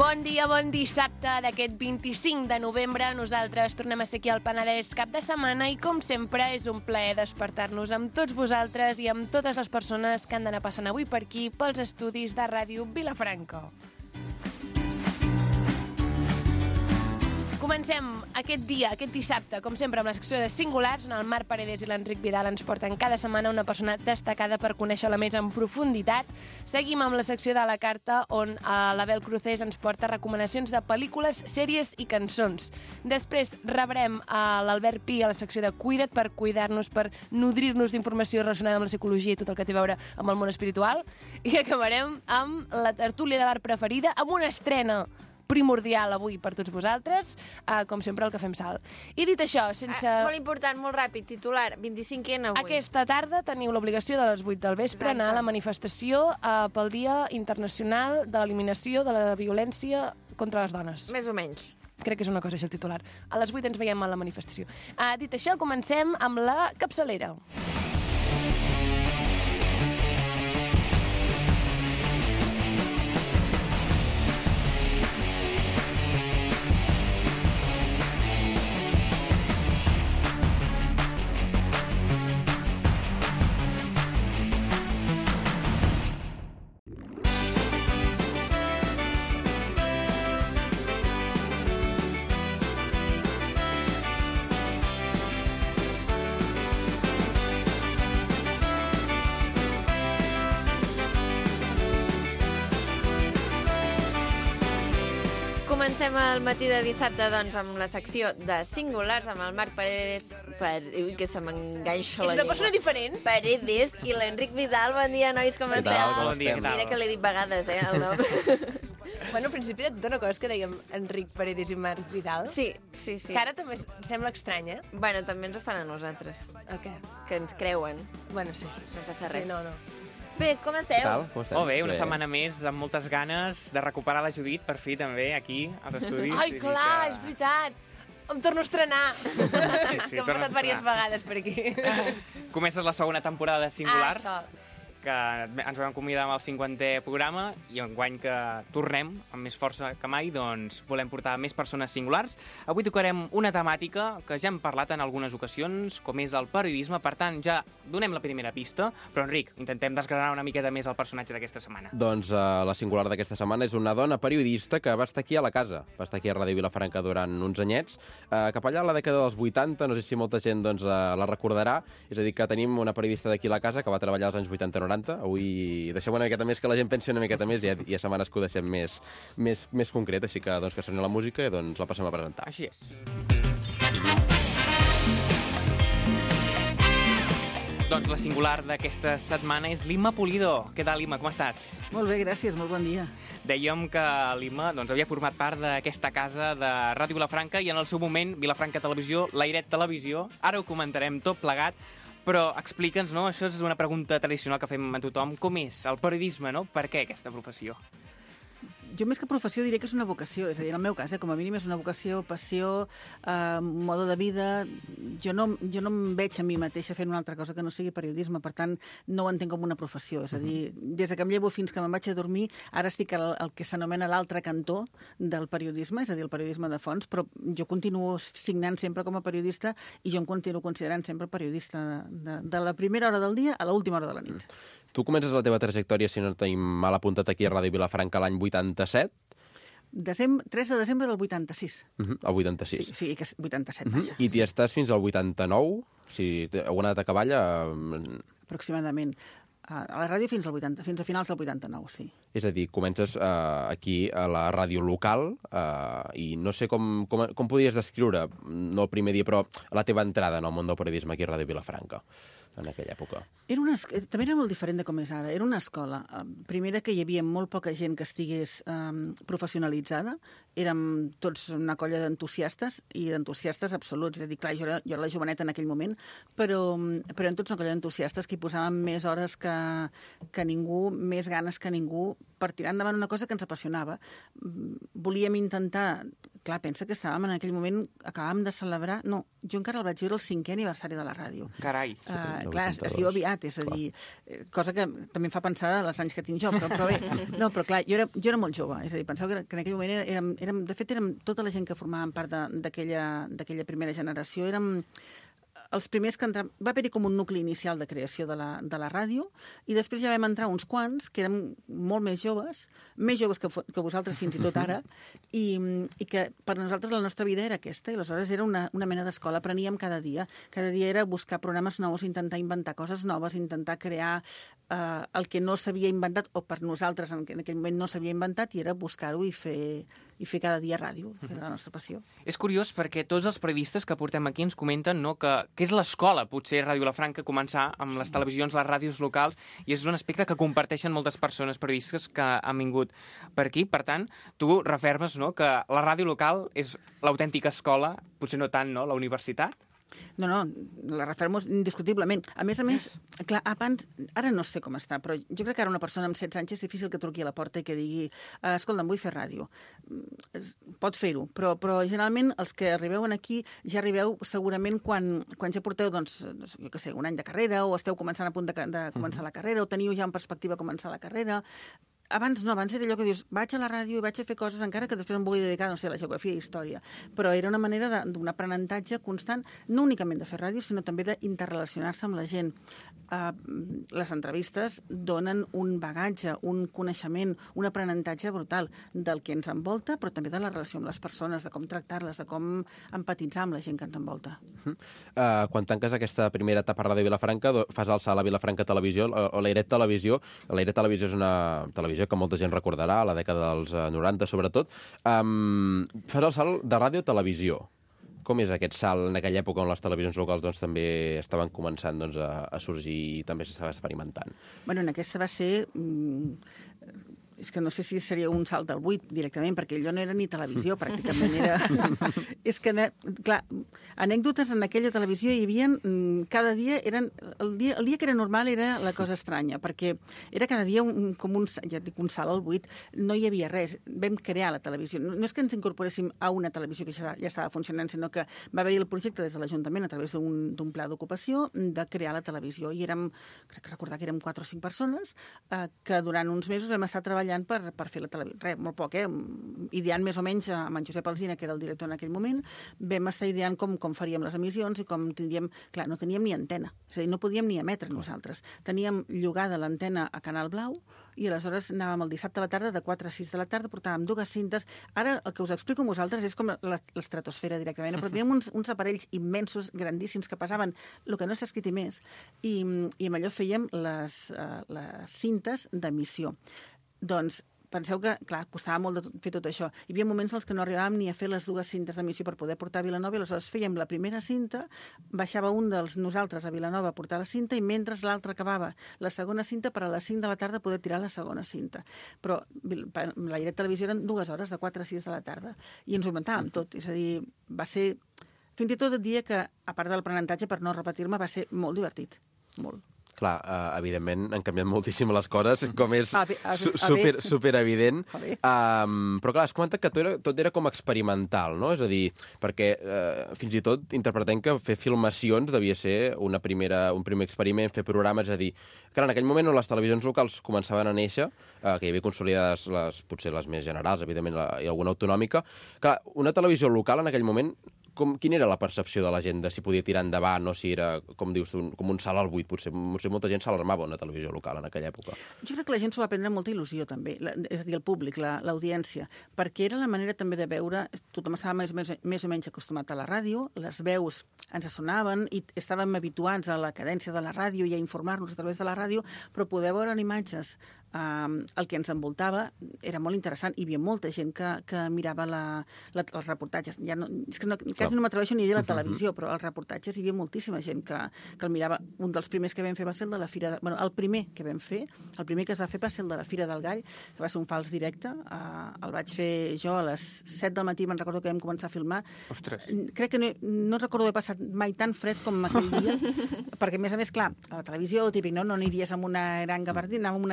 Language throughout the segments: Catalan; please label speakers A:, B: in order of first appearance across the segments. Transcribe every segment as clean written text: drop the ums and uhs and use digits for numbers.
A: Bon dia, bon dissabte d'aquest 25 de novembre. Nosaltres tornem a ser aquí al Penedès cap de setmana i, com sempre, és un plaer despertar-nos amb tots vosaltres i amb totes les persones que han d'anar passant avui per aquí pels estudis de Ràdio Vilafranca. Comencem aquest dia, aquest dissabte, com sempre, amb la secció de Singulars, on el Marc Paredes i l'Enric Vidal ens porten cada setmana una persona destacada per conèixer-la més en profunditat. Seguim amb la secció de la carta, on l'Abel Crucés ens porta recomanacions de pel·lícules, sèries i cançons. Després rebrem l'Albert Pi a la secció de Cuida't, per cuidar-nos, per nodrir-nos d'informació relacionada amb la psicologia i tot el que té a veure amb el món espiritual. I acabarem amb la tertúlia de bar preferida, amb una estrena primordial avui per tots vosaltres, com sempre el que fem salt. I dit això, sense...
B: Molt important, molt ràpid, titular, 25N avui.
A: Aquesta tarda teniu l'obligació de les 8 del vespre anar a la manifestació pel Dia Internacional de l'Eliminació de la Violència contra les Dones.
B: Més o menys.
A: Crec que és una cosa així el titular. A les 8 ens veiem a la manifestació. Dit això, comencem amb la capçalera.
B: Comencem el matí de dissabte, doncs, amb la secció de Singulars, amb el Marc Paredes, ui, que se m'enganxa la llengua.
A: És una persona diferent.
B: Paredes i l'Enric Vidal. Bon dia, nois, com esteu?
C: Bon dia, què tal?
B: Mira que l'he dit vegades, el nom.
A: Bueno, al principi de tot una cosa que dèiem Enric Paredes i Marc Vidal.
B: Sí.
A: Que ara també sembla estrany, eh?
B: Bueno, també ens ho fan a nosaltres,
A: El què?
B: que ens creuen.
A: Bueno, sí.
B: No passa res.
A: Sí, no.
B: Bé, com esteu?
C: Què tal? Com estem?
D: Molt bé, una setmana més, amb moltes ganes de recuperar la Judit, per fi, també, aquí, als estudis.
A: Ai, clar, és veritat. Em torno a estrenar.
D: Sí,
A: que hem passat diverses vegades per aquí.
D: Comences la segona temporada de Singulars,
A: Això.
D: que ens vam convidar amb el 50è programa, i enguany que tornem amb més força que mai, doncs volem portar més persones singulars. Avui tocarem una temàtica que ja hem parlat en algunes ocasions, com és el periodisme, per tant ja donem la primera pista, però Enric, intentem desgranar una miqueta més el personatge d'aquesta setmana.
C: Doncs la singular d'aquesta setmana és una dona periodista que va estar aquí a la casa, va estar aquí a Ràdio Vilafranca durant uns anyets, cap allà a la dècada dels 80, no sé si molta gent doncs, la recordarà, és a dir, que tenim una periodista d'aquí a la casa que va treballar als anys 80-90. Avui deixem una miqueta més que la gent pensi una miqueta més i hi ha setmanes que ho deixem més concret, així que doncs, que soni la música i doncs, la passem a presentar.
D: Així és. Doncs la singular d'aquesta setmana és l'Imma Pulido. Què tal, Imma? Com estàs?
E: Molt bé, gràcies, molt bon dia.
D: Dèiem que l'Imma doncs, havia format part d'aquesta casa de Ràdio Vilafranca i en el seu moment Vilafranca Televisió, l'Airet Televisió. Ara ho comentarem tot plegat, però explica'ns, no? Això és una pregunta tradicional que fem a tothom. Com és el periodisme, no? Per què aquesta professió?
E: Jo més que professió diré que és una vocació, és a dir, en el meu cas, com a mínim és una vocació, passió, modo de vida. Jo no em veig a mi mateixa fent una altra cosa que no sigui periodisme, per tant, no ho entenc com una professió. És a dir, des que em llevo fins que me'n vaig a dormir, ara estic al que s'anomena l'altre cantó del periodisme, és a dir, el periodisme de fons, però jo continuo signant sempre com a periodista i jo em continuo considerant sempre periodista de la primera hora del dia a l'última hora de la nit.
C: Tu comences la teva trajectòria, si no tenim mal apuntat aquí a Ràdio Vilafranca, l'any 87?
E: 3 de desembre del 86.
C: El 86.
E: Sí, que és 87, vaja.
C: I t'hi estàs fins al 89? O sigui, heu anat a cavall
E: aproximadament. A la ràdio fins a finals del 89, sí.
C: És a dir, comences aquí a la ràdio local i no sé com podries descriure, no el primer dia, però la teva entrada en el món del periodisme aquí a Ràdio Vilafranca en aquella època.
E: També era molt diferent de com és ara. Era una escola. Primera, que hi havia molt poca gent que estigués professionalitzada. Érem tots una colla d'entusiastes, i d'entusiastes absoluts. És a dir, clar, jo era la joveneta en aquell moment, però eren tots una colla d'entusiastes que hi posàvem més hores que ningú, més ganes que ningú, per tirar endavant una cosa que ens apassionava. Volíem intentar clar, pensa que estàvem en aquell moment, acabàvem de celebrar... No, jo encara el vaig viure el 5è aniversari de la ràdio.
D: Carai.
E: Clar, es diu aviat, és a dir, cosa que també em fa pensar als anys que tinc jo, però bé. No, però clar, jo era molt jove, és a dir, pensava que en aquell moment de fet, érem tota la gent que formàvem part d'aquella primera generació, érem els primers que entraven... Va haver-hi com un nucli inicial de creació de la ràdio, i després ja vam entrar uns quants, que érem molt més joves que vosaltres fins i tot ara, i que per nosaltres la nostra vida era aquesta, i aleshores era una mena d'escola, apreníem cada dia. Cada dia era buscar programes nous, intentar inventar coses noves, intentar crear el que no s'havia inventat, o per nosaltres en aquell moment no s'havia inventat, i era buscar-ho i fer cada dia ràdio, que era la nostra passió.
D: És curiós perquè tots els periodistes que portem aquí ens comenten, no, que és l'escola, potser, Ràdio Vilafranca, començar amb les televisions, les ràdios locals, i és un aspecte que comparteixen moltes persones periodistes que han vingut per aquí. Per tant, tu refermes, no, que la ràdio local és l'autèntica escola, potser no tant, no, la universitat?
E: No, la refermo indiscutiblement. A més, clar, abans, ara no sé com està, però jo crec que ara una persona amb 16 anys és difícil que truqui a la porta i que digui escolta, vull fer ràdio. Pot fer-ho, però generalment els que arribeu aquí ja arribeu segurament quan ja porteu, doncs, jo què sé, un any de carrera, o esteu començant a punt de començar la carrera, o teniu ja en perspectiva començar la carrera. Abans no, abans era allò que dius, vaig a la ràdio i vaig a fer coses encara que després em vulgui dedicar, no sé, a la geografia i història. Però era una manera d'un aprenentatge constant, no únicament de fer ràdio, sinó també d'interrelacionar-se amb la gent. Les entrevistes donen un bagatge, un coneixement, un aprenentatge brutal del que ens envolta, però també de la relació amb les persones, de com tractar-les, de com empatitzar amb la gent que ens envolta.
C: Quan tanques aquesta primera etapa a Ràdio Vilafranca, fas el salt a Vilafranca Televisió, o l'Airet Televisió. L'Airet Televisió és una televisió que molta gent recordarà, a la dècada dels 90 sobretot. Fas el salt de ràdio a televisió. Com és aquest salt en aquella època on les televisions locals doncs, també estaven començant doncs, a sorgir i també s'estava experimentant?
E: Bueno, en aquesta va ser... És que no sé si seria un salt del 8 directament, perquè allò no era ni televisió, pràcticament. És que, clar, anècdotes en aquella televisió hi havia cada dia, el dia que era normal era la cosa estranya, perquè era cada dia com un salt al 8, no hi havia res, vam crear la televisió. No és que ens incorporéssim a una televisió que ja estava funcionant, sinó que va haver-hi el projecte des de l'Ajuntament a través d'un pla d'ocupació de crear la televisió, i crec recordar que érem 4 o 5 persones que durant uns mesos vam estar treballant per fer la televisió. Res, molt poc, ideant més o menys amb en Josep Alsina, que era el director en aquell moment, vam estar ideant com faríem les emissions i com tindríem... Clar, no teníem ni antena, és a dir, no podíem ni emetre nosaltres. Teníem llogada l'antena a Canal Blau i aleshores anàvem el dissabte a la tarda, de 4 a 6 de la tarda, portàvem 2 cintes. Ara el que us explico a vosaltres és com l'estratosfera directament, però teníem uns aparells immensos, grandíssims, que passaven el que no s'ha escrit i més, i amb allò fèiem les cintes d'emissió. Doncs penseu que, clar, costava molt de fer tot això. Hi havia moments en els que no arribàvem ni a fer les 2 cintes d'emissió per poder portar a Vilanova, i aleshores fèiem la primera cinta, baixava un dels nosaltres a Vilanova a portar la cinta, i mentre l'altre acabava la segona cinta, per a les 5 de la tarda poder tirar la segona cinta. Però l'Airet Televisió eren 2 hores, de 4 a 6 de la tarda, i ens ho inventàvem tot. És a dir, va ser... Fins i tot et diria que, a part de l'aprenentatge, per no repetir-me, va ser molt divertit. Molt.
C: Clar, evidentment han canviat moltíssim les coses, com és super evident. Però clar, has comentat que tot era com experimental, no? És a dir, perquè fins i tot interpretem que fer filmacions devia ser un primer experiment, fer programes, és a dir, clar, en aquell moment on les televisions locals començaven a néixer, que hi havia consolidades potser les més generals, evidentment, i alguna autonòmica, clar, una televisió local en aquell moment, quina era la percepció de la gent de si podia tirar endavant o si era, com dius tu, com un salt al buit? Potser molta gent s'alarmava una televisió local en aquella època.
E: Jo crec que la gent s'ho va prendre amb molta il·lusió, també, és a dir, el públic, l'audiència, perquè era la manera també de veure, tothom estava més o menys acostumat a la ràdio, les veus ens sonaven i estàvem habituats a la cadència de la ràdio i a informar-nos a través de la ràdio, però poder veure en imatges el que ens envoltava era molt interessant. Hi havia molta gent que mirava els reportatges. És que quasi no m'atreveixo ni a dir la televisió, però els reportatges hi havia moltíssima gent que el mirava. Un dels primers que vam fer va ser el de la Fira... el primer que vam fer, el primer que es va fer va ser el de la Fira del Gall, que va ser un fals directe. El vaig fer jo a les 7 del matí, me'n recordo que vam començar a filmar.
D: Ostres!
E: Crec que no recordo haver passat mai tan fred com aquell dia, perquè, a més, clar, a la televisió, típic, no aniries amb una gran gabardina, amb una gabardinet,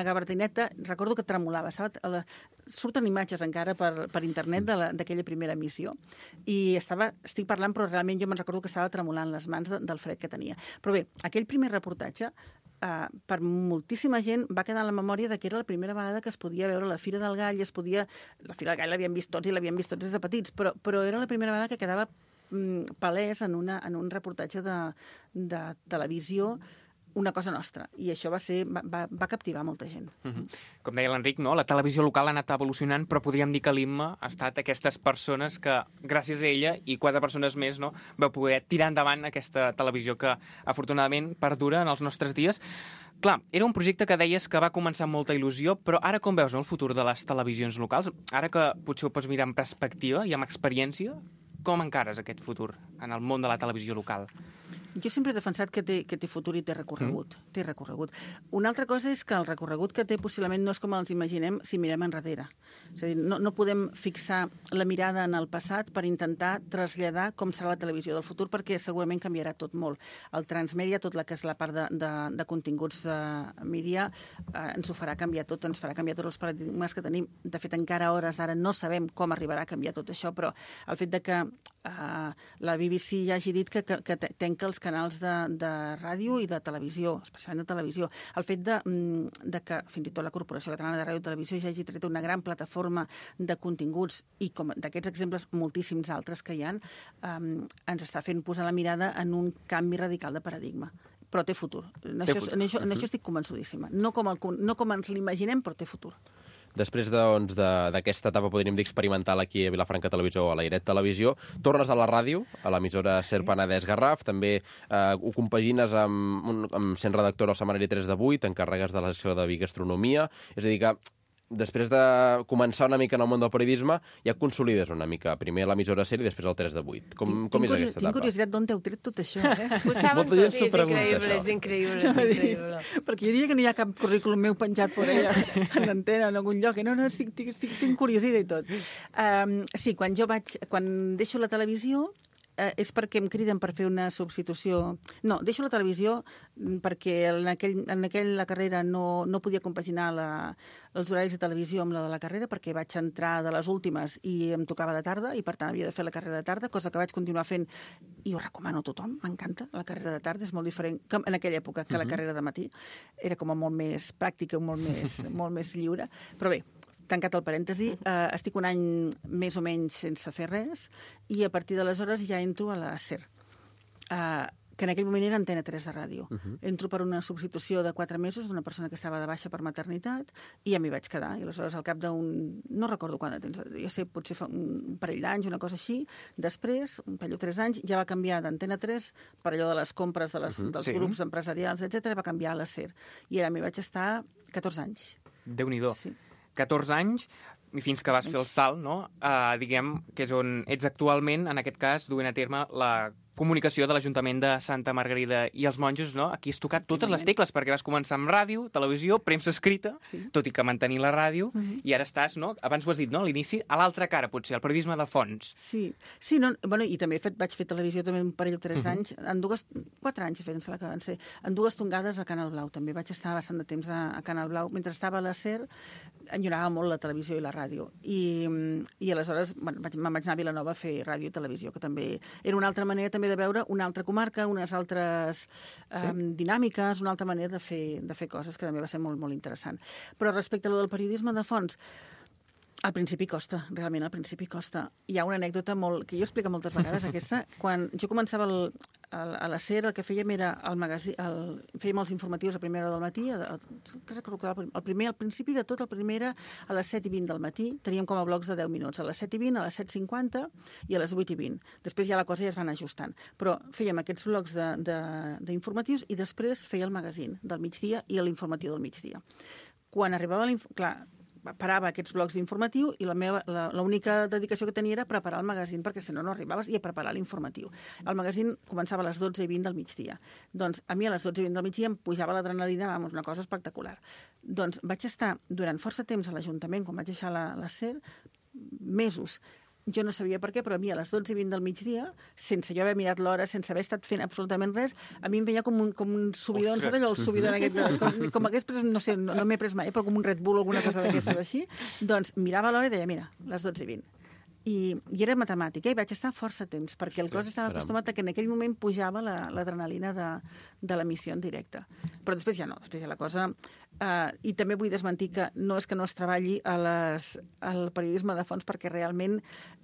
E: neta, recordo que tremolava. Surten imatges encara per internet d'aquella primera emissió. I estic parlant, però realment jo me'n recordo que estava tremolant les mans del fred que tenia. Però bé, aquell primer reportatge, per moltíssima gent va quedar en la memòria que era la primera vegada que es podia veure la Fira del Gall, la Fira del Gall l'havien vist tots i l'havien vist tots des de petits, però era la primera vegada que quedava palès en un reportatge de televisió una cosa nostra, i això va captivar molta gent.
D: Com deia l'Enric, no? La televisió local ha anat evolucionant, però podríem dir que l'Imma ha estat aquestes persones que, gràcies a ella i 4 persones més, no, vau poder tirar endavant aquesta televisió que, afortunadament, perdura en els nostres dies. Clar, era un projecte que deies que va començar amb molta il·lusió, però ara com veus el futur de les televisions locals? Ara que potser ho pots mirar amb perspectiva i amb experiència, com encares aquest futur en el món de la televisió local?
E: Jo sempre he defensat que té futur i té recorregut. Té recorregut. Una altra cosa és que el recorregut que té possiblement no és com els imaginem si mirem enrere. És a dir, no podem fixar la mirada en el passat per intentar traslladar com serà la televisió del futur, perquè segurament canviarà tot molt. El transmèdia, tot la que és la part de continguts mídia, ens ho farà canviar tot, ens farà canviar tots els paradigmes que tenim. De fet, encara a hores d'ara no sabem com arribarà a canviar tot això, però el fet de que la BBC ja hagi dit que tanca els canals de ràdio i de televisió, especialment de televisió. El fet de que fins i tot la Corporació Catalana de Ràdio i Televisió ja hagi tret una gran plataforma de continguts i com d'aquests exemples moltíssims altres que hi ha, ens està fent posar la mirada en un canvi radical de paradigma. Però té futur. En això estic convençudíssima. No com ens l'imaginem, però té futur.
C: Després d'aquesta etapa, podríem dir, experimental aquí a Vilafranca Televisió o a l'Airet Televisió, tornes a la ràdio, a l'emissora Ser Penedès Garraf, també ho compagines amb sent redactora al setmanari 3 de 8, t'encarregues de la secció de bigastronomia, és a dir que després de començar una mica en el món del periodisme, ja consolides una mica, primer a l'emissora Ser i després al 3 de 8. Com és aquesta etapa?
E: Tinc curiositat d'on t'heu tret tot això,
B: Ho saben tots.
A: Sí, és increïble.
E: Perquè jo diria que no hi ha cap currículum meu penjat per allà en l'antena, en algun lloc. No, estic curiosida i tot. Sí, quan deixo la televisió, és perquè em criden per fer una substitució. No, deixo la televisió perquè en aquella carrera no podia compaginar els horaris de televisió amb la de la carrera, perquè vaig entrar de les últimes i em tocava de tarda, i per tant havia de fer la carrera de tarda, cosa que vaig continuar fent i ho recomano a tothom, m'encanta. La carrera de tarda és molt diferent en aquella època que la carrera de matí. Era com a molt més pràctica, molt més lliure. Però bé, tancat el parèntesi, estic un any més o menys sense fer res i a partir d'aleshores ja entro a la SER, que en aquell moment era Antena 3 de ràdio. Entro per una substitució de 4 mesos d'una persona que estava de baixa per maternitat i ja m'hi vaig quedar. I aleshores, al cap no recordo quant de temps, ja sé, potser fa un parell d'anys, una cosa així. Després, un parell o 3 anys, ja va canviar d'Antena 3 per allò de les compres dels grups empresarials, etc. Va canviar a la SER. I allà m'hi vaig estar 14 anys.
D: Déu-n'hi-do.
E: Sí.
D: 14 anys, i fins que vas fer el salt, no? Diguem que és on ets actualment, en aquest cas, duent a terme la comunicació de l'Ajuntament de Santa Margarida i els monjos, no? Aquí has tocat totes les tecles, perquè vas començar amb ràdio, televisió, premsa escrita, tot i que mantenir la ràdio, i ara estàs, no? Abans ho has dit, no? A l'inici, a l'altra cara, potser, el periodisme de fons.
E: Sí, bueno, i també vaig fer televisió també un parell o 3 d'anys, 4 anys, em sembla que van ser, en 2 tongades a Canal Blau, també vaig estar bastant de temps a Canal Blau. Mentre estava a la SER, enyorava molt la televisió i la ràdio. I aleshores me'n vaig anar a Vilanova a fer ràdio i televisió, que també era una altra manera també de veure una altra comarca, unes altres dinàmiques, una altra manera de fer coses, que també va ser molt, molt interessant. Però respecte a lo del periodisme de fons, al principi costa, realment, al principi costa. Hi ha una anècdota que jo explico moltes vegades, aquesta. Quan jo començava a la SER, el que fèiem era fèiem els informatius a primera hora del matí, al principi de tot, el primer era a les 7:20 del matí, teníem com a blocs de 10 minuts, a les 7:20, a les 7:50 i a les 8:20. Després ja la cosa ja es va anar ajustant. Però fèiem aquests blocs d'informatius i després feia el magazín del migdia i l'informatiu del migdia. Quan arribava parava aquests blocs d'informatiu i l'única dedicació que tenia era preparar el magazín, perquè si no arribaves, i a preparar l'informatiu. El magazín començava a les 12:20 del migdia. Doncs a mi a les 12:20 del migdia em pujava l'adrenalina, una cosa espectacular. Doncs vaig estar durant força temps a l'Ajuntament, quan vaig deixar la SER, mesos, jo no sabia per què, però a mi a les 12:20 del migdia, sense jo haver mirat l'hora, sense haver estat fent absolutament res, a mi em veia com un subidon, saps allò, el subidon aquest, com hagués pres, no sé, no m'he pres mai, però com un Red Bull o alguna cosa d'aquestes així, doncs mirava l'hora i deia, mira, les 12:20. I era matemàtica, i vaig estar força temps, perquè el cos estava acostumat a que en aquell moment pujava l'adrenalina de l'emissió en directe. Però després ja no, després ja la cosa... I també vull desmentir que no és que no es treballi al periodisme de fons, perquè realment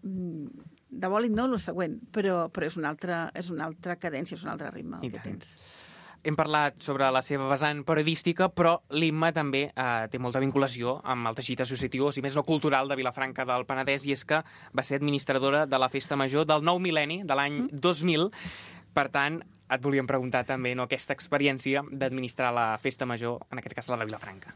E: de bòlit no, el següent, però és una altra cadència, és un altre ritme el que tens.
D: Hem parlat sobre la seva vessant periodística, però l'Imma també té molta vinculació amb el teixit associatiu, si més no cultural, de Vilafranca del Penedès, i és que va ser administradora de la Festa Major del nou mil·lenni, de l'any 2000. Per tant, et volíem preguntar també aquesta experiència d'administrar la Festa Major, en aquest cas la de Vilafranca.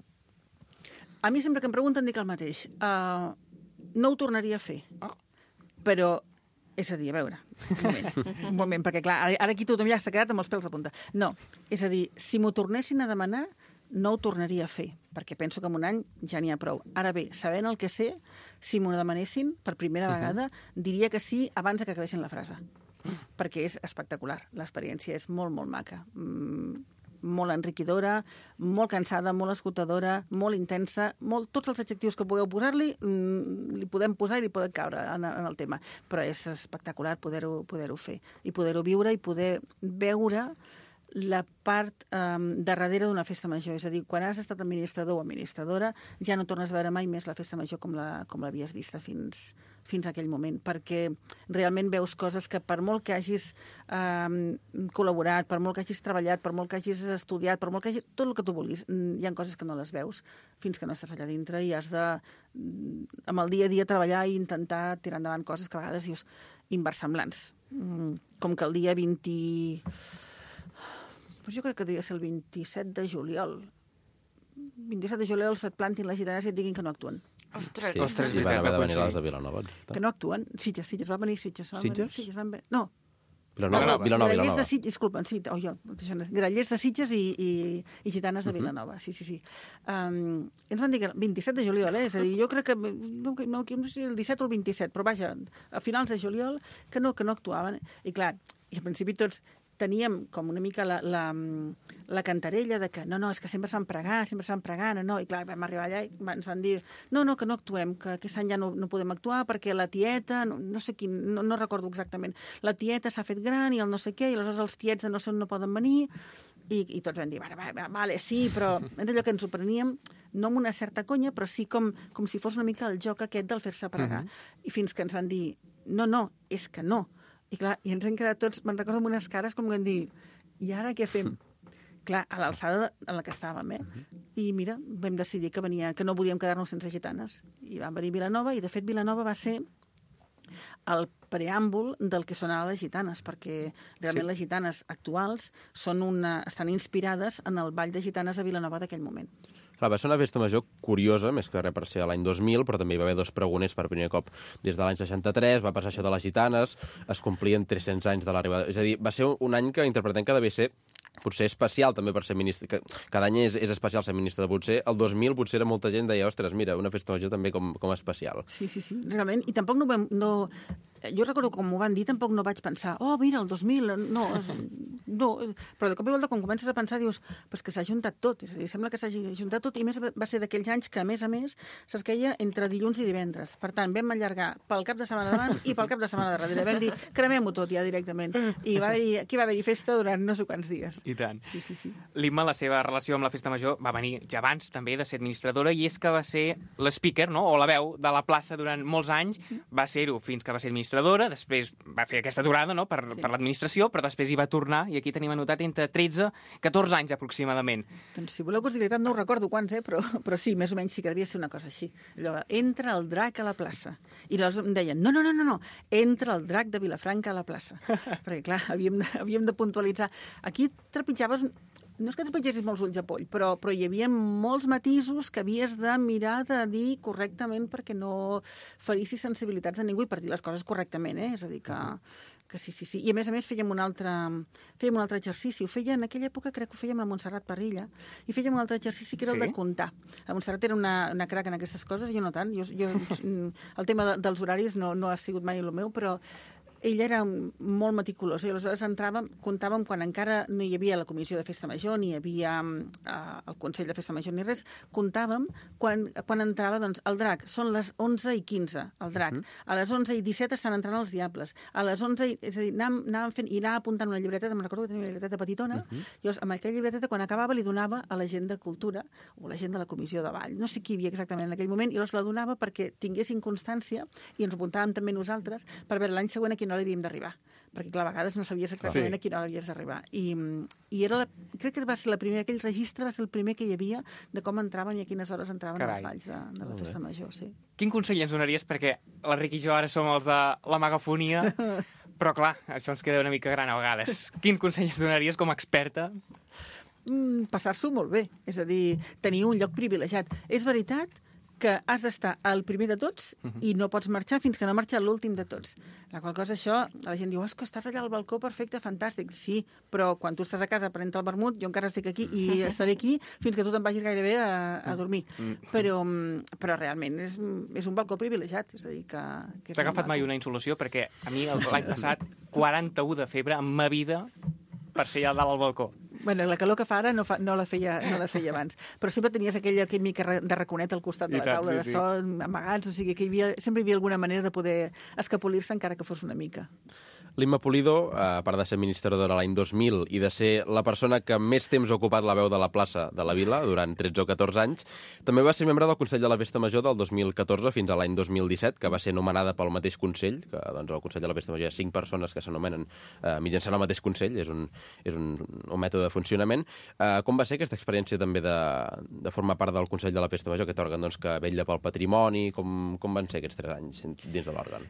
E: A mi sempre que em pregunten dic el mateix. No ho tornaria a fer, però... És a dir, a veure, un moment, perquè clar, ara aquí tothom ja s'ha quedat amb els pèls de punta. No, és a dir, si m'ho tornessin a demanar, no ho tornaria a fer, perquè penso que en un any ja n'hi ha prou. Ara bé, sabent el que sé, si m'ho demanessin per primera vegada, diria que sí abans de que acabessin la frase, perquè és espectacular. L'experiència és molt, molt maca. Molt enriquidora, molt cansada, molt esgotadora, molt intensa, tots els adjectius que pugueu posar-li, li podem posar i li poden caure en el tema. Però és espectacular poder-ho fer i poder-ho viure i poder veure la part darrere d'una festa major. És a dir, quan has estat administrador o administradora, ja no tornes a veure mai més la festa major com l'havies vista fins a aquell moment, perquè realment veus coses que per molt que hagis col·laborat, per molt que hagis treballat, per molt que hagis estudiat, per molt que hagis... tot el que tu vulguis, hi ha coses que no les veus fins que no estàs allà dintre i has de, amb el dia a dia, treballar i intentar tirar endavant coses que a vegades dius inversemblants. Com que el dia 20... Pues jo crec que devia ser el 27 de juliol. 27 de juliol se't plantin les gitanes i et diguin que no actuen.
B: Ostres,
C: sí, van haver de venir les de Vilanova.
E: Que no actuen. Sitges, va venir Sitges.
C: Sitges?
E: No.
C: Vilanova.
E: Grallers de Sitges, disculpen, sí, Grallers de Sitges i gitanes de Vilanova, sí. Ens van dir que el 27 de juliol, és a dir, jo crec que, no sé el 17 o el 27, però vaja, a finals de juliol, que no actuaven. I clar, i al principi tots teníem com una mica la cantarella de que no, és que sempre s'han pregar, no, i clar, vam arribar allà i ens van dir no, que no actuem, que aquest any ja no podem actuar perquè la tieta, no sé quin, no recordo exactament, la tieta s'ha fet gran i el no sé què, i aleshores els tiets de no sé on no poden venir, i tots vam dir, vale, sí, però és allò que ens ho preníem, no amb una certa conya, però sí com si fos una mica el joc aquest del fer-se pregar. I fins que ens van dir, no, és que no. I clar, i ens hem quedat tots, me'n recordo amb unes cares com que vam dir, i ara què fem? Clar, a l'alçada en la que estàvem, I mira, vam decidir que no volíem quedar-nos sense gitanes. I vam venir a Vilanova, i de fet Vilanova va ser el preàmbul del que són ara les gitanes, perquè realment les gitanes actuals estan inspirades en el ball de gitanes de Vilanova d'aquell moment.
C: Clar, va ser una festa major curiosa, més que res per ser l'any 2000, però també hi va haver 2 pregoners per primer cop des de l'any 63, va passar això de les gitanes, es complien 300 anys de l'arribada. És a dir, va ser un any que interpretem que devia ser potser especial també per ser ministre. Cada any és especial ser ministre, potser el 2000 potser era molta gent deia, ostres, mira, una festa major també com especial.
E: Sí, realment, i tampoc jo recordo que com m'ho van dir, tampoc no vaig pensar, mira, el 2000, no, però de cop i volta quan comences a pensar dius, pues que s'ha juntat tot, és a dir, sembla que s'hagi juntat tot, i més va ser d'aquells anys que a més se'ls queia entre dilluns i divendres. Per tant, vam allargar pel cap de setmana d'abans i pel cap de setmana de darrere. Vam dir, cremem-ho tot ja directament. I aquí va haver-hi festa durant no sé quants dies.
D: I tant.
E: Sí.
D: L'Imma, la seva relació amb la Festa Major va venir ja abans també de ser administradora, i és que va ser l'speaker, no?, o la veu de la plaça durant molts anys, va ser-ho fins que va ser administradora, després va fer aquesta aturada, no?, per l'administració, però després hi va tornar, i aquí tenim anotat entre 13 i 14 anys aproximadament.
E: Doncs si voleu que us digui no ho recordo quants, però sí, més o menys sí que devia ser una cosa així. Allò, entra el drac a la plaça. I llavors em deien, no, entra el drac de Vilafranca a la plaça. Perquè, clar, havíem de puntualitzar. Aquí trepitjaves no és que et pengessis molts ulls de poll, però hi havia molts matisos que havies de mirar de dir correctament perquè no ferissis sensibilitats de ningú i per dir les coses correctament, És a dir, que sí. I a més fèiem un altre exercici. Ho feia, en aquella època crec que ho fèiem a Montserrat Parrilla, i fèiem un altre exercici que era el de comptar. La Montserrat era una crac en aquestes coses, jo no tant. El tema dels horaris no ha sigut mai el meu, però ella era molt meticulosa i aleshores comptàvem quan encara no hi havia la comissió de festa major, ni hi havia el Consell de Festa Major ni res, comptàvem quan entrava el drac. Són les 11:15, el drac. A les 11:17 estan entrant els diables. A les 11, és a dir, anàvem fent, i anava apuntant una llibreteta, me'n recordo que tenia una llibreteta petitona, i amb aquella llibreteta, quan acabava, li donava a la gent de cultura o a la gent de la comissió de ball. No sé qui hi havia exactament en aquell moment, i llavors la donava perquè tinguessin constància, i ens ho apuntàvem també nosaltres, per veure l'any següent a quina hora havíem d'arribar, perquè clar, a vegades no sabies exactament a quina hora havies d'arribar. I crec que va ser la primera, aquell registre va ser el primer que hi havia de com entraven i a quines hores entraven els balls de la festa major, sí.
D: Quin consell ens donaries? Perquè l'Enric i jo ara som els de la megafonia, però clar, això ens queda una mica gran a vegades. Quin consell ens donaries com a experta?
E: Passar-s'ho molt bé, és a dir, tenir un lloc privilegiat. És veritat que has d'estar el primer de tots i no pots marxar fins que no marxa l'últim de tots. La qual cosa, això, la gent diu, és que estàs allà al balcó, perfecte, fantàstic. Sí, però quan tu estàs a casa prenent el vermut, jo encara estic aquí i estaré aquí fins que tu te'n vagis gairebé a dormir. Però realment és un balcó privilegiat. És a dir, que
D: t'ha agafat mai una insolació? Perquè a mi l'any passat 41 de febre en ma vida per ser allà dalt al balcó.
E: Bueno, la calor que fa ara no la feia abans. Però sempre tenies aquell mica de raconet al costat de la taula de so, amagats, o sigui que sempre hi havia alguna manera de poder escapolir-se encara que fos una mica.
C: L'Imma Pulido, a part de ser administradora l'any 2000 i de ser la persona que més temps ha ocupat la veu de la plaça de la Vila durant 13 o 14 anys, també va ser membre del Consell de la Festa Major del 2014 fins a l'any 2017, que va ser nomenada pel mateix Consell, que doncs, el Consell de la Festa Major hi ha 5 persones que s'anomenen mitjançant el mateix Consell, és un mètode de funcionament. Com va ser aquesta experiència també de formar part del Consell de la Festa Major, aquest òrgan doncs, que vetlla pel patrimoni? Com van ser aquests 3 anys dins de l'òrgan?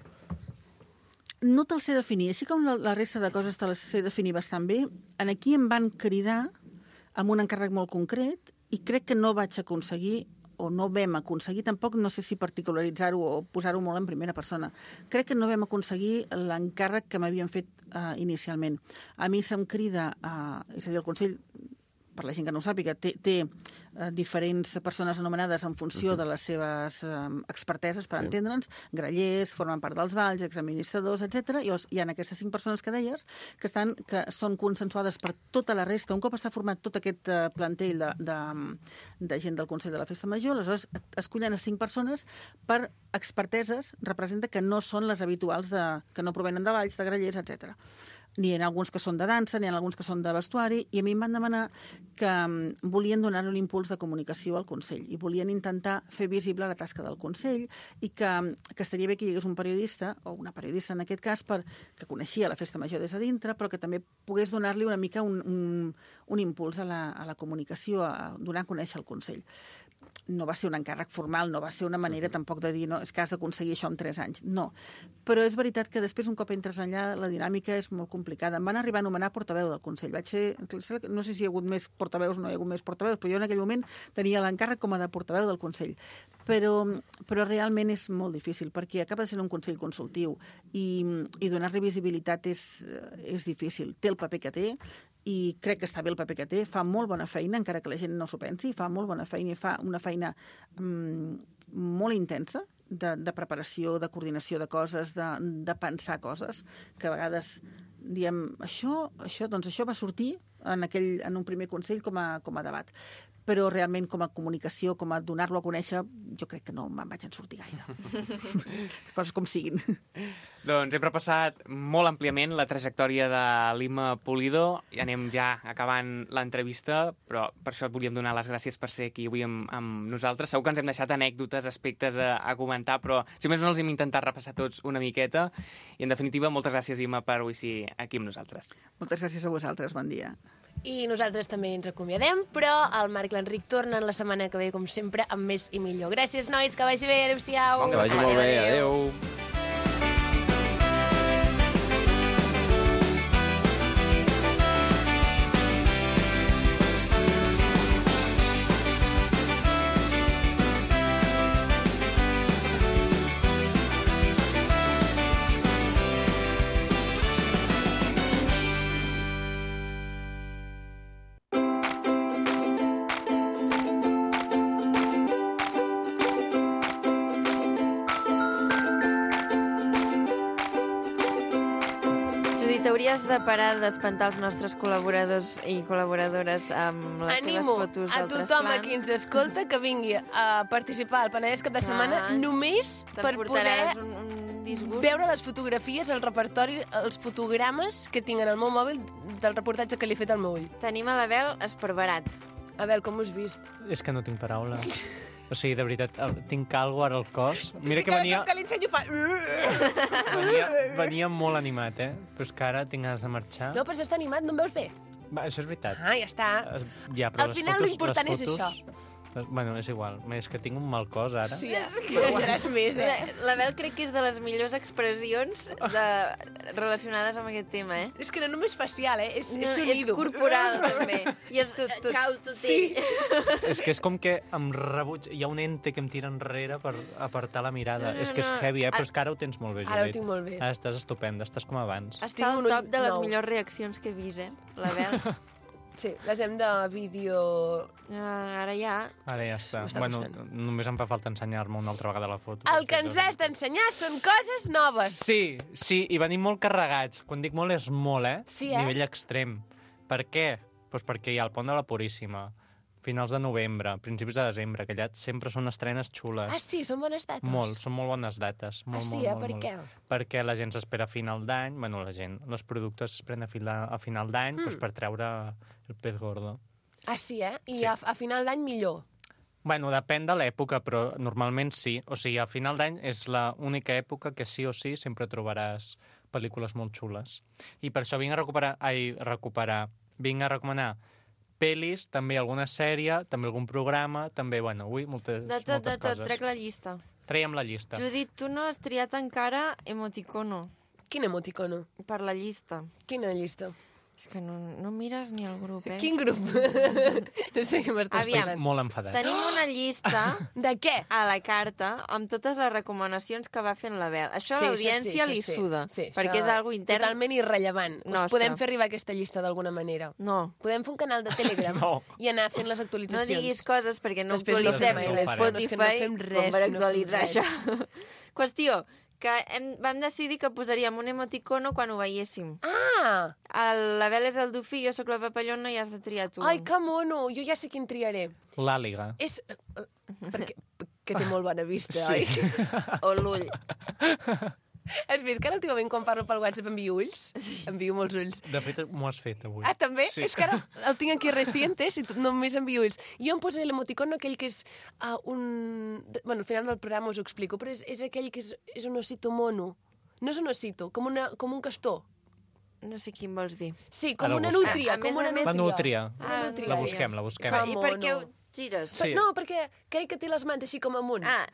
E: No te'l sé definir. Així com la resta de coses te les sé definir bastant bé, aquí em van cridar amb un encàrrec molt concret i crec que no vaig aconseguir o no vam aconseguir, tampoc no sé si particularitzar-ho o posar-ho molt en primera persona. Crec que no vam aconseguir l'encàrrec que m'havien fet inicialment. A mi se'm crida, és a dir, el Consell, per la gent que no ho sàpiga, té diferents persones anomenades en funció de les seves experteses, per entendre'ns, grallers, formen part dels balls, exaministradors, etc. I hi ha aquestes 5 persones que deies que són consensuades per tota la resta. Un cop està format tot aquest plantell de gent del Consell de la Festa Major, aleshores escollen a 5 persones per experteses, representa que no són les habituals, que no provenen de balls, de grallers, etc. N'hi ha alguns que són de dansa, n'hi ha alguns que són de vestuari, i a mi em van demanar que volien donar-li un impuls de comunicació al Consell i volien intentar fer visible la tasca del Consell i que estaria bé que hi hagués un periodista, o una periodista en aquest cas, que coneixia la Festa Major des de dintre, però que també pogués donar-li una mica un impuls a la comunicació, a donar a conèixer el Consell. No va ser un encàrrec formal, no va ser una manera tampoc de dir, no, és que has d'aconseguir això en 3 anys. No. Però és veritat que després, un cop entres allà, la dinàmica és molt complicada. Em van arribar a nomenar portaveu del Consell. No sé si hi ha hagut més portaveus o no hi ha hagut més portaveus, però jo en aquell moment tenia l'encàrrec com a de portaveu del Consell. Però realment és molt difícil, perquè acaba de ser un Consell consultiu i donar-li visibilitat és difícil. Té el paper que té, i crec que està bé el paper que té, fa molt bona feina, encara que la gent no s'ho pensi, fa molt bona feina i fa una feina molt intensa de preparació, de coordinació de coses, de pensar coses, que a vegades diem, això va sortir en un primer Consell com a debat. Però realment com a comunicació, com a donar-lo a conèixer, jo crec que no me'n vaig en sortir gaire. Coses com siguin.
D: Doncs hem repassat molt àmpliament la trajectòria de l'Imma Pulido i anem ja acabant l'entrevista, però per això et volíem donar les gràcies per ser aquí avui amb nosaltres. Segur que ens hem deixat anècdotes, aspectes a comentar, però si més no els hem intentat repassar tots una miqueta i en definitiva moltes gràcies, Imma, per avui ser aquí amb nosaltres.
E: Moltes gràcies a vosaltres, bon dia.
A: I nosaltres també ens acomiadem, però el Marc i l'Enric tornen la setmana que ve, com sempre, amb més i millor. Gràcies, nois, que vagi bé, adéu-siau.
C: Que vagi molt bé, adéu.
B: hauries de parar d'espantar els nostres col·laboradors i col·laboradores amb les teves fotos del
A: Animo a tothom
B: trasplant.
A: a qui ens escolta que vingui a participar al Penedès Cap de Setmana només per poder
B: un disgust.
A: veure les fotografies, el repertori, els fotogrames que tinc en el meu mòbil del reportatge que li he fet al meu ull.
B: Tenim a l'Abel esparverat.
A: Abel, com ho has vist?
F: És que no tinc paraula. O sigui, de veritat, tinc algo ara al cos. Mira que venia,
A: Que l'ensenyo fa...
F: venia molt animat, Però és que ara tinc ganes de marxar.
A: No, però s'està animat, no em veus bé?
F: Va, això és veritat.
A: Ah, ja està.
F: Ja, però
A: Al final l'important és això.
F: Bueno, és igual. És que tinc un mal cos ara.
A: Sí, però vendràs més,
B: L'Abel crec que és de les millors expressions relacionades amb aquest tema,
A: És que no només facial, és
B: No, és
A: sonido.
B: corporal, també. I es cau tot ell.
F: És que és com que em rebuig... Hi ha un ente que em tira enrere per apartar la mirada.
B: No,
F: És que és
B: no.
F: heavy, però és que ara ho tens molt bé, Judit.
A: Ara ho tinc molt bé.
F: Ara estàs estupenda, estàs com abans.
B: Està al
A: Tinc un
B: top de les
A: nou.
B: millors reaccions que he vist, l'Abel.
A: Sí, les hem de vídeo...
B: Ara ja...
F: Ara ja està.
A: M'està
F: Bueno,
A: costant.
F: només em fa falta ensenyar-me una altra vegada la foto.
A: El que ens has d'ensenyar són coses noves.
F: Sí, i venim molt carregats. Quan dic molt és molt,
A: Sí,
F: Nivell extrem. Per què? Doncs perquè hi ha el Pont de la Puríssima, finals de novembre, principis de desembre, que allà sempre són estrenes xules.
A: Ah, sí, són bones dates.
F: Són molt bones dates. Molt,
A: sí,
F: molt,
A: per
F: molt.
A: què?
F: Perquè la gent s'espera a final d'any, les productes s'esperen a final d'any doncs per treure el pez gordo.
A: Ah, sí, I
F: Sí.
A: a final d'any millor.
F: Bueno, depèn de l'època, però normalment sí. O sigui, a final d'any és l'única època que sí o sí sempre trobaràs pel·lícules molt xules. I per això vinc a vinc a recomanar pel·lis, també alguna sèrie, també algun programa, també, avui moltes coses.
B: Trec la llista.
F: Traiem la llista.
B: Judit, tu no has triat encara emoticono
A: Quin emoticono?
B: per la llista.
A: Quina llista?
B: És que no mires ni el grup,
A: Quin grup? No sé què m'estàs
B: Aviam.
A: parlant.
F: Molt enfadat.
B: Tenim una llista
A: De què?
B: a la carta amb totes les recomanacions que va fent l'Abel. Això a l'audiència li suda, perquè és algo intern.
A: Totalment irrellevant.
B: Nostre.
A: Us podem fer arribar aquesta llista d'alguna manera.
B: No.
A: Podem fer un canal de Telegram
F: No.
A: i anar fent les
B: No
A: actualitzacions.
B: diguis coses perquè no
A: Després no
B: actualitzem
F: fem
B: ni
F: res,
B: Spotify
A: no, és que no fem res,
B: com per
A: no fem
B: actualitzar
A: res.
B: això. Qüestió, que vam decidir que posaríem un emoticono quan ho veiéssim.
A: Ah!
B: L'Abel és el dofí, jo sóc la papallona i has de triar tu.
A: Ai, que mono! Jo ja sé quin triaré.
F: L'àliga.
A: És... Perquè que té molt bona vista,
F: Sí.
A: oi?
B: O l'ull.
A: Has vist que ara últimament quan parlo pel WhatsApp envio ulls? Sí. Envio molts ulls.
F: De fet, m'ho has fet avui.
A: Ah, també?
F: Sí.
A: És que ara el tinc aquí recientes i només envio ulls. Jo em posaré l'emoticono aquell que és un... Bueno, al final del programa us ho explico, però és aquell que és un osito mono. No és un osito, com un castor.
B: No sé quin vols dir.
A: Sí, com
F: Ara
A: una
F: ho busquem.
A: nútria.
B: A més
A: Com una
B: a més-
F: La nútria.
A: Una nútria.
F: La busquem, la busquem.
A: Que
B: I per què ho
A: mono.
B: gires?
F: Sí.
A: No, perquè crec que té les mans així com amunt.
B: Ah,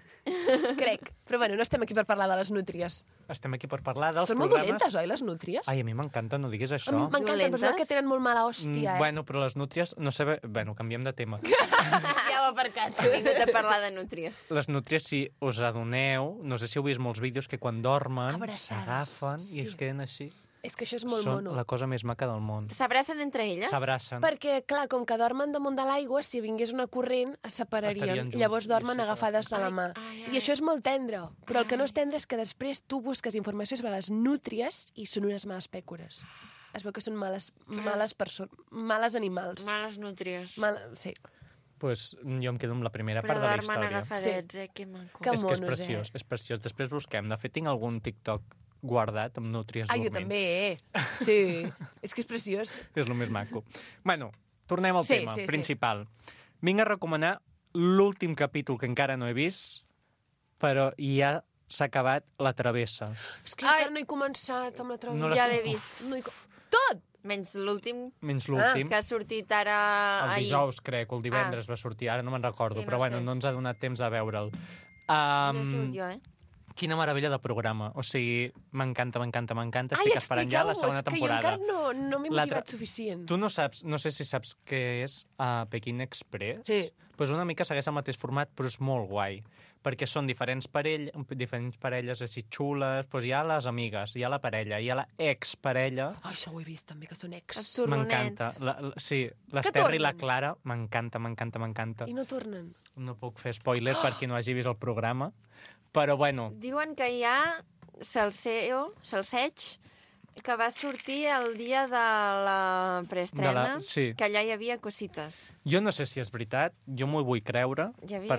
A: Crec. Però bueno, no estem aquí per parlar de les nútries.
F: Estem aquí per parlar dels
A: Són molt
F: programes...
A: dolentes, oi, les nútries?
F: Ai, a mi m'encanta, no diguis
A: A
F: això.
A: mi m'encanten, però es veu que tenen molt mala hòstia,
F: Bueno, però les nútries, no sé... Bueno, canviem de tema.
A: Ja ho he aparcat.
B: he vingut a parlar de nútries.
F: Les nútries, si us adoneu, no sé si heu vist molts vídeos que quan dormen
A: Abraçades,
F: s'agafen
A: sí.
F: i es queden així.
A: És que això és molt
F: Són
A: mono.
F: la cosa més maca del món.
B: S'abracen entre elles?
F: S'abracen.
A: Perquè, clar, com que dormen damunt de l'aigua, si vingués una corrent, es separarien.
F: Estarien junts,
A: Llavors dormen
F: sí,
A: agafades de la mà.
B: ai,
A: I això és molt tendre. Però el que no és tendre és que després tu busques informació sobre les nútries i són unes males pècores. Es veu que són males persones, males animals.
B: Males nútries.
A: Sí.
F: Pues jo em quedo amb la primera
B: Però
F: part de la
B: dormen
F: història.
B: agafadets, Que maco.
A: Que
F: És que és
A: monos,
F: preciós, és preciós. Després busquem. De fet, tinc algun TikTok guardat amb nútries
A: Ah, jo
F: dormint.
A: també, Sí. És que és preciós.
F: És el més maco. Bueno, tornem al
A: Sí,
F: tema
A: sí, sí.
F: principal. Vinc a recomanar l'últim capítol que encara no he vist, però ja s'ha acabat La Travessa.
A: És que
B: Ai.
A: encara no he començat amb la travessa.
F: No
B: Ja
F: l'has-
B: l'he vist.
A: No Tot!
B: Menys l'últim
F: Menys l'últim.
B: que ha sortit ara
F: El
B: ahir.
F: dijous, crec, o el divendres va sortir, ara no me'n recordo,
B: Sí, no
F: però bueno,
B: sé.
F: no ens ha donat temps de veure'l.
B: No he sigut jo,
F: Quina meravella de programa. O sigui, m'encanta, m'encanta, m'encanta.
A: Ai,
F: Estic esperant ja la
A: expliqueu-ho,
F: segona
A: és que
F: temporada.
A: jo encara no m'he
F: La
A: motivat
F: tra-
A: suficient.
F: Tu no saps, no sé si saps què és Peking Express.
A: Sí.
F: Pues una mica segueix el mateix format, però és molt guai. Perquè són diferents parelles així xules, doncs hi ha les amigues, hi ha la parella, hi ha la exparella.
A: Ai, això ho he vist també, que són ex.
B: Els torronets.
F: M'encanta. Sí,
A: Que
F: l'Ester i la
A: tornen?
F: Clara, m'encanta, m'encanta, m'encanta.
A: I no tornen.
F: No puc fer spoiler per qui no hagi vist el programa, però bueno,
B: Diuen que hi ha salseig Que va sortir el dia de la preestrena,
F: Sí.
B: que allà hi havia cosites.
F: Jo no sé si és veritat, jo m'ho vull creure.
B: Hi havia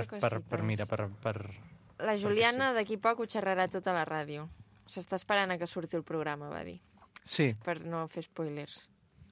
F: Per
B: La Juliana d'aquí poc ho xerrarà tot a la ràdio. S'està esperant a que surti el programa, va dir,
F: Sí.
B: per no fer spoilers.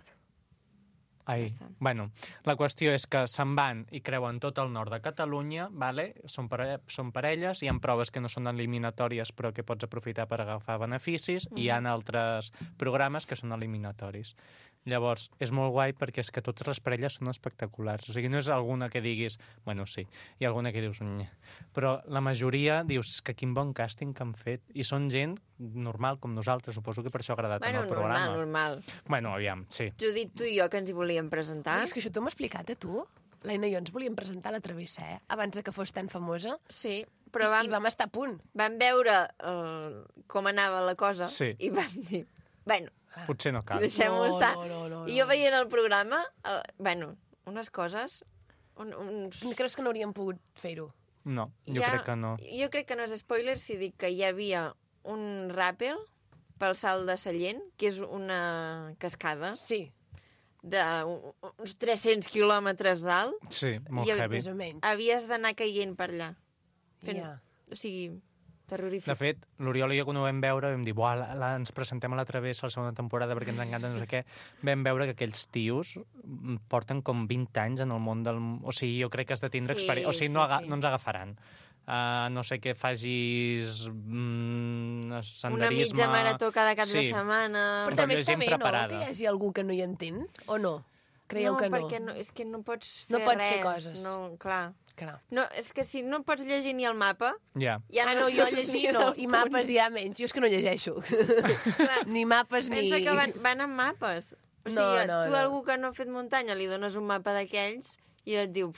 F: Ai.
B: Ja està.
F: Bueno, la qüestió és que se'n van i creuen tot el nord de Catalunya, vale? Són parelles, hi ha proves que no són eliminatòries però que pots aprofitar per agafar beneficis, i hi ha altres programes que són eliminatoris. Llavors, és molt guai perquè és que totes les parelles són espectaculars. O sigui, no és alguna que diguis... Bueno, sí, hi ha alguna que dius... Nye. Però la majoria dius que quin bon càsting que han fet. I són gent normal, com nosaltres. Suposo que per això ha agradat en el programa.
B: Normal.
F: Bueno, aviam, sí.
B: Judit, tu i jo, que ens hi volíem presentar.
A: És que això t'ho hem explicat, a tu? L'Aina i jo ens volíem presentar a la Travessa, abans de que fos tan famosa.
B: Sí, però
A: I vam estar a punt.
B: vam veure com anava la cosa i vam dir, bueno,
F: Potser no cal.
B: deixem-ho estar.
A: No.
B: I jo veient el programa, unes coses...
A: Creus que no hauríem pogut fer-ho?
F: No, jo crec que no.
B: Jo crec que no és spoiler si dic que hi havia un ràpel pel salt de Sallent, que és una cascada
A: Sí,
B: d'uns 300 quilòmetres d'alt.
F: Sí, molt
B: I
F: heavy.
A: més o menys.
B: Havies d'anar caient per allà.
A: Ja.
B: O sigui, terrorífic.
F: De fet, l'Oriol i jo, quan ho vam veure, vam dir, buah, ens presentem a la Travessa a la segona temporada perquè ens encanta no sé què. Vam veure que aquells tios porten com 20 anys en el món del... O sigui, jo crec que has de tindre
B: Sí,
F: experiència. O sigui,
B: sí.
F: no ens agafaran. No sé què facis... senderisme...
B: Una mitja marató cada cap de setmana.
A: Però
F: Però
A: també està
F: gent
A: bé,
F: preparada.
A: no?, que hi hagi algú que no hi entén, o no? Creieu que no?
B: perquè és que no pots fer
A: No pots
B: res.
A: fer coses.
B: No, clar.
A: Clar.
B: No, és que si no pots llegir ni el mapa,
F: Ja.
B: ja
A: Ah, no, jo
B: saps
A: llegir
B: ni
A: no,
B: el
A: i
B: punt.
A: mapes ja menys. Jo és que no llegeixo. Ni mapes ni...
B: Pensa que van amb mapes. O sigui,
A: No,
B: tu
A: no.
B: a algú que no ha fet muntanya li dones un mapa d'aquells i et diu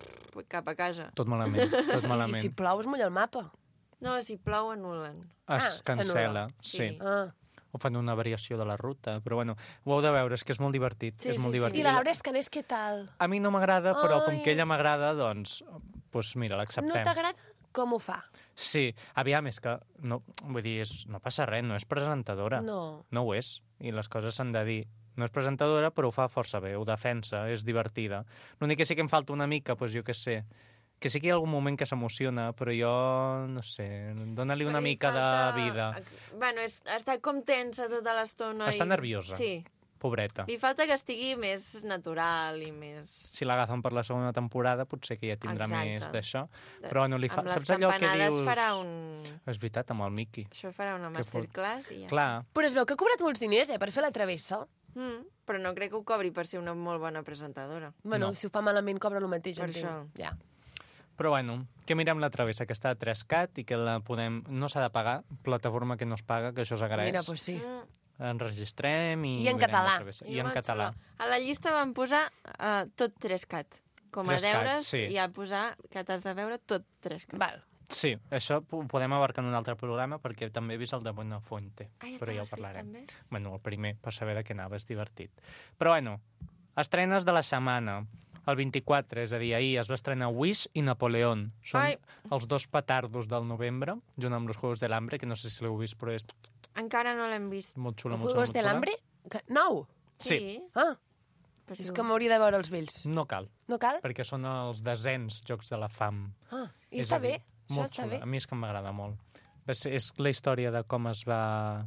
B: cap a casa.
F: Tot malament, tot
A: I
F: malament.
A: si plou es mulla el mapa.
B: No, si plou anul·len.
F: Es cancel·la,
B: Sí.
F: sí.
A: Ah.
F: O fan una variació de la ruta, però bueno, ho heu de veure, és que és molt divertit.
B: Sí,
F: és molt
B: sí, sí.
F: divertit.
A: I la Laura Escanés, què tal?
F: A mi no m'agrada, però com
A: Ai.
F: que ella m'agrada, doncs mira, l'acceptem.
A: No t'agrada com ho fa?
F: Sí, aviam, és que no, vull dir, no passa res, no és presentadora.
A: No.
F: No ho és, i les coses s'han de dir. No és presentadora, però ho fa força bé, ho defensa, és divertida. L'únic que sí que em falta una mica, doncs jo què sé, que sí que hi ha algun moment que s'emociona, però jo, no sé, dóna-li una
B: Però li
F: mica de
B: falta-
F: vida.
B: Bueno, està com tensa tota l'estona.
F: Està nerviosa.
B: Sí.
F: Pobreta.
B: Li falta que estigui més natural i més...
F: Si l'agafen per la segona temporada, potser que ja tindrà
B: Exacte.
F: més d'això. Però bueno, li fa...
B: Amb les
F: Saps allò que
B: campanades
F: dius...
B: farà un...
F: És veritat, amb el Mickey.
B: Això farà una
F: Que fot-
B: masterclass i ja.
F: Clar,
A: Però es veu que ha cobrat molts diners, per fer la travessa.
B: Però no crec que ho cobri per ser una molt bona presentadora.
A: Bueno,
F: No.
A: si ho fa malament, cobra el mateix,
B: Per
A: entenc.
B: això.
A: Ja.
F: però bueno, que mirem la travessa, que està a 3CAT i que la podem... No s'ha de pagar, plataforma que no es paga, que això s'agraeix.
A: Mira, doncs sí.
F: Ens registrem i...
A: I en
F: mirem
A: català.
F: la travessa. I en
B: no
F: català.
B: A la llista van posar tot 3CAT. Com a
F: 3CAT,
B: deures,
F: sí.
B: hi ha posar que t'has de veure tot 3CAT.
A: Val.
F: Sí, això ho podem abarcar en un altre programa perquè també he vist el de Buenafuente, però ja ho parlarem.
B: També?
F: Bueno, el primer, per saber de què anava, és divertit. Però bueno, estrenes de la setmana. El 24, és a dir, ahir es va estrenar Wish i Napoleón. Són
B: Ai.
F: els dos petardos del novembre, junt amb los Juegos del Hambre, que no sé si l'heu vist, però és
B: Encara no l'hem vist.
F: molt xula, molt xula.
A: Juegos
F: molt
A: de
F: xula.
A: l'Hambre? Nou?
F: Sí.
A: Ah,
B: Però
A: és que m'hauria de veure els vells.
F: No cal,
A: No cal?
F: perquè són els desens Jocs de la Fam.
A: Ah, i
F: És
A: està
F: a dir,
A: bé? Això
F: Molt
A: està
F: xula.
A: bé?
F: A mi és que m'agrada molt. És la història de com es va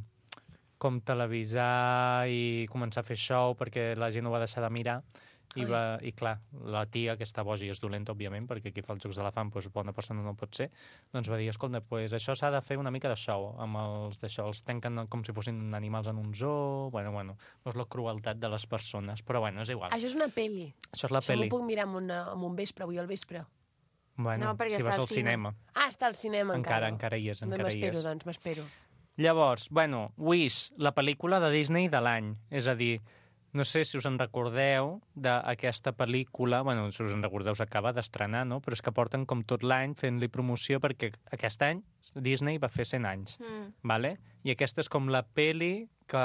F: televisar i començar a fer show perquè la gent ho va deixar de mirar i clar, la tia, que està boja i és dolenta, òbviament, perquè qui fa els Jocs de la Fam, doncs bona persona no pot ser, doncs va dir, escolta, doncs això s'ha de fer una mica de show amb els d'això, els tanquen com si fossin animals en un zoo, bueno, és la crueltat de les persones, però bueno, és igual.
A: Això és una pel·li.
F: Això és la
A: Això m'ho
F: pel·li.
A: puc mirar en un vespre, avui al vespre.
F: Bueno,
B: No, perquè
F: si
B: està
F: vas
B: al
F: al cinema.
A: Ah, està al cinema encara.
F: Encara hi és, encara hi
A: M'espero,
F: és.
A: doncs, m'espero.
F: Llavors, bueno, Wish, la pel·lícula de Disney de l'any. És a dir, no sé si us en recordeu d'aquesta pel·lícula, bueno, si us en recordeu, s'acaba d'estrenar, no? Però és que porten com tot l'any fent-li promoció perquè aquest any Disney va fer 100 anys, vale? I aquesta és com la pel·li que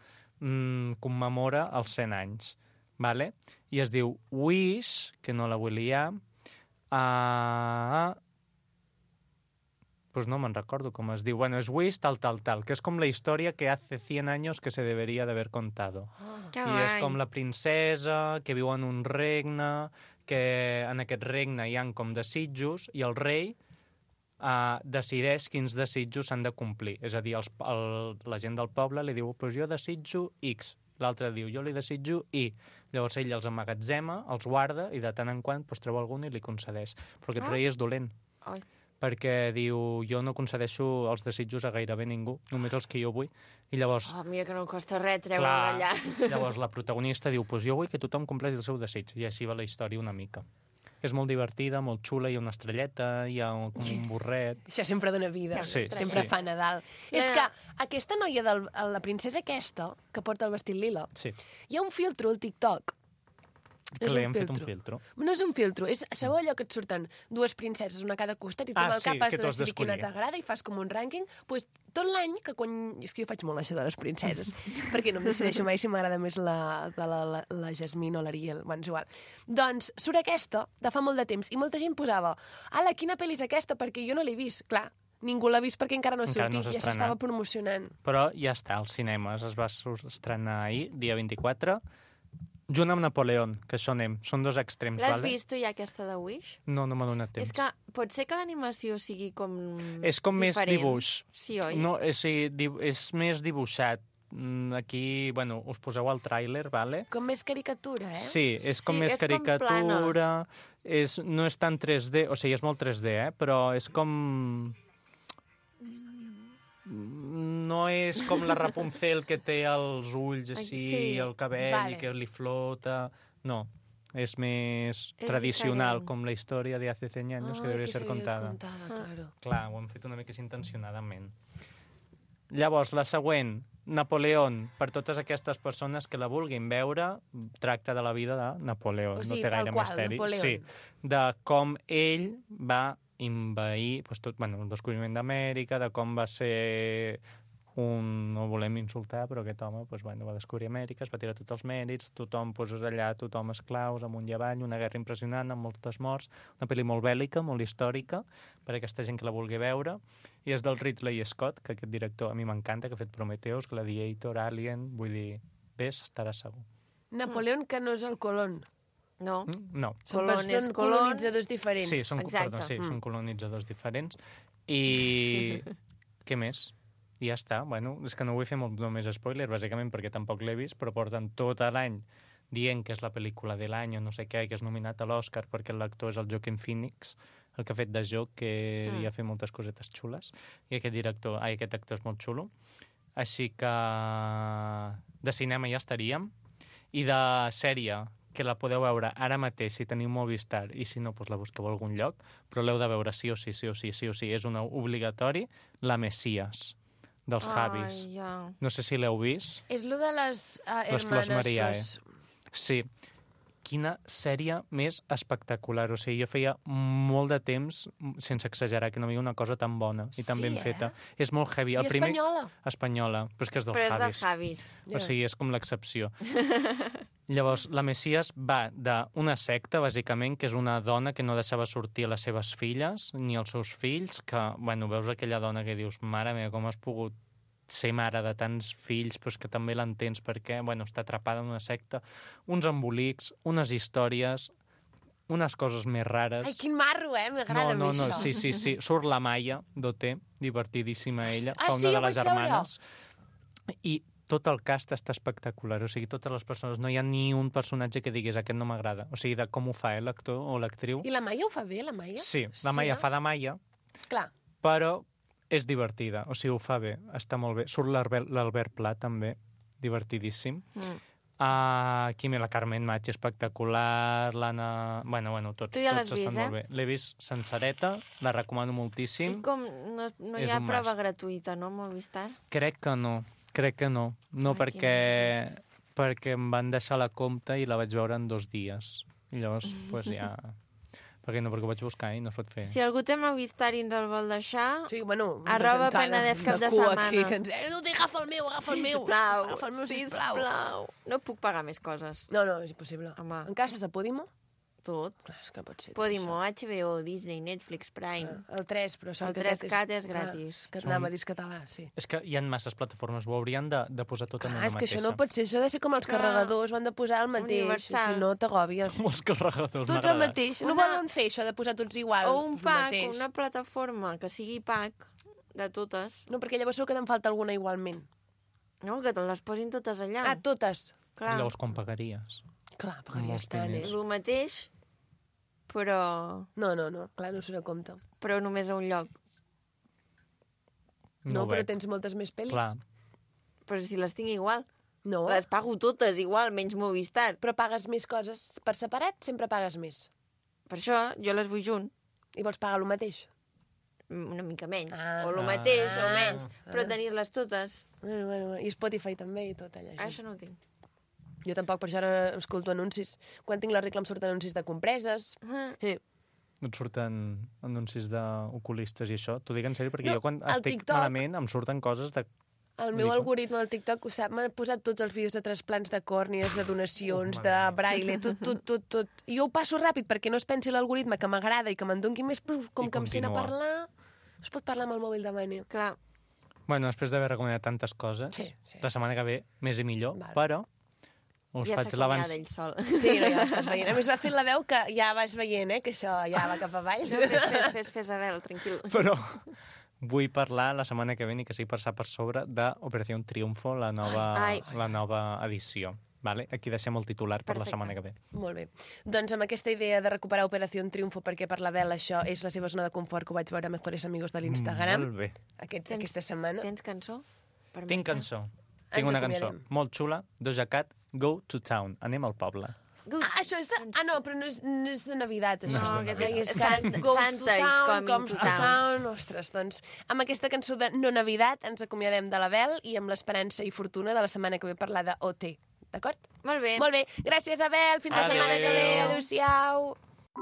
F: commemora els 100 anys, vale? I es diu Wish, que no la vull liar, Pues no me'n recordo com es diu. Bueno, es Wish tal, que és com la història que hace 100 años que se debería de haber contado.
B: Que
F: I és
B: guai.
F: com la princesa que viu en un regne, que en aquest regne hi han com desitjos, i el rei decideix quins desitjos s'han de complir. És a dir, la gent del poble li diu, pues jo desitjo X. L'altre diu, jo li desitjo Y. Llavors ell els emmagatzema, els guarda, i de tant en quant pues, treu algun i li concedeix. Però aquest rei és dolent.
B: Ai.
F: Perquè diu, jo no concedeixo els desitjos a gairebé ningú, només els que jo vull. I llavors,
B: Mira que no costa res treure d'allà.
F: llavors la protagonista diu, pues jo vull que tothom compleixi el seu desig. I així va la història una mica. És molt divertida, molt xula, hi ha una estrelleta, hi ha un burret...
A: Això sempre dona vida.
F: Sí,
A: sempre
F: sí.
A: fa Nadal. És que aquesta noia, la princesa aquesta, que porta el vestit lila,
F: Sí,
A: hi ha un filtro al TikTok.
F: que li hem fet un filtro.
A: No és un filtro, sabeu allò que et surten dues princeses, una a cada costat, i tu amb el
F: sí,
A: cap has
F: que
A: de
F: t'has
A: decidir quina
F: d'escollir.
A: t'agrada i fas com un rànquing. Pues, tot l'any, que quan... És que jo faig molt això de les princeses, perquè no em decideixo mai si m'agrada més la Jasmine o l'Ariel. Bueno, és igual. Doncs surt aquesta, de fa molt de temps, i molta gent posava, ala, quina pel·li és aquesta? Perquè jo no l'he vist. Clar, ningú l'ha vist perquè encara no ha
F: Encara
A: sortit,
F: no s'ha
A: ja s'estava
F: estrenat.
A: promocionant.
F: Però ja està, als cinemes. Es va estrenar ahir, dia 24, junt amb Napoleón, que això anem. Són dos extrems,
B: L'has
F: vale?
B: vist tu ja, aquesta de Wish?
F: No m'ha donat temps.
B: És que pot ser que l'animació sigui com
F: És com més
B: diferent.
F: dibuix.
B: Sí, oi?
F: No, és més dibuixat. Aquí, bueno, us poseu el tràiler, vale?
A: Com més caricatura, eh?
F: Sí, és com
B: Sí,
F: més
B: és com
F: caricatura, no és tan 3D, o sigui, és molt 3D, però és com... No és com la Rapunzel que té els ulls així,
B: Sí,
F: el cabell,
A: vale.
F: i que li flota... No, és més
B: És
F: tradicional,
B: diferent.
F: com la història de hace 100 años que debería ser contada.
A: Claro.
F: Clar, ho hem fet una mica intencionadament. Llavors, la següent, Napoleón, per totes aquestes persones que la vulguin veure, tracta de la vida de Napoleó.
A: O sigui,
F: no té
A: tal
F: gaire
A: qual,
F: misteri.
A: Napoleón.
F: Sí, de com ell va envair pues, tot, bueno, el descobriment d'Amèrica, de com va ser no volem insultar, però aquest home pues, bueno, va descobrir Amèrica, es va tirar tots els mèrits, tothom pues, allà, tothom esclaus, amunt i avall, una guerra impressionant, amb moltes morts, una pel·li molt bèl·lica, molt històrica, per a aquesta gent que la vulgui veure, i és del Ridley Scott, que aquest director a mi m'encanta, que ha fet Prometheus, Gladiator, Alien, vull dir, ves, estaràs segur.
A: Napoleón, que no és el Colón.
B: No.
F: No.
B: Colón és
A: Són
B: Colón.
A: colonitzadors diferents.
F: Sí, són,
B: Exacte.
F: perdó, sí, són colonitzadors diferents. I què més? I ja està. Bueno, és que no vull fer molt només spoiler, bàsicament perquè tampoc l'he vist, però porten tot l'any dient que és la pel·lícula de l'any o no sé què, que és nominat a l'Oscar perquè l'actor és el Joaquin Phoenix, el que ha fet de Joc, que ha fet moltes cosetes xules, i aquest actor és molt xulo. Així que de cinema ja estaríem. I de sèrie, que la podeu veure ara mateix si teniu Movistar, i si no, doncs la busqueu a algun lloc, però l'heu de veure sí o sí, sí o sí, sí o sí. És una obligatori, La Messias, dels Javis.
B: Ai, ja.
F: No sé si l'heu vist.
A: És lo de les
F: Les Flors Mariae. Sí. Quina sèrie més espectacular. O sigui, jo feia molt de temps, sense exagerar, que no veia una cosa tan bona i tan
A: Sí,
F: ben feta. És molt heavy.
A: I espanyola.
F: Espanyola, però és que és dels
B: Però és
F: Javis.
B: dels Javis.
F: O sigui, és com l'excepció. Llavors, la Messias va d'una secta, bàsicament, que és una dona que no deixava sortir a les seves filles ni als seus fills, que, bueno, veus aquella dona que dius, mare meva, com has pogut ser mare de tants fills, però és que també l'entens perquè, bueno, està atrapada en una secta, uns embolics, unes històries, unes coses més rares.
A: Ai, quin marro, m'agrada
F: No,
A: això.
F: sí. Surt la Maia, d'Oté, divertidíssima ella,
A: Ah,
F: fa
A: sí,
F: una de
A: ho
F: les
A: vaig veure.
F: germanes. I tot el cast està espectacular, o sigui, totes les persones, no hi ha ni un personatge que diguis aquest no m'agrada, o sigui, de com ho fa l'actor o l'actriu.
A: I la Maia ho fa bé, la Maia?
F: Sí, la Maia fa de Maia,
A: Clar.
F: però és divertida, o sigui, ho fa bé, està molt bé. Surt l'Albert Pla, també, divertidíssim. Aquí la Carmen Maig, espectacular, l'Anna... Bueno, tots,
B: Tu ja
F: tots
B: l'has vist,
F: estan molt bé. L'he vist sencereta, la recomano moltíssim.
B: I com no hi
F: És
B: ha
F: un
B: prova
F: must.
B: gratuïta, no, Movistar?
F: Crec que no. No,
B: Ai,
F: perquè em van deixar la compta i la vaig veure en 2 dies. I llavors, pues, ja... Perquè ho vaig buscar i no es pot fer.
B: Si algú té Movistar i ens el vol deixar,
A: Sí, bueno,
B: Arroba
A: presentada
B: Penedès cap de
A: cua
B: setmana.
A: Aquí, que ens... No, agafa el meu, agafa el meu. Agafa el meu, sisplau.
B: sisplau. No puc pagar més coses.
A: No, és impossible.
B: Home.
A: Encara estàs a Podimo?
B: Tot.
A: Clar, és que pot ser tot
B: Podimo, HBO, Disney, Netflix, Prime.
A: El 3, però sort
B: El
A: que
B: 3CAT és gratis.
A: Que anava a dir català, sí.
F: És que hi ha masses plataformes, ho haurien de posar tot en una
A: És que
F: mateixa.
A: això no pot ser, això ha de ser com els
B: Clar.
A: carregadors, ho han de posar el mateix,
B: Universal.
A: si no t'agòbies.
F: Com els carregadors,
A: Tots el mateix, no volen fer això de posar tots igual.
B: O un
A: el
B: pack,
A: mateix.
B: una plataforma que sigui pack de totes.
A: No, perquè llavors segur que te'n falta alguna igualment.
B: No, que te les posin totes allà.
A: Ah, totes.
B: Clar.
F: Llavors, com pagaries?
A: Clar, pagaries
F: Molts
A: tant,
F: diners.
B: El mateix, però
A: clar, no surt a compte.
B: només a un lloc.
A: No,
F: ho
A: però
F: veig.
A: tens moltes més pel·lis.
F: Clar,
B: Però si les tinc igual.
A: No,
B: Les pago totes igual, menys Movistar.
A: però pagues més coses. Per separat sempre pagues més.
B: Per això jo les vull junt.
A: I vols pagar el mateix.
B: Una mica menys.
A: Ah.
B: O el mateix, o
A: Ah.
B: menys. Però tenir-les totes.
A: Bueno, i Spotify també i tot allà.
B: Això no ho tinc.
A: Jo tampoc, per això ara escolto anuncis. Quan tinc la regla em surten anuncis de compreses.
B: Ah.
F: no et surten anuncis d'oculistes i això? T'ho dic en sèrio, perquè
A: No,
F: jo quan
A: al
F: estic
A: TikTok.
F: malament em surten coses de...
A: El meu
F: Dic-
A: algoritme del TikTok, ho sap, m'ha posat tots els vídeos de trasplants de còrnies, de donacions, de braille, tot. I jo ho passo ràpid perquè no es pensi l'algoritme que m'agrada i que me'n doni més, però com
F: I
A: que em sent a
F: continua.
A: parlar, es pot parlar amb el mòbil de mani.
B: Clar.
F: Bueno, després d'haver recomanat tantes coses,
A: Sí, sí.
F: la setmana que ve més i millor,
A: Val.
F: però us
B: Ja
F: faig
B: s'acomiada
F: l'abans...
B: ell sol.
A: Sí, no, ja l'estàs veient. A més, va fent la veu que ja vas veient, que això ja va cap avall.
B: No, fes, Abel, tranquil.
F: Però vull parlar la setmana que ve, ni que sigui passar per sobre, d'Operació Triunfo, la nova edició. Vale? Aquí deixem el titular per la
B: Perfecte.
F: setmana que ve.
A: Molt bé. Doncs amb aquesta idea de recuperar Operació Triunfo, perquè per la Bel això és la seva zona de confort, que ho vaig veure a Mejores Amigos de l'Instagram
F: Molt bé.
A: aquesta setmana.
B: Tens cançó? Per
F: Tinc
B: marxar?
F: cançó. Tinc una cançó
A: acomiadem.
F: molt xula, Doja Cat, Go to Town. Anem al poble.
A: Això és de... Ah, no, però no és de Navidad, això.
B: No,
F: de
B: aquest
F: Navidad.
B: és Santa is coming to town.
A: Ostres, doncs, amb aquesta cançó de No Navidad ens acomiadem de la Bel i amb l'esperança i fortuna de la setmana que ve parlar de OT. D'acord?
B: Molt bé.
A: Molt bé. Gràcies, Abel. Fins la
F: Adéu.
A: setmana que ve. Adéu-siau.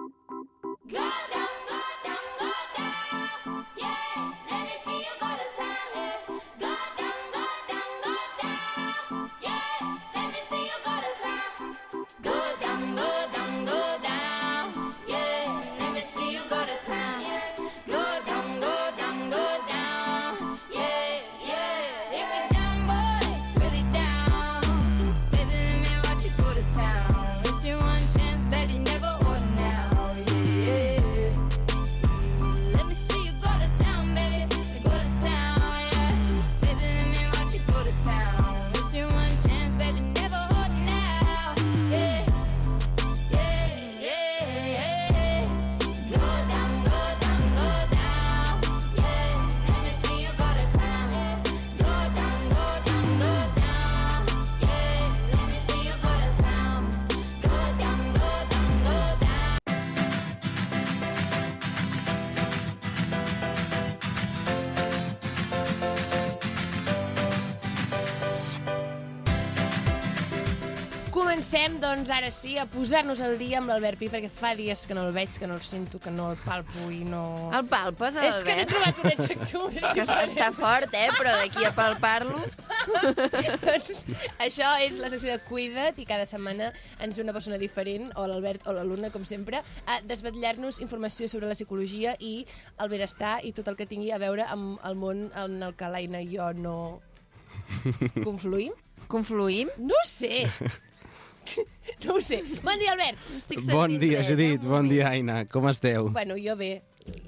A: Comencem, doncs, ara sí, a posar-nos al dia amb l'Albert Pi, perquè fa dies que no el veig, que no el sento, que no el palpo i no...
B: El palpes,
A: És que no he
B: Albert?
A: trobat un adjectiu.
B: Que està fort, però d'aquí a palpar-lo...
A: Doncs això és la secció de Cuida't i cada setmana ens ve una persona diferent, o l'Albert o l'alumne, com sempre, a desvetllar-nos informació sobre la psicologia i el benestar i tot el que tingui a veure amb el món en el que l'Aina i jo no confluïm.
B: Confluïm?
A: No ho sé. No ho sé. Bon dia, Albert.
B: Estic
G: Bon
B: sentint
G: dia,
B: res,
G: Judit.
B: eh?
G: Bon dia, Aina. Com esteu?
A: Bueno, jo bé,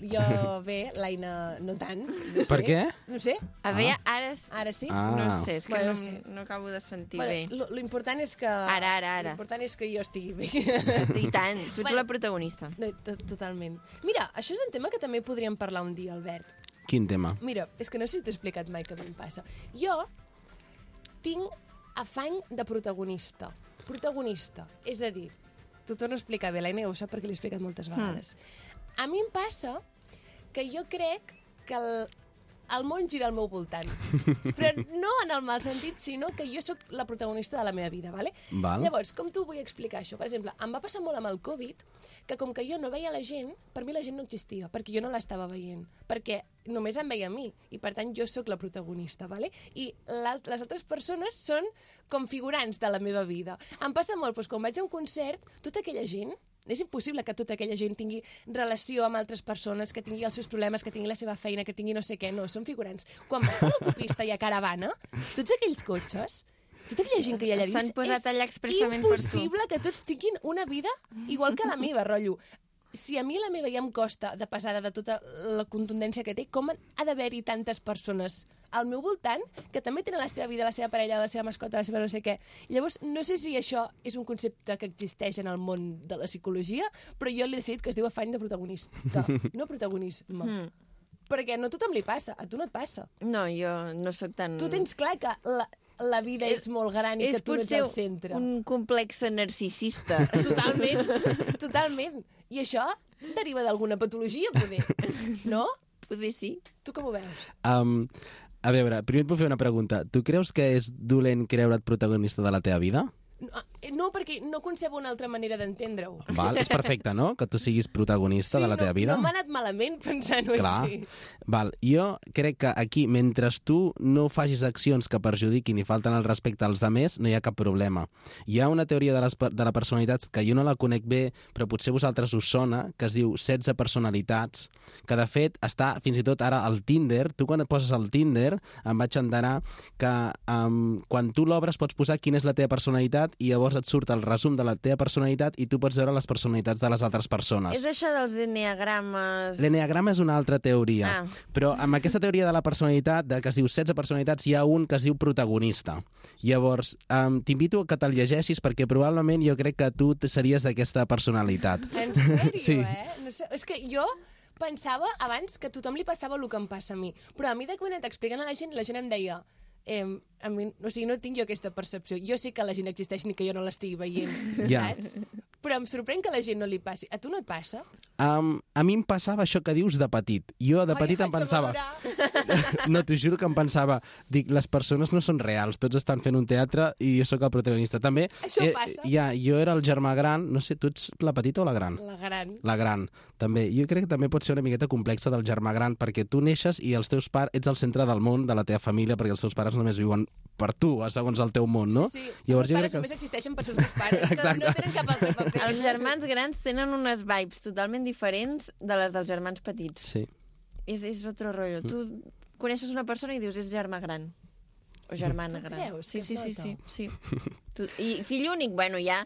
A: l'Aina no tant. No sé.
G: Per què?
A: No sé.
B: A veure, ara...
A: Ara sí?
G: Ah.
B: No sé, és que
A: Bueno,
B: no,
A: sí.
B: no acabo de sentir bé.
A: L'important és que...
B: Ara.
A: L'important és que jo estigui bé.
B: I tant, tu ets
A: Bueno.
B: la protagonista.
A: No, totalment. Mira, això és un tema que també podríem parlar un dia, Albert.
G: Quin tema?
A: Mira, és que no sé si t'he explicat mai què em passa. Jo tinc afany de protagonista. Protagonista. És a dir, t'ho torno a explicar bé, l'Aina ho sap perquè l'he explicat moltes vegades. A mi em passa que jo crec que el món gira al meu voltant. Però no en el mal sentit, sinó que jo sóc la protagonista de la meva vida, ¿vale?
G: Val.
A: Llavors, com t'ho vull explicar, això? Per exemple, em va passar molt amb el Covid, que com que jo no veia la gent, per mi la gent no existia, perquè jo no l'estava veient, perquè només em veia a mi, i per tant jo sóc la protagonista, ¿vale? I les altres persones són com figurants de la meva vida. Em passa molt, doncs, quan vaig a un concert, tota aquella gent És impossible que tota aquella gent tingui relació amb altres persones, que tingui els seus problemes, que tingui la seva feina, que tingui no sé què. No, són figurants. Quan vas per l'autopista i a caravana, tots aquells cotxes, tota aquella gent que hi ha allà dins...
B: S'han posat allà expressament per tu.
A: És impossible que tots tinguin una vida igual que la meva, rotllo. Si a mi la meva ja em costa de pesada de tota la contundència que té, com ha d'haver-hi tantes persones al meu voltant que també tenen la seva vida, la seva parella, la seva mascota, la seva no sé què. I llavors, no sé si això és un concepte que existeix en el món de la psicologia, però jo l'he decidit que es diu afany de protagonista, no protagonisme. Perquè no a tothom li passa, a tu no et passa.
B: No, jo no sóc tan...
A: Tu tens clar que la vida és molt gran i que tu no ets al centre.
B: És potser un complex narcisista.
A: Totalment. I això deriva d'alguna patologia, poder, no?
B: Poder sí.
A: Tu com ho veus?
G: A veure, primer et vull fer una pregunta. Tu creus que és dolent creure't protagonista de la teva vida?
A: No, perquè no concebo una altra manera d'entendre-ho.
G: Val, és perfecte, no? Que tu siguis protagonista de la teva vida.
A: Sí, no m'ha anat malament pensant-ho així.
G: Val, jo crec que aquí, mentre tu no facis accions que perjudiquin i falten el respecte als demés, no hi ha cap problema. Hi ha una teoria de la personalitat que jo no la conec bé, però potser vosaltres us sona, que es diu 16 personalitats, que de fet està fins i tot ara al Tinder. Tu quan et poses al Tinder em vaig enterar que quan tu l'obres pots posar quina és la teva personalitat i llavors et surt el resum de la teva personalitat i tu pots veure les personalitats de les altres persones.
B: És això dels enneagrames...
G: L'enneagrama és una altra teoria. Però amb aquesta teoria de la personalitat, que es diu 16 personalitats, hi ha un que es diu protagonista. Llavors, t'invito a que te'l llegeixis perquè probablement jo crec que tu series d'aquesta personalitat.
A: En sèrio,
G: sí.
A: No sé, és que jo pensava abans que a tothom li passava el que em passa a mi. Però a mi de quan he anat explicant a la gent em deia... a mi, o sigui, no tinc jo aquesta percepció. Jo sé que la gent existeix ni que jo no l'estigui veient, saps? Però em sorprèn que a la gent no li passi. A tu no et passa?
G: A mi em passava això que dius de petit. Jo de petit em pensava... No, t'ho juro que em pensava... Dic, les persones no són reals, tots estan fent un teatre i jo sóc el protagonista. També...
A: Això passa?
G: Jo era el germà gran, no sé, tu ets la petita o la gran?
A: La gran.
G: La gran, també. Jo crec que també pot ser una miqueta complexa del germà gran, perquè tu neixes i els teus pares... Ets el centre del món de la teva família, perquè els teus pares només viuen per tu, segons el teu món, no?
A: Sí, sí.
G: Llavors,
A: els pares només existeixen per ser els teus pares. No tenen cap altre paper.
B: Els germans grans tenen unes vibes totalment diferents de les dels germans petits.
G: Sí.
B: És otro rotllo. Tu coneixes una persona i dius, és germà gran. O germana gran.
A: Creus?
B: Sí. I fill únic, bueno, ja.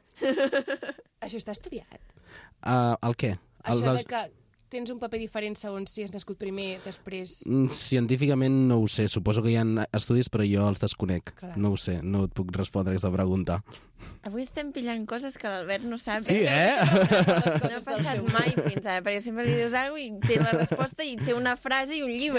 A: Això està estudiat?
G: El què?
A: Això de que tens un paper diferent segons si has nascut primer, després...
G: Científicament no ho sé. Suposo que hi ha estudis, però jo els desconec.
A: Clar.
G: No ho sé, no et puc respondre aquesta pregunta.
B: Avui estem pillant coses que l'Albert no sap.
G: Sí,
B: No ha passat mai fins ara, perquè sempre li dius alguna cosa i té la resposta i té una frase i un llibre.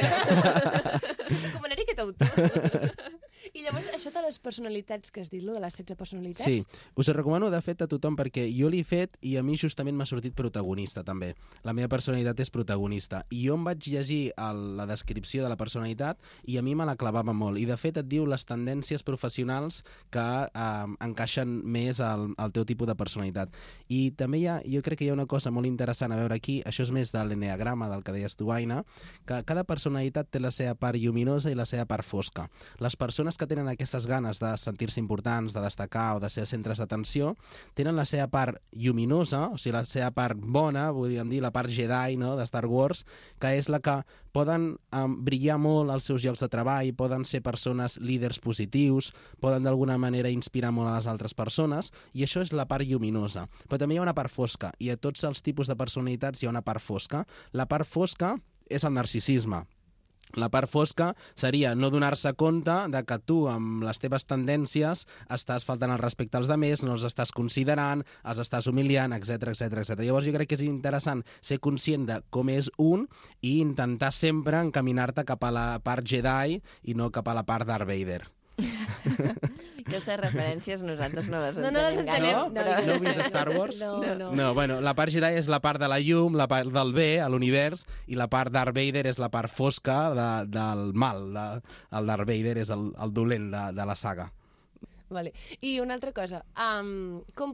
A: Com anar-hi aquest autor. I llavors, això de les personalitats que has dit, de les 16 personalitats...
G: Sí, us ho recomano de fet a tothom perquè jo l'he fet i a mi justament m'ha sortit protagonista també. La meva personalitat és protagonista. I jo em vaig llegir la descripció de la personalitat i a mi me la clavava molt. I de fet et diu les tendències professionals que encaixen més al teu tipus de personalitat. I també jo crec que hi ha una cosa molt interessant a veure aquí, això és més de l'enneagrama del que deies tu, Aina, que cada personalitat té la seva part lluminosa i la seva part fosca. Les persones que tenen aquestes ganes de sentir-se importants, de destacar o de ser centres d'atenció, tenen la seva part lluminosa, o sigui, la seva part bona, podríem dir, la part Jedi, no?, de Star Wars, que és la que poden brillar molt als seus llocs de treball, poden ser persones líders positius, poden d'alguna manera inspirar molt a les altres persones, i això és la part lluminosa. Però també hi ha una part fosca, i a tots els tipus de personalitats hi ha una part fosca. La part fosca és el narcisisme. La part fosca seria no donar-se compte de que tu, amb les teves tendències, estàs faltant el respecte als demés, no els estàs considerant, els estàs humiliant, etc. Llavors jo crec que és interessant ser conscient de com és un i intentar sempre encaminar-te cap a la part Jedi i no cap a la part Darth Vader.
B: Aquestes referències nosaltres no les entenem.
A: No les entenem.
G: No heu vist Star Wars?
A: No,
G: bueno, la part Jedi és la part de la llum, la part del bé a l'univers, i la part Darth Vader és la part fosca del mal. El Darth Vader és el dolent de la saga.
A: Vale. I una altra cosa, com puc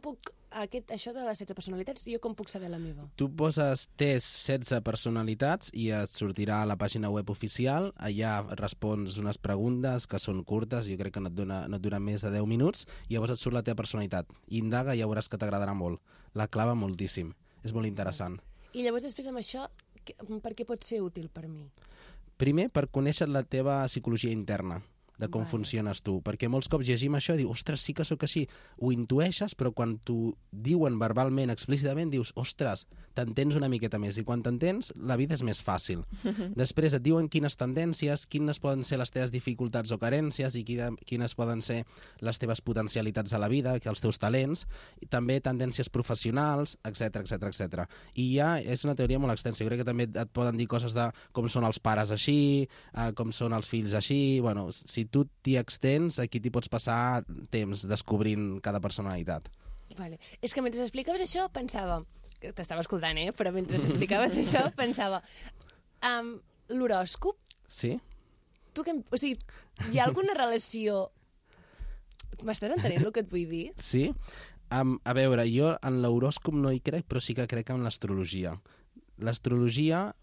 A: això de les 16 personalitats, jo com puc saber la meva?
G: Tu poses test 16 personalitats i et sortirà a la pàgina web oficial. Allà respons unes preguntes que són curtes, jo crec que no et duren més de 10 minuts, i llavors et surt la teva personalitat. Indaga i ja veuràs que t'agradarà molt. La clava moltíssim. És molt interessant.
A: I llavors després amb això, per què pot ser útil per mi?
G: Primer, per conèixer la teva psicologia interna, de com funciones tu, perquè molts cops llegim això i dius, ostres, sí que sóc així, ho intueixes, però quan t'ho diuen verbalment, explícitament, dius, ostres, t'entens una miqueta més, i quan t'entens, la vida és més fàcil. Després et diuen quines tendències, quines poden ser les teves dificultats o carències, i quines poden ser les teves potencialitats a la vida, els teus talents, i també tendències professionals, etc etc. I ja és una teoria molt extensa, jo crec que també et poden dir coses de com són els pares així, com són els fills així, bueno, si tu t'hi extens, aquí t'hi pots passar temps descobrint cada personalitat.
A: Vale. És que mentre explicaves això pensava, t'estava escoltant, però mentre explicaves això pensava, l'horòscop,
G: Sí?
A: o sigui, hi ha alguna relació... M'estàs entenent el que et vull dir?
G: Sí? A veure, jo en l'horòscop no hi crec, però sí que crec en l'astrologia. L'astrologia,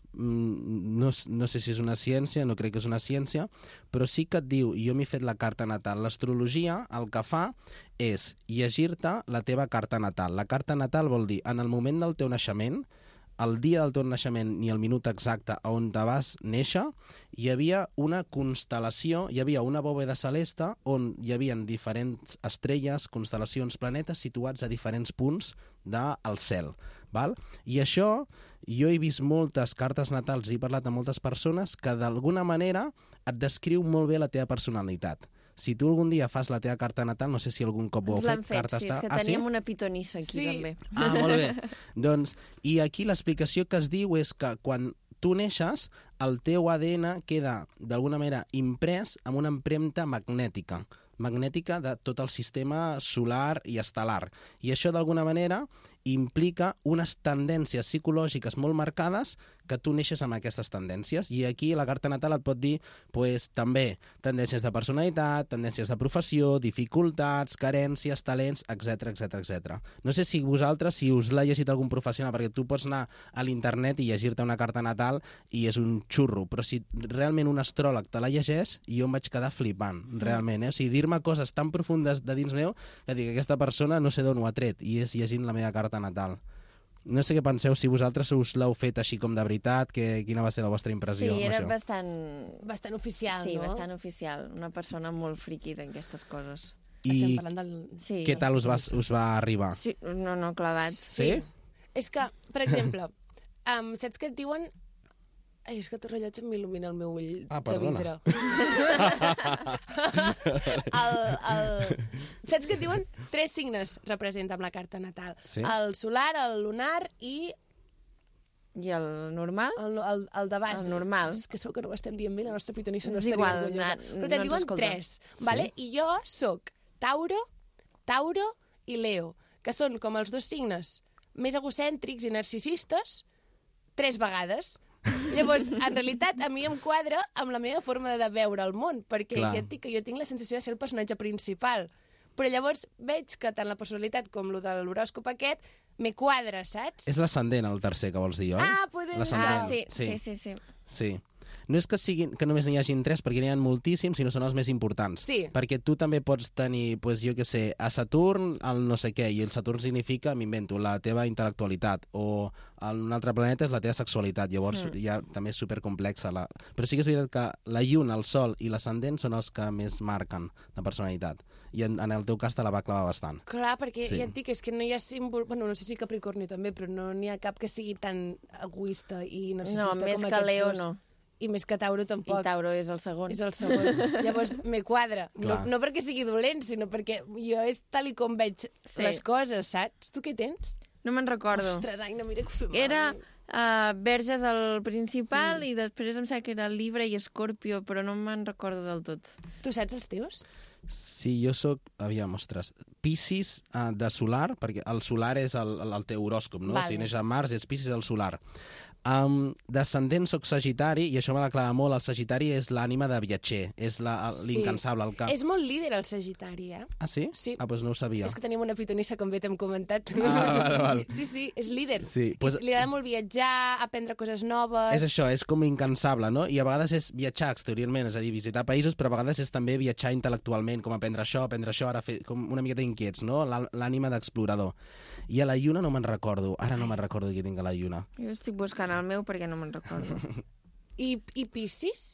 G: no sé si és una ciència, no crec que és una ciència, però sí que et diu, i jo m'he fet la carta natal, l'astrologia el que fa és llegir-te la teva carta natal. La carta natal vol dir, en el moment del teu naixement, el dia del teu naixement ni el minut exacte on te vas néixer, hi havia una constel·lació, hi havia una bòveda celeste on hi havia diferents estrelles, constel·lacions, planetes situats a diferents punts del cel. Val? I això, jo he vist moltes cartes natals i he parlat amb moltes persones que d'alguna manera et descriu molt bé la teva personalitat. Si tu algun dia fas la teva carta natal, no sé si algun cop ho heu fet.
B: Ens l'han fet, sí, és que teníem una pitonissa aquí, també.
G: Ah, molt bé. Doncs, i aquí l'explicació que es diu és que quan tu neixes, el teu ADN queda, d'alguna manera, imprès amb una empremta magnètica de tot el sistema solar i estel·lar. I això, d'alguna manera, implica unes tendències psicològiques molt marcades que tu neixes amb aquestes tendències. I aquí la carta natal et pot dir també tendències de personalitat, tendències de professió, dificultats, carències, talents, etc. No sé si vosaltres, si us l'ha llegit algun professional, perquè tu pots anar a l'internet i llegir-te una carta natal i és un xurro, però si realment un astròleg te la llegeix, jo em vaig quedar flipant, realment. O sigui, dir-me coses tan profundes de dins meu que dic que aquesta persona no sé d'on ho ha tret, i és llegint la meva carta natal. No sé què penseu, si vosaltres us l'heu fet així com de veritat, quina va ser la vostra impressió?
B: Sí, era
G: amb això?
A: Bastant oficial,
B: sí,
A: no?
B: Sí, bastant oficial. Una persona molt friqui d'aquestes coses.
A: Estem parlant del...
B: Sí.
G: Què tal us va arribar?
B: Sí, no, clavat.
G: Sí?
A: És que, per exemple, saps que et diuen... Ai, és que el rellotge m'il·lumina el meu ull de vidre. Saps que et diuen 3 signes representa amb la carta natal?
G: Sí?
A: El solar, el lunar i...
B: I el normal?
A: El de base.
B: El normal.
A: És que segur que no ho estem dient bé, la nostra pitonissa no
B: És
A: estaria
B: igual,
A: orgullosa.
B: no
A: Però te'n
B: ens
A: diuen
B: escolta.
A: 3, vale? I jo sóc Tauro i Leo, que són com els 2 signes més egocèntrics i narcisistes 3 vegades. Llavors, en realitat, a mi em quadra amb la meva forma de veure el món, perquè ja et dic que jo tinc la sensació de ser el personatge principal. Però llavors veig que tant la personalitat com lo de l'horòscop aquest me quadra, saps?
G: És l'ascendent, el tercer, que vols dir, oi?
A: Ah, poder ser.
B: Sí.
G: No és que només n'hi hagin 3, perquè n'hi ha moltíssims, sinó són els més importants.
A: Sí.
G: Perquè tu també pots tenir, jo què sé, a Saturn el no sé què, i el Saturn significa, m'invento, la teva intel·lectualitat, o un altre planeta és la teva sexualitat, llavors ja també és supercomplexa. Però sí que és veritat que la lluna, el sol i l'ascendent són els que més marquen la personalitat. I en el teu cas te la va clavar bastant.
A: Clar, perquè ja et dic, és que no hi ha símbol... Bueno, no sé si Capricorni també, però no n'hi ha cap que sigui tan egoista i narcisista com aquests dos.
B: No, més que Leo no.
A: I més que Tauro tampoc.
B: I Tauro és el segon.
A: És el segon. Llavors, me quadra. No perquè sigui dolent, sinó perquè jo és tal i com veig les coses, saps? Tu què tens?
B: No me'n recordo.
A: Ostres, Aina, mira que ho fem.
B: Era Verges el principal i després em sembla que era Libra i Escorpio, però no me'n recordo del tot.
A: Tu saps els teus?
G: Sí, jo sóc, aviam, ostres, Piscis de solar, perquè el solar és el teu horòscop, no?
A: Vale.
G: Si neix a març, ets Piscis el solar. Descendent soc Sagitari, i això me l'aclava molt, el Sagitari és l'ànima de viatger, és l'incansable, el cap.
A: És molt líder el Sagitari, eh?
G: Ah, sí?
A: Sí.
G: Ah, doncs no ho sabia.
A: És que tenim una pitonissa, com bé t'hem comentat.
G: Val.
A: Sí, és líder.
G: Sí, pues...
A: Li agrada molt viatjar, aprendre coses noves...
G: És això, és com incansable, no? I a vegades és viatjar exteriorment, és a dir, visitar països, però a vegades és també viatjar intel·lectualment, com aprendre això, ara fer com una miqueta inquiets, no? L'ànima d'explorador. I a la lluna no me'n recordo. Ara no me'n recordo qui tinc a la lluna.
B: Jo estic buscant el meu perquè no me'n recordo.
A: I Piscis?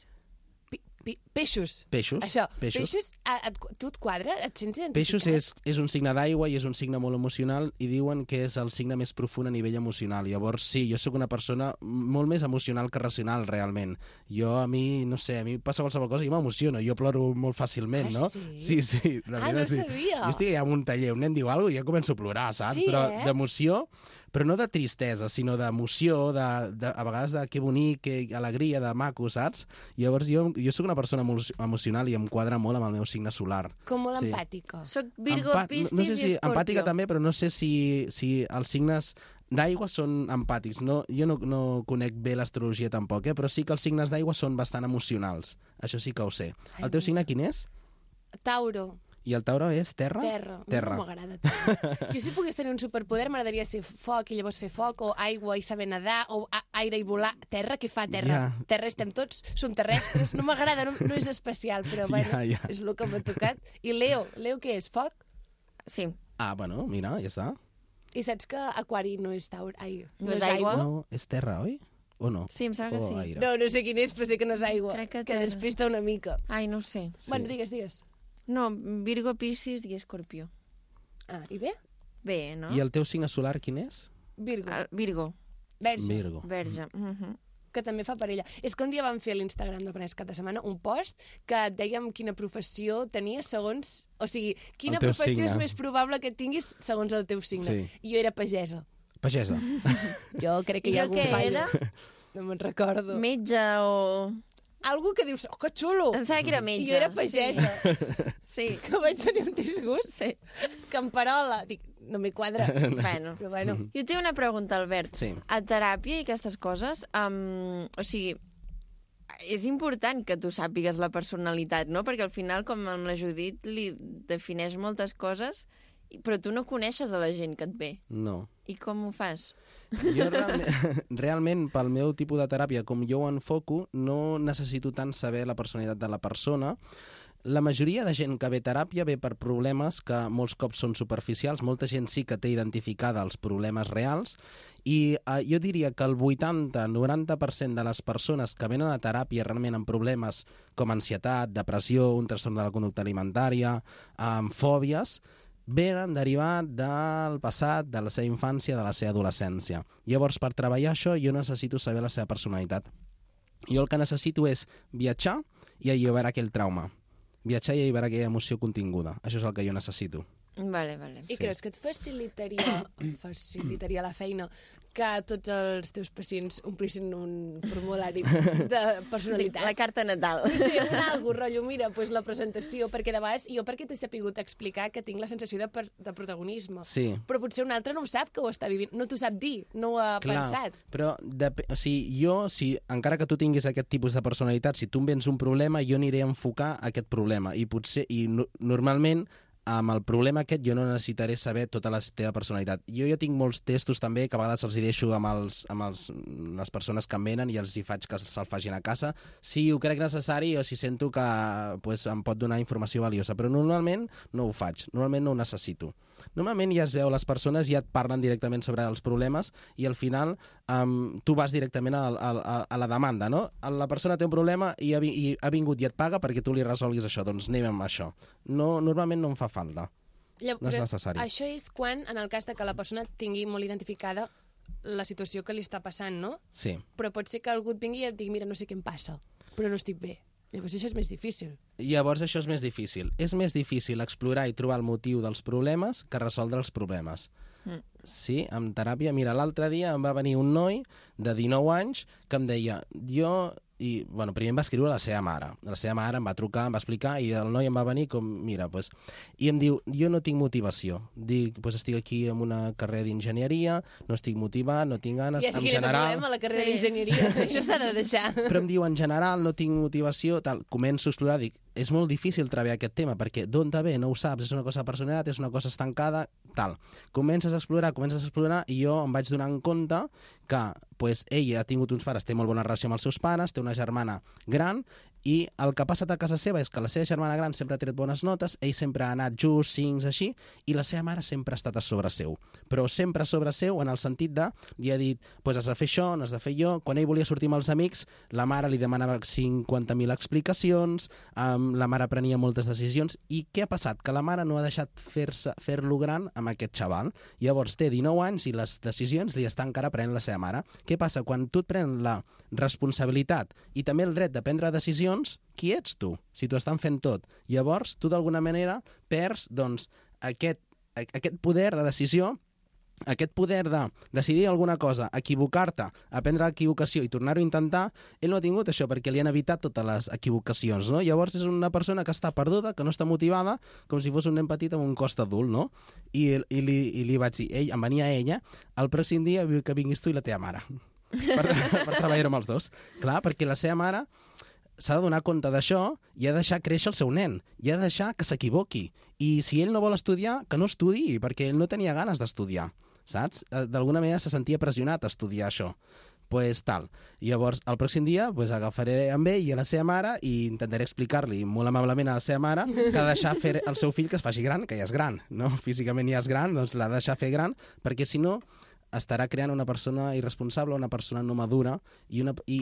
A: Peixos.
G: Peixos.
A: Això,
G: Peixos.
A: tu et quadra? Et sents identificat?
G: Peixos és un signe d'aigua i és un signe molt emocional i diuen que és el signe més profund a nivell emocional. Llavors, sí, jo sóc una persona molt més emocional que racional, realment. A mi passa qualsevol cosa i m'emociono. Jo ploro molt fàcilment, no?
A: Sí?
G: Sí.
A: No sabia.
G: Jo estic allà en un taller, un nen diu alguna cosa i jo començo a plorar, saps?
A: Sí,
G: Però d'emoció, però no de tristesa, sinó d'emoció, a vegades de que bonic, que alegria, de maco, saps? Llavors jo sóc una persona molt emocional i em quadra molt amb el meu signe solar.
A: Com molt empàtica.
B: Soc Virgo, Piscis
G: no sé si
B: i Escorpió.
G: empàtica també, però no sé si els signes d'aigua són empàtics. No, jo no conec bé l'astrologia tampoc, però sí que els signes d'aigua són bastant emocionals. Això sí que ho sé. El teu signe quin és?
A: Tauro.
G: I el Tauro és terra?
A: Terra. No m'agrada terra. Jo si pogués tenir un superpoder m'agradaria ser foc i llavors fer foc, o aigua i saber nedar, o aire i volar. Terra, què fa terra?
G: Ja.
A: Terra estem tots, som terrestres. No m'agrada, no és especial, però bueno,
G: Ja.
A: és el que m'ha tocat. I Leo què és? Foc?
B: Sí.
G: Ah, bueno, mira, ja està.
A: I saps que Aquari no és Tauro?
B: No és aigua?
G: No, és terra, oi? O no?
B: Sí, em sembla que sí.
G: Aire.
A: No sé quin és, però sé que no és aigua.
B: Crec que
A: que
B: terra.
A: despista una mica.
B: Ai, no ho sé.
G: Sí.
A: Bueno, digues.
B: No, Virgo, Piscis i Escorpió.
A: Ah, i bé?
B: Bé, no?
G: I el teu signe solar quin és?
A: Virgo.
B: Virgo.
A: Verge.
G: Virgo.
B: Verge.
A: Que també fa parella. És que un dia vam fer a l'Instagram del Penedès cap de setmana un post que et dèiem quina professió tenies segons... O sigui, quina
G: El teu
A: professió és
G: signe.
A: més probable que tinguis segons el teu signe.
G: Sí.
A: I jo era pagesa.
G: Pagesa.
A: Jo crec que hi ha
B: I
A: algun
B: què
A: fallo.
B: era?
A: No me'n recordo.
B: Metge o...
A: Algú que dius, oh, que xulo!
B: Em sembla que era metge.
A: I jo era pagesa.
B: Sí.
A: Que vaig tenir un disgust.
B: Sí.
A: Camperola. Dic, no m'hi quadra.
B: Bueno.
A: Però bueno.
B: Jo tinc una pregunta, Albert.
G: Sí.
B: A teràpia i aquestes coses, o sigui, és important que tu sàpigues la personalitat, no? Perquè al final, com amb la Judit, li defineix moltes coses, però tu no coneixes a la gent que et ve.
G: No.
B: I com ho fas?
G: Jo realment, pel meu tipus de teràpia, com jo ho enfoco, no necessito tant saber la personalitat de la persona. La majoria de gent que ve a teràpia ve per problemes que molts cops són superficials. Molta gent sí que té identificada els problemes reals i jo diria que el 80-90% de les persones que venen a teràpia realment amb problemes com ansietat, depressió, un trastorn de la conducta alimentària, amb fòbies, venen derivat del passat, de la seva infància, de la seva adolescència. Llavors, per treballar això, jo necessito saber la seva personalitat. Jo el que necessito és viatjar i alliberar aquell trauma. Viatjar i alliberar aquella emoció continguda. Això és el que jo necessito.
B: Vale.
A: I creus que et facilitaria la feina que tots els teus pacients omplissin un formulari de personalitat?
B: La carta natal.
A: No sé, un algo, rotllo, mira, pues la presentació, perquè de vegades jo perquè t'he sapigut explicar que tinc la sensació de protagonisme.
G: Sí.
A: Però potser un altre no ho sap que ho està vivint, no t'ho sap dir, no ho ha pensat.
G: Però o sigui, encara que tu tinguis aquest tipus de personalitat, si tu em vens un problema, jo aniré a enfocar aquest problema. I normalment amb el problema aquest jo no necessitaré saber tota la teva personalitat. Jo tinc molts testos també que a vegades els hi deixo amb les persones que em venen i els hi faig que se'l facin a casa. Si ho crec necessari o si sento que em pot donar informació valiosa, però normalment no ho faig, normalment no ho necessito. Normalment ja es veu, les persones ja et parlen directament sobre els problemes i al final tu vas directament a la demanda, no? La persona té un problema i ha vingut i et paga perquè tu li resolguis això, doncs anem amb això. No, normalment no em fa falta. No és necessari.
A: Això és quan, en el cas de que la persona tingui molt identificada la situació que li està passant, no?
G: Sí.
A: Però pot ser que algú et vingui i et digui, mira, no sé què em passa, però no estic bé. Llavors això és més difícil.
G: Llavors això és més difícil. És més difícil explorar i trobar el motiu dels problemes que resoldre els problemes. Sí, amb teràpia. Mira, l'altre dia em va venir un noi de 19 anys que em deia, jo bueno, primer em va escriure la seva mare. La seva mare em va trucar, em va explicar, i el noi em va venir com, mira, pues, i em diu, jo no tinc motivació. Dic, pues estic aquí amb una carrera d'enginyeria, no estic motivat, no tinc ganes,
A: Ja sé
G: en
A: quin és el
G: general...
A: problema, la carrera d'enginyeria. Això s'ha de deixar.
G: Però em diu, en general, no tinc motivació, tal. Començo a explorar, dic, és molt difícil treballar aquest tema, perquè d'on te ve, no ho saps, és una cosa de personalitat, és una cosa estancada, tal. Comences a explorar, i jo em vaig donar en compte que pues, ell ha tingut uns pares, té molt bona relació amb els seus pares, té una germana gran, i el que ha passat a casa seva és que la seva germana gran sempre ha tret bones notes, ell sempre ha anat just, 5, així, i la seva mare sempre ha estat a sobre seu. Però sempre a sobre seu en el sentit de, li ha dit, pues has de fer això, no has de fer allò. Quan ell volia sortir amb els amics, la mare li demanava 50.000 explicacions, la mare prenia moltes decisions, i què ha passat? Que la mare no ha deixat fer-lo gran amb aquest xaval. Llavors té 19 anys i les decisions li està encara prenent la seva mare. Què passa? Quan tu et prenen la responsabilitat i també el dret de prendre decisions, qui ets tu? Si t'ho estan fent tot. Llavors, tu d'alguna manera perds doncs, aquest poder de decisió, aquest poder de decidir alguna cosa, equivocar-te, aprendre l'equivocació i tornar-ho a intentar. Ell no ha tingut això perquè li han evitat totes les equivocacions, no? Llavors és una persona que està perduda, que no està motivada, com si fos un nen petit amb un cos adult, no? I li vaig dir, em venia a ella, el pròxim dia vull que vinguis tu i la teva mare per treballar amb els dos. Clar, perquè la seva mare s'ha de donar compte d'això i ha de deixar créixer el seu nen, i ha de deixar que s'equivoqui. I si ell no vol estudiar, que no estudiï, perquè ell no tenia ganes d'estudiar, saps? D'alguna manera se sentia pressionat a estudiar això. Pues tal. Llavors, el pròxim dia agafaré amb ell i a la seva mare i intentaré explicar-li molt amablement a la seva mare que ha de deixar fer el seu fill que es faci gran, que ja és gran, no? Físicament ja és gran, doncs l'ha de deixar fer gran, perquè si no estarà creant una persona irresponsable, una persona no madura, i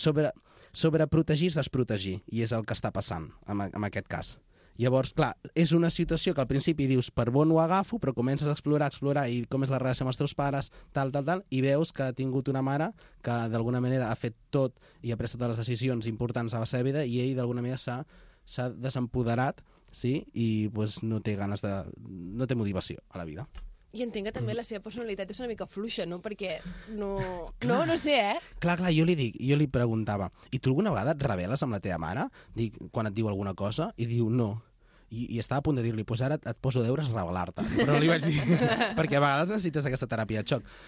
G: sobreprotegir és desprotegir, i és el que està passant en aquest cas. Llavors, clar, és una situació que al principi dius per on ho agafo, però comences a explorar i com és la relació amb els teus pares, tal, i veus que ha tingut una mare que d'alguna manera ha fet tot i ha pres totes les decisions importants a la seva vida, i ell d'alguna manera s'ha desempoderat, sí? I pues, no té motivació a la vida.
A: I entenc que també la seva personalitat és una mica fluixa, no? Perquè no sé,
G: Clar, jo li preguntava, i tu alguna vegada et rebel·les amb la teva mare? Dic, quan et diu alguna cosa? I diu, no. I estava a punt de dir-li, pues ara et poso deures rebel·lar-te. Però no li vaig dir, perquè a vegades necessites aquesta teràpia de xoc.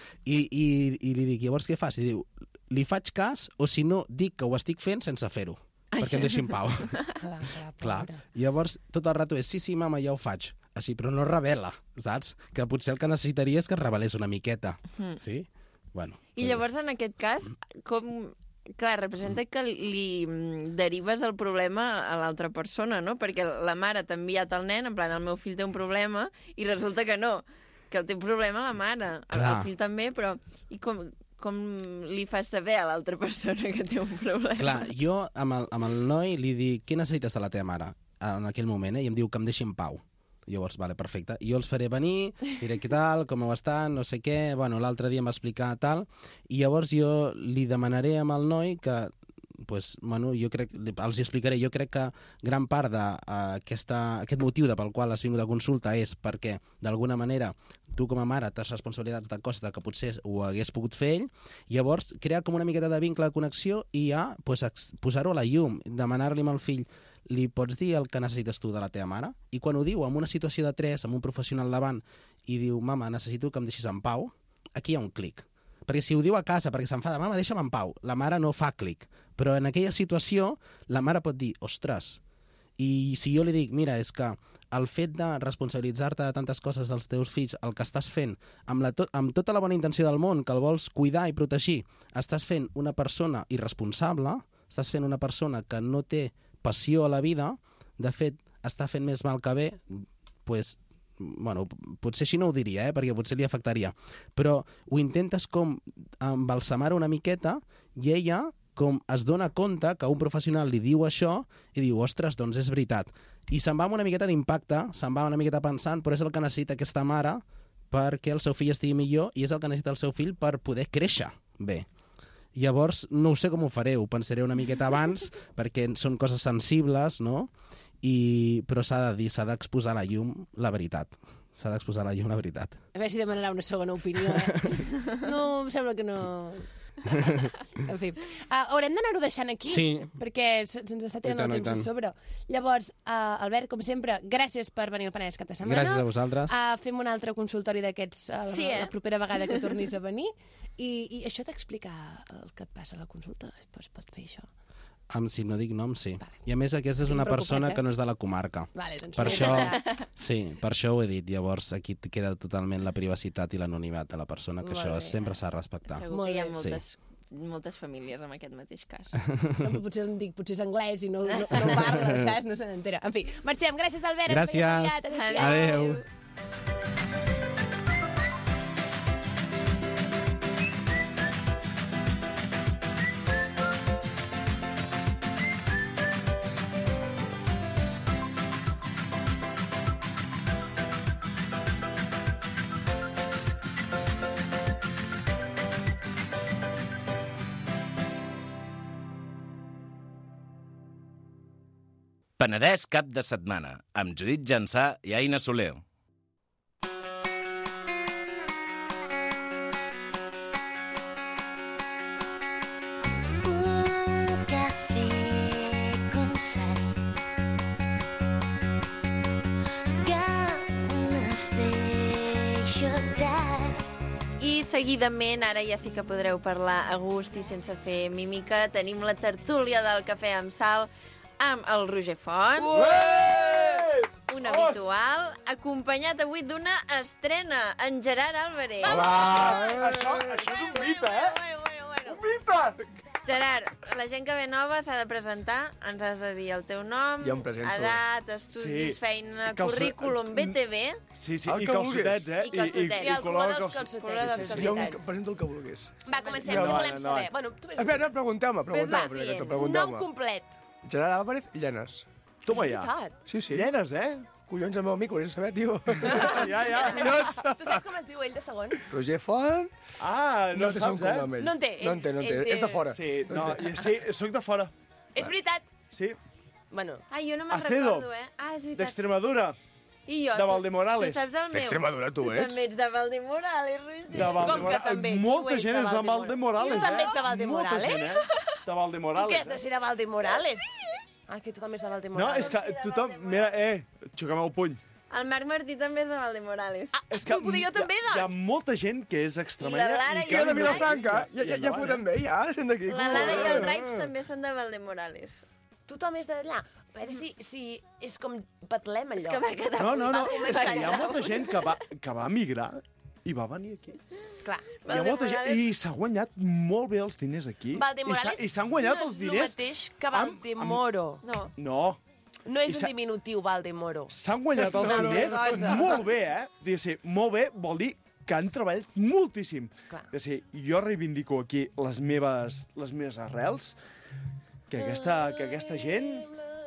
G: I li dic, llavors què fas? I diu, li faig cas, o si no, dic que ho estic fent sense fer-ho, perquè em deixi en pau. Clar. Llavors, tot el rato és, sí, mama, ja ho faig. Així, però no revela, saps? Que potser el que necessitaria és que es revelés una miqueta. Sí? Bueno.
B: I llavors, en aquest cas, com... Clar, representa que li derives el problema a l'altra persona, no? Perquè la mare t'ha enviat el nen, en plan, el meu fill té un problema, i resulta que no, que el té un problema la mare. El fill també, però... I com li fas saber a l'altra persona que té un problema?
G: Clar, jo amb el noi li dic, què necessites de la teva mare en aquell moment, i em diu que em deixi en pau. Llavors, vale, perfecte. Jo els faré venir, diré què tal, com ho estan, no sé què, bueno, l'altre dia em va explicar tal, i llavors jo li demanaré amb el noi que, pues, bueno, jo crec, els explicaré, jo crec que gran part d'aquest motiu pel qual has vingut a consulta és perquè, d'alguna manera, tu com a mare tens responsabilitats de coses que potser ho hagués pogut fer ell, llavors crear com una miqueta de vincle de connexió i ja pues, posar-ho a la llum, demanar-li al fill, li pots dir el que necessites tu de la teva mare? I quan ho diu en una situació de tres, amb un professional davant, i diu, mama, necessito que em deixis en pau, aquí hi ha un clic. Perquè si ho diu a casa, perquè s'enfada, mama, deixa'm en pau, la mare no fa clic. Però en aquella situació, la mare pot dir, ostres, i si jo li dic, mira, és que el fet de responsabilitzar-te de tantes coses dels teus fills, el que estàs fent, amb tota la bona intenció del món, que el vols cuidar i protegir, estàs fent una persona irresponsable, estàs fent una persona que no té passió a la vida, de fet, està fent més mal que bé, pues, bueno, potser així no ho diria, perquè potser li afectaria, però ho intentes com embalsamar una miqueta i ella com es dona compte que un professional li diu això i diu, ostres, doncs és veritat. I se'n va amb una miqueta d'impacte, se'n va una miqueta pensant, però és el que necessita aquesta mare perquè el seu fill estigui millor i és el que necessita el seu fill per poder créixer bé. Llavors, no ho sé com ho faré, ho pensaré una miqueta abans, perquè són coses sensibles, no? Però s'ha de dir, s'ha d'exposar a la llum la veritat. S'ha d'exposar a la llum la veritat.
A: A veure si demanarà una segona opinió, No, em sembla que no... En fi, haurem d'anar-ho deixant aquí,
G: Sí.
A: perquè se'ns està tirant el temps a sobre. Llavors, Albert, com sempre, gràcies per venir al Penedès cap de setmana.
G: Gràcies a vosaltres.
A: Fem un altre consultori d'aquests la propera vegada que tornis a venir. I això d'explicar el que et passa a la consulta, es pot fer això?
G: Si no dic nom, sí.
A: Vale.
G: I a més aquesta és
A: Estic
G: una
A: preocupat,
G: persona que no és de la comarca.
A: Vale, doncs
G: Per
A: m'ho he
G: això,
A: d'entrar.
G: per això ho he dit. Llavors aquí et queda totalment la privacitat i l'anonimat de la persona, que
A: Molt
G: això
A: bé.
G: sempre s'ha de respectar.
B: Segur
A: Molt
B: que hi ha
A: bé.
B: moltes famílies en aquest mateix cas.
A: No, potser és anglès i no parla, saps? No se n'entera. En fi, marxem. Gràcies, Albert. Ens veiem
G: Gràcies.
A: aviat. Adéu-siau.
G: Adéu.
H: Penedès cap de setmana, amb Judit Jansà i Aina Soler.
I: Un café con sal, ganes de llorar.
B: I seguidament, ara ja sí que podreu parlar a gust i sense fer mímica, tenim la tertúlia del cafè amb sal amb el Roger Font, un habitual, acompanyat avui d'una estrena, en Gerard Álvarez.
J: Això és un mite,
B: Bueno.
J: Un mite!
B: Gerard, la gent que ve nova s'ha de presentar, ens has de dir el teu nom,
J: Ja em presento.
B: edat, estudis,
J: Sí.
B: feina,
J: Calço-
B: currículum, BTV,
J: Sí,
K: El
J: i
K: que
J: calçotets,
B: I calçotets.
A: I el color dels calçotets.
B: color dels
J: Jo
B: calçotets.
J: em presento el que vulguis.
A: Va, comencem.
J: No,
A: Què volem
J: no,
A: saber?
J: no.
A: Bueno, tu
J: Espera, pregunteu-me,
B: Ves, va,
J: primer,
B: dient.
J: pregunteu-me.
A: nom complet.
J: Gerard Álvarez i Llenes.
K: Toma
A: És
K: ja.
A: veritat.
J: Sí, sí.
K: Llenes,
J: Collons, el meu amic, ho hauries de saber, tio.
K: Ja.
A: Tu saps com es diu ell de segon?
J: Roger Font...
K: Ah, no
J: té
K: saps,
J: segon cognom, ell.
A: No en té,
J: No en té.
A: ell té-
J: És de fora.
K: Sí, no, sí, soc de fora.
A: És veritat.
K: Sí,
A: Bueno,
B: Ai, jo no me'n
K: Acedo.
B: recordo, Ah, és veritat.
K: d'Extremadura,
B: I jo,
K: de Valdemorales.
B: Tu saps el meu?
J: D'Extremadura, tu ets?
B: També ets de Valdemorales, Roger.
K: De
A: Com que
K: Valdemorales.
A: també?
K: Molta
A: Qui ho és
K: gent
A: de
K: és de
A: Valdemorales?
K: Valdemorales,
A: Tu també ets de Valdemorales?
K: Molta gent, De
A: tu
K: Valdemorales,
A: què has de ser de Valdemorales? Ah, que tu també ets de
K: No,
A: Valdemorales.
K: és que tothom... Mira, xoquem el puny.
B: El Marc Martí també és de Valdemorales.
K: És que
A: poder jo també,
K: hi ha
A: doncs?
K: molta gent que és extremenya
B: I la Lara
J: I de Vilafranca. Ja fotem bé, ja, sent d'aquí.
B: La Lara i el Raips també són de Valdemorales.
A: Tothom és d'allà. A veure si és com Betlem, allò.
B: És que va quedar...
K: No,
B: va
K: és que hi ha
B: quedar
K: molta gent que va emigrar i va venir aquí.
A: Clar.
K: Hi ha molta gent i s'ha guanyat molt bé els diners aquí.
A: Valdemorales
K: I s'han guanyat els
A: no és
K: diners.
A: el mateix que Valdemoro.
B: No.
K: No,
A: No és
K: I
A: un
K: s'ha-
A: diminutiu, Valdemoro.
K: s'han guanyat els diners
A: cosa.
K: molt bé, Dir-se, molt bé vol dir que han treballat moltíssim.
A: Clar.
K: Dir-se, jo reivindico aquí les meves arrels, que aquesta gent...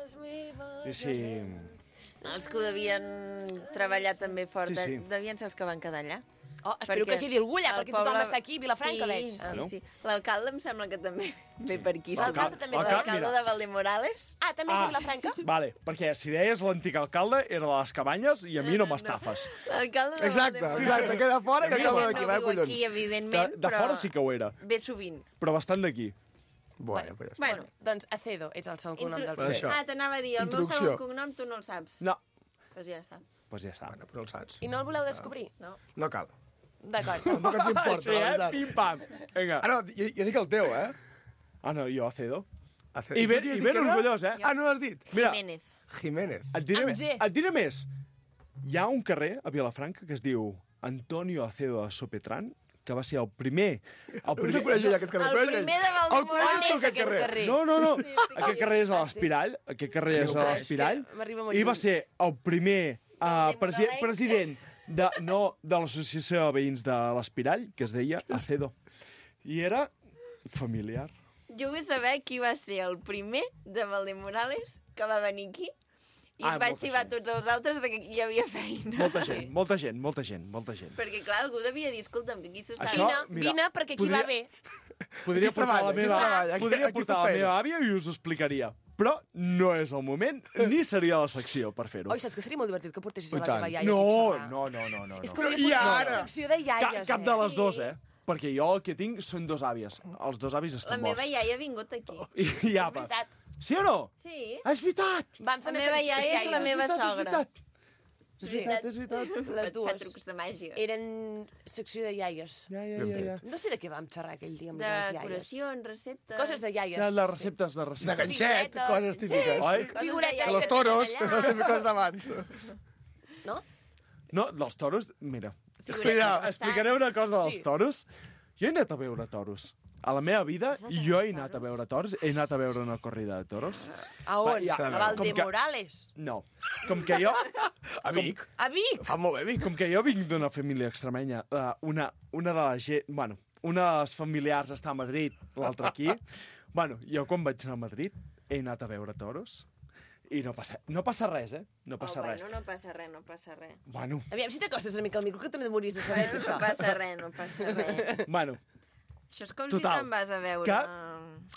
K: dir-se,
B: Els que ho devien treballar també fort,
K: Sí, sí.
B: devien ser els que van quedar allà.
A: Oh, espero que quedi algú allà,
B: el
A: perquè tothom està aquí, a Vilafranca,
B: sí,
A: veig.
B: Sí. L'alcalde em sembla que també ve per aquí.
A: L'alcalde també és
B: L'alcalde
K: mira.
B: de Valdemorales.
A: Ah, també és de Vilafranca?
K: Vale, perquè si deies l'antic alcalde era de les cabanyes i a mi no m'estafes.
B: L'alcalde de
J: Exacte,
B: Valdemorales.
J: que era fora i que acaba
B: No
J: d'aquí, va,
B: viu
J: collons.
B: aquí, evidentment,
K: De
B: però
K: fora sí que ho era,
B: ve sovint.
K: però bastant d'aquí.
J: Bueno, pues ja està.
B: Bueno,
A: Doncs Acedo ets el segon cognom del
J: Per això.
B: Ah, t'anava a dir, el meu
J: Introducció.
B: segon cognom tu no el saps.
K: No,
B: Doncs ja està.
K: doncs ja està.
J: Bueno, però el saps.
A: I no el voleu descobrir?
B: No.
J: No cal.
A: D'acord.
J: Tampoc ens importa,
K: Sí,
J: la veritat.
K: Pim-pam. Vinga.
J: Ah, no, jo dic el teu,
K: Ah, no, jo Acedo.
J: Acedo.
K: I
J: tu
K: ben
J: qui has dit que era?
K: orgullós,
J: Ah, no l'has dit?
K: Mira,
B: Jiménez.
J: Jiménez.
K: et diré,
A: Amb
K: més,
A: G.
K: et diré més. Hi ha un carrer a Vilafranca que es diu Antonio Acedo de Sopetran, que va ser el primer...
J: No coneixo ja aquest carrer.
B: El
J: coneixes?
B: primer de
J: El
B: Valdemorales.
J: coneixes tu, aquest carrer?
K: No. Aquest carrer és a l'Espirall. Aquest carrer és a l'Espirall.
A: M'arriba molt
K: I va
A: lluny.
K: ser el primer
B: Valdemorales.
K: president de l'Associació de Veïns de l'Espirall, que es deia Acedo. I era familiar.
B: Jo vull saber qui va ser el primer de Valdemorales que va venir aquí i
K: Ah,
B: vaig
K: molta
B: xivar
K: gent.
B: tots els altres de que aquí hi havia feina.
K: Molta gent.
B: Perquè, clar, algú devia dir, escolta'm, que aquí s'està...
K: Això-
A: Vine, perquè aquí
K: podria-
A: va bé.
K: Podria
J: Aquí
K: portar la
J: treballa,
K: meva,
J: aquí treballa, aquí-
K: podria
J: aquí
K: portar
J: fas
K: la
J: feina.
K: meva àvia i us ho explicaria. Però no és el moment, ni seria la secció per fer-ho.
A: Oi, saps que seria molt divertit que portessis
J: I
A: a la
J: tant.
A: teva iaia
K: No,
A: aquí a xerrar?
K: no.
A: És que
J: I
A: hauria
J: ara?
A: una secció de iaies,
K: Cap de les dues, perquè jo el que tinc són 2 àvies. Els 2 avis
B: La
K: estan
B: meva
K: morts.
B: iaia ha vingut aquí.
K: I
A: És
K: apa.
A: veritat.
K: Sí o no?
B: Sí.
K: És veritat!
A: Van fer
B: La
A: una
B: meva
A: secció
B: iaia i la
A: iaies.
B: meva
K: És
B: sogra.
K: veritat. És
B: Sí.
K: veritat, és veritat.
A: Les
B: Fa
A: dues.
B: trucs de màgia.
A: Eren secció de iaies.
K: Ja.
A: No sé de què vam xerrar aquell dia amb
B: De
A: les iaies.
B: decoracions, receptes...
A: Coses de iaies.
K: Ja, les receptes, les
J: De
K: receptes.
J: ganxet,
A: Figuretes.
J: coses típiques.
K: Oi?
A: Figuretes.
J: De los toros, coses d'abans.
A: No?
K: No, dels toros, mira.
B: Figuretes.
K: Explicaré una cosa dels
A: Sí.
K: toros. Jo he anat a veure toros. A la meva vida, jo he anat a veure toros. He anat a veure una corrida de toros.
A: A on?
K: Ja,
A: A
K: com
A: Valdemorales.
K: No. Com que jo...
J: A Vic.
A: A Vic.
J: Fa molt bé, Vic.
K: Com que jo vinc d'una família extremenya, una de les gent... Bueno, una de les familiars està a Madrid, l'altra aquí. Bueno, jo quan vaig anar a Madrid he anat a veure toros i no passa res, eh? No passa res.
B: Bueno, no passa res, no passa res.
K: Bueno,
A: Aviam, si t'acostes una mica al micro, que també mories de saber
B: No
A: això.
B: passa res, no passa res.
K: bueno,
B: Això és com
K: Total,
B: si te'n vas a veure...
K: que-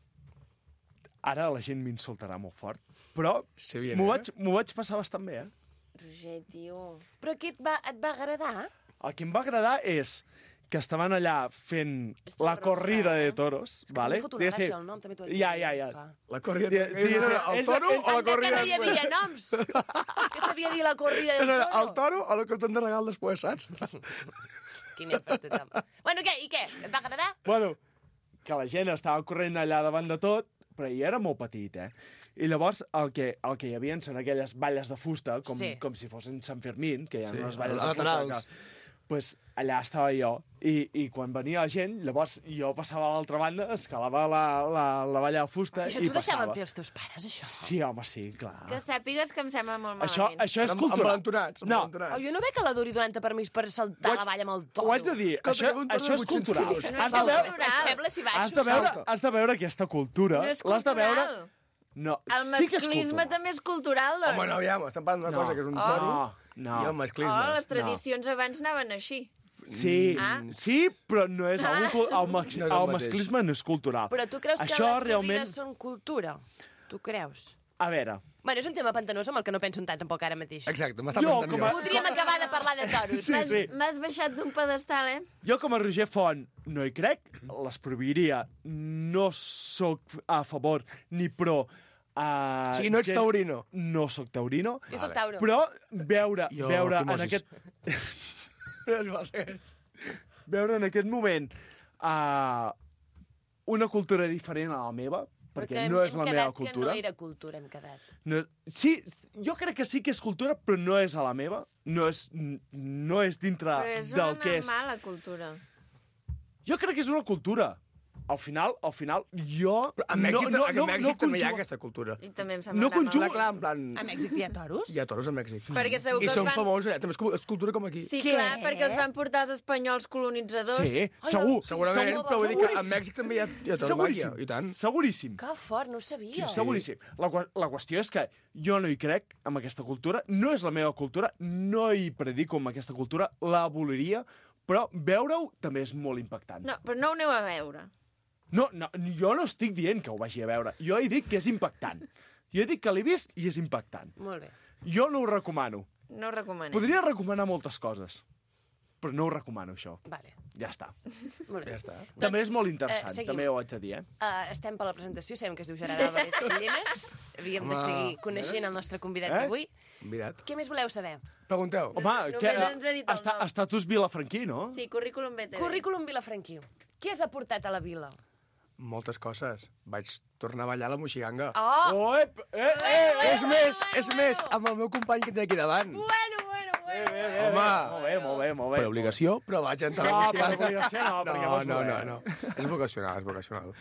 K: ara la gent m'insultarà molt fort, però
J: Se viene,
K: m'ho vaig passar bastant bé, eh?
B: Roger, tio...
A: Però què et va agradar?
K: El que em va agradar és que estaven allà fent
B: Esto
K: la
B: es
K: corrida
B: roja,
K: de
B: eh?
K: toros,
A: És que
K: vale?
A: em fot una gràcia el nom, també t'ho haig de
K: Ja.
A: dir. Clar.
J: La corrida...
K: Digues,
J: El toro o la
A: Anda, que
J: corrida
A: no hi havia noms. Que sabia dir la corrida del toro.
J: El toro o el que t'han de regal després, saps?
A: Quin per tothom. Bueno, què? I què? Et va agradar?
K: Bueno, que la gent estava corrent allà davant de tot, però jo era molt petit, eh? I llavors el que hi havia són aquelles balles de fusta, com si fossin Sant Fermín, que hi ha unes balles de fusta.
J: laterals.
K: Pues allà estava jo, i quan venia la gent, llavors jo passava a l'altra banda, escalava la valla de fusta
A: Això
K: i
A: t'ho deixaven
K: passava.
A: fer els teus pares, això?
K: Sí, home, sí, clar.
B: Que sàpigues que em sembla molt
K: Això és cultural.
J: Embalantonats.
K: No,
A: Oh, jo no veig que la Dori donant-te permís per saltar la valla amb el toro.
K: ho haig de dir,
J: Escolta, que un toro
K: això
J: de
K: és
J: 800
K: cultural.
J: quilos.
B: No
K: Has
B: és
K: de veure,
B: cultural.
A: Febles i baixos.
K: has de veure aquesta cultura.
B: No és
K: L'has de veure...
B: cultural.
K: No,
B: El
K: sí que és
B: masclisme
K: cultural.
B: també és cultural, doncs.
J: Home, no, aviam, estem parlant d'una cosa que és un toro
K: no.
J: i el masclisme.
B: Oh, les tradicions abans anaven així.
K: Sí,
B: Ah.
K: sí, però no és algo... El
J: No és el
K: el
J: mateix.
K: masclisme no és cultural.
A: Però tu creus que
K: Això
A: les
K: realment...
A: corrides són cultura? Tu creus?
K: A veure,
A: Bueno, és un tema pantanós amb el que no penso en tant tampoc ara mateix.
J: Exacte, m'està
K: Jo,
J: preguntant
K: com a-
J: jo.
A: Podríem acabar de parlar de toros.
K: Sí.
B: M'has baixat d'un pedestal, eh?
K: jo com a Roger Font no hi crec, les prohibiria, no sóc a favor ni pro...
J: O sigui, no ets taurino.
K: No sóc taurino.
A: Jo soc tauro.
K: Però veure en
J: fimosis.
K: veure en aquest moment una cultura diferent a la meva, perquè no és la meva cultura.
A: Que no era cultura, hem quedat.
K: No, sí, jo crec que sí que és cultura, però no és a la meva. No és dintre
B: Però és
K: del
B: una
K: que és.
B: mala cultura.
K: Jo crec que és una cultura. Al final, jo...
J: A Mèxic també hi ha aquesta cultura.
B: I també em sembla
K: No
B: una mala.
K: conjuga-
J: Clar, en plan...
A: A Mèxic hi ha toros?
J: Hi ha toros a Mèxic.
B: Perquè segur que
J: I
B: els
J: són
B: van-
J: famosos allà. També és cultura com aquí.
B: Sí,
A: Què?
B: clar, perquè els van portar els espanyols colonitzadors.
K: Sí, segur.
J: Segurament, però vull dir que a Mèxic també hi ha tauromàquia. I tant.
K: Seguríssim.
A: Que fort, no ho sabia.
K: Seguríssim. La qüestió és que jo no hi crec, amb aquesta cultura. No és la meva cultura. No hi predico amb aquesta cultura. La voliria, però veure-ho també és molt impactant.
B: No, però no ho aneu a veure.
K: No, jo no estic dient que ho vagi a veure. Jo he dit que és impactant. Jo he dit que l'he vist i és impactant.
A: Molt bé.
K: Jo no ho recomano.
B: No ho recomanem.
K: Podria recomanar moltes coses, però no ho recomano, això.
A: Vale.
K: Ja està.
A: Molt bé.
J: Ja està.
K: També és molt interessant,
A: seguim.
K: també ho haig de dir, eh?
A: Estem per la presentació, sabem que es diu Gerard Álvarez Llenes. Havíem de seguir coneixent el nostre convidat d'avui.
J: Convidat.
A: Què més voleu saber?
J: Pregunteu.
K: Home,
B: Només ens ha dit el nom.
K: estatus vilafranquí, no?
B: Sí, currículum vitae.
A: Currículum vilafranquí. Què has aportat a la vila?
J: Moltes coses. Vaig tornar a ballar a la Moixiganga.
A: Oh!
J: És més, amb el meu company que té aquí davant.
A: Bueno.
J: Home,
K: Molt bé.
J: per obligació, però vaig entrar a la
K: No,
J: Moixiganga.
K: per obligació no, perquè vols voler.
J: No. És vocacional.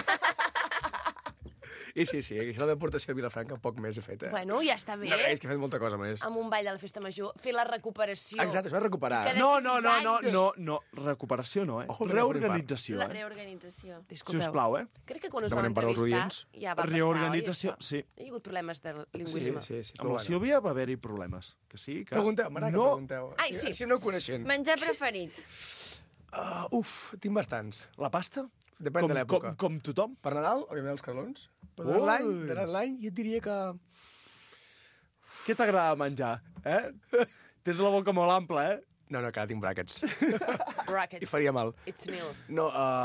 J: I sí, aquesta és la meva aportació a Vilafranca, poc més he fet, eh?
A: Bueno, ja està bé.
J: No, és que he fet molta cosa més.
A: Amb un ball a la festa major, fer la recuperació.
J: Exacte, es va recuperar.
A: Cada
K: No,
A: 15 anys.
K: no. Recuperació no, eh?
J: Oh,
K: Reorganització,
B: La
K: eh?
B: reorganització.
A: Disculpeu.
K: Sisplau, eh?
A: Crec que quan us
J: Demanem
A: vam
J: perdó als
A: entrevistar
J: oients.
A: ja va passar,
K: Reorganització,
A: oi, això?
K: sí.
A: Hi ha hagut problemes de lingüisme.
J: Sí.
K: Amb la Sílvia va haver-hi problemes. Que sí, que...
J: Pregunteu, m'agrada que pregunteu.
A: Ai, sí.
J: Si no ho coneixent.
B: Menjar preferit.
J: Tinc bastants.
K: La pasta?
J: Depèn de l'època.
K: Com tothom?
J: Per Nadal, òbviament, els carlons. Però
K: Ui.
J: durant l'any, jo et diria que...
K: Què t'agrada menjar, eh? Tens la boca molt ampla, eh?
J: No, encara tinc brackets.
A: Brackets.
J: I faria mal.
A: It's new.
J: No,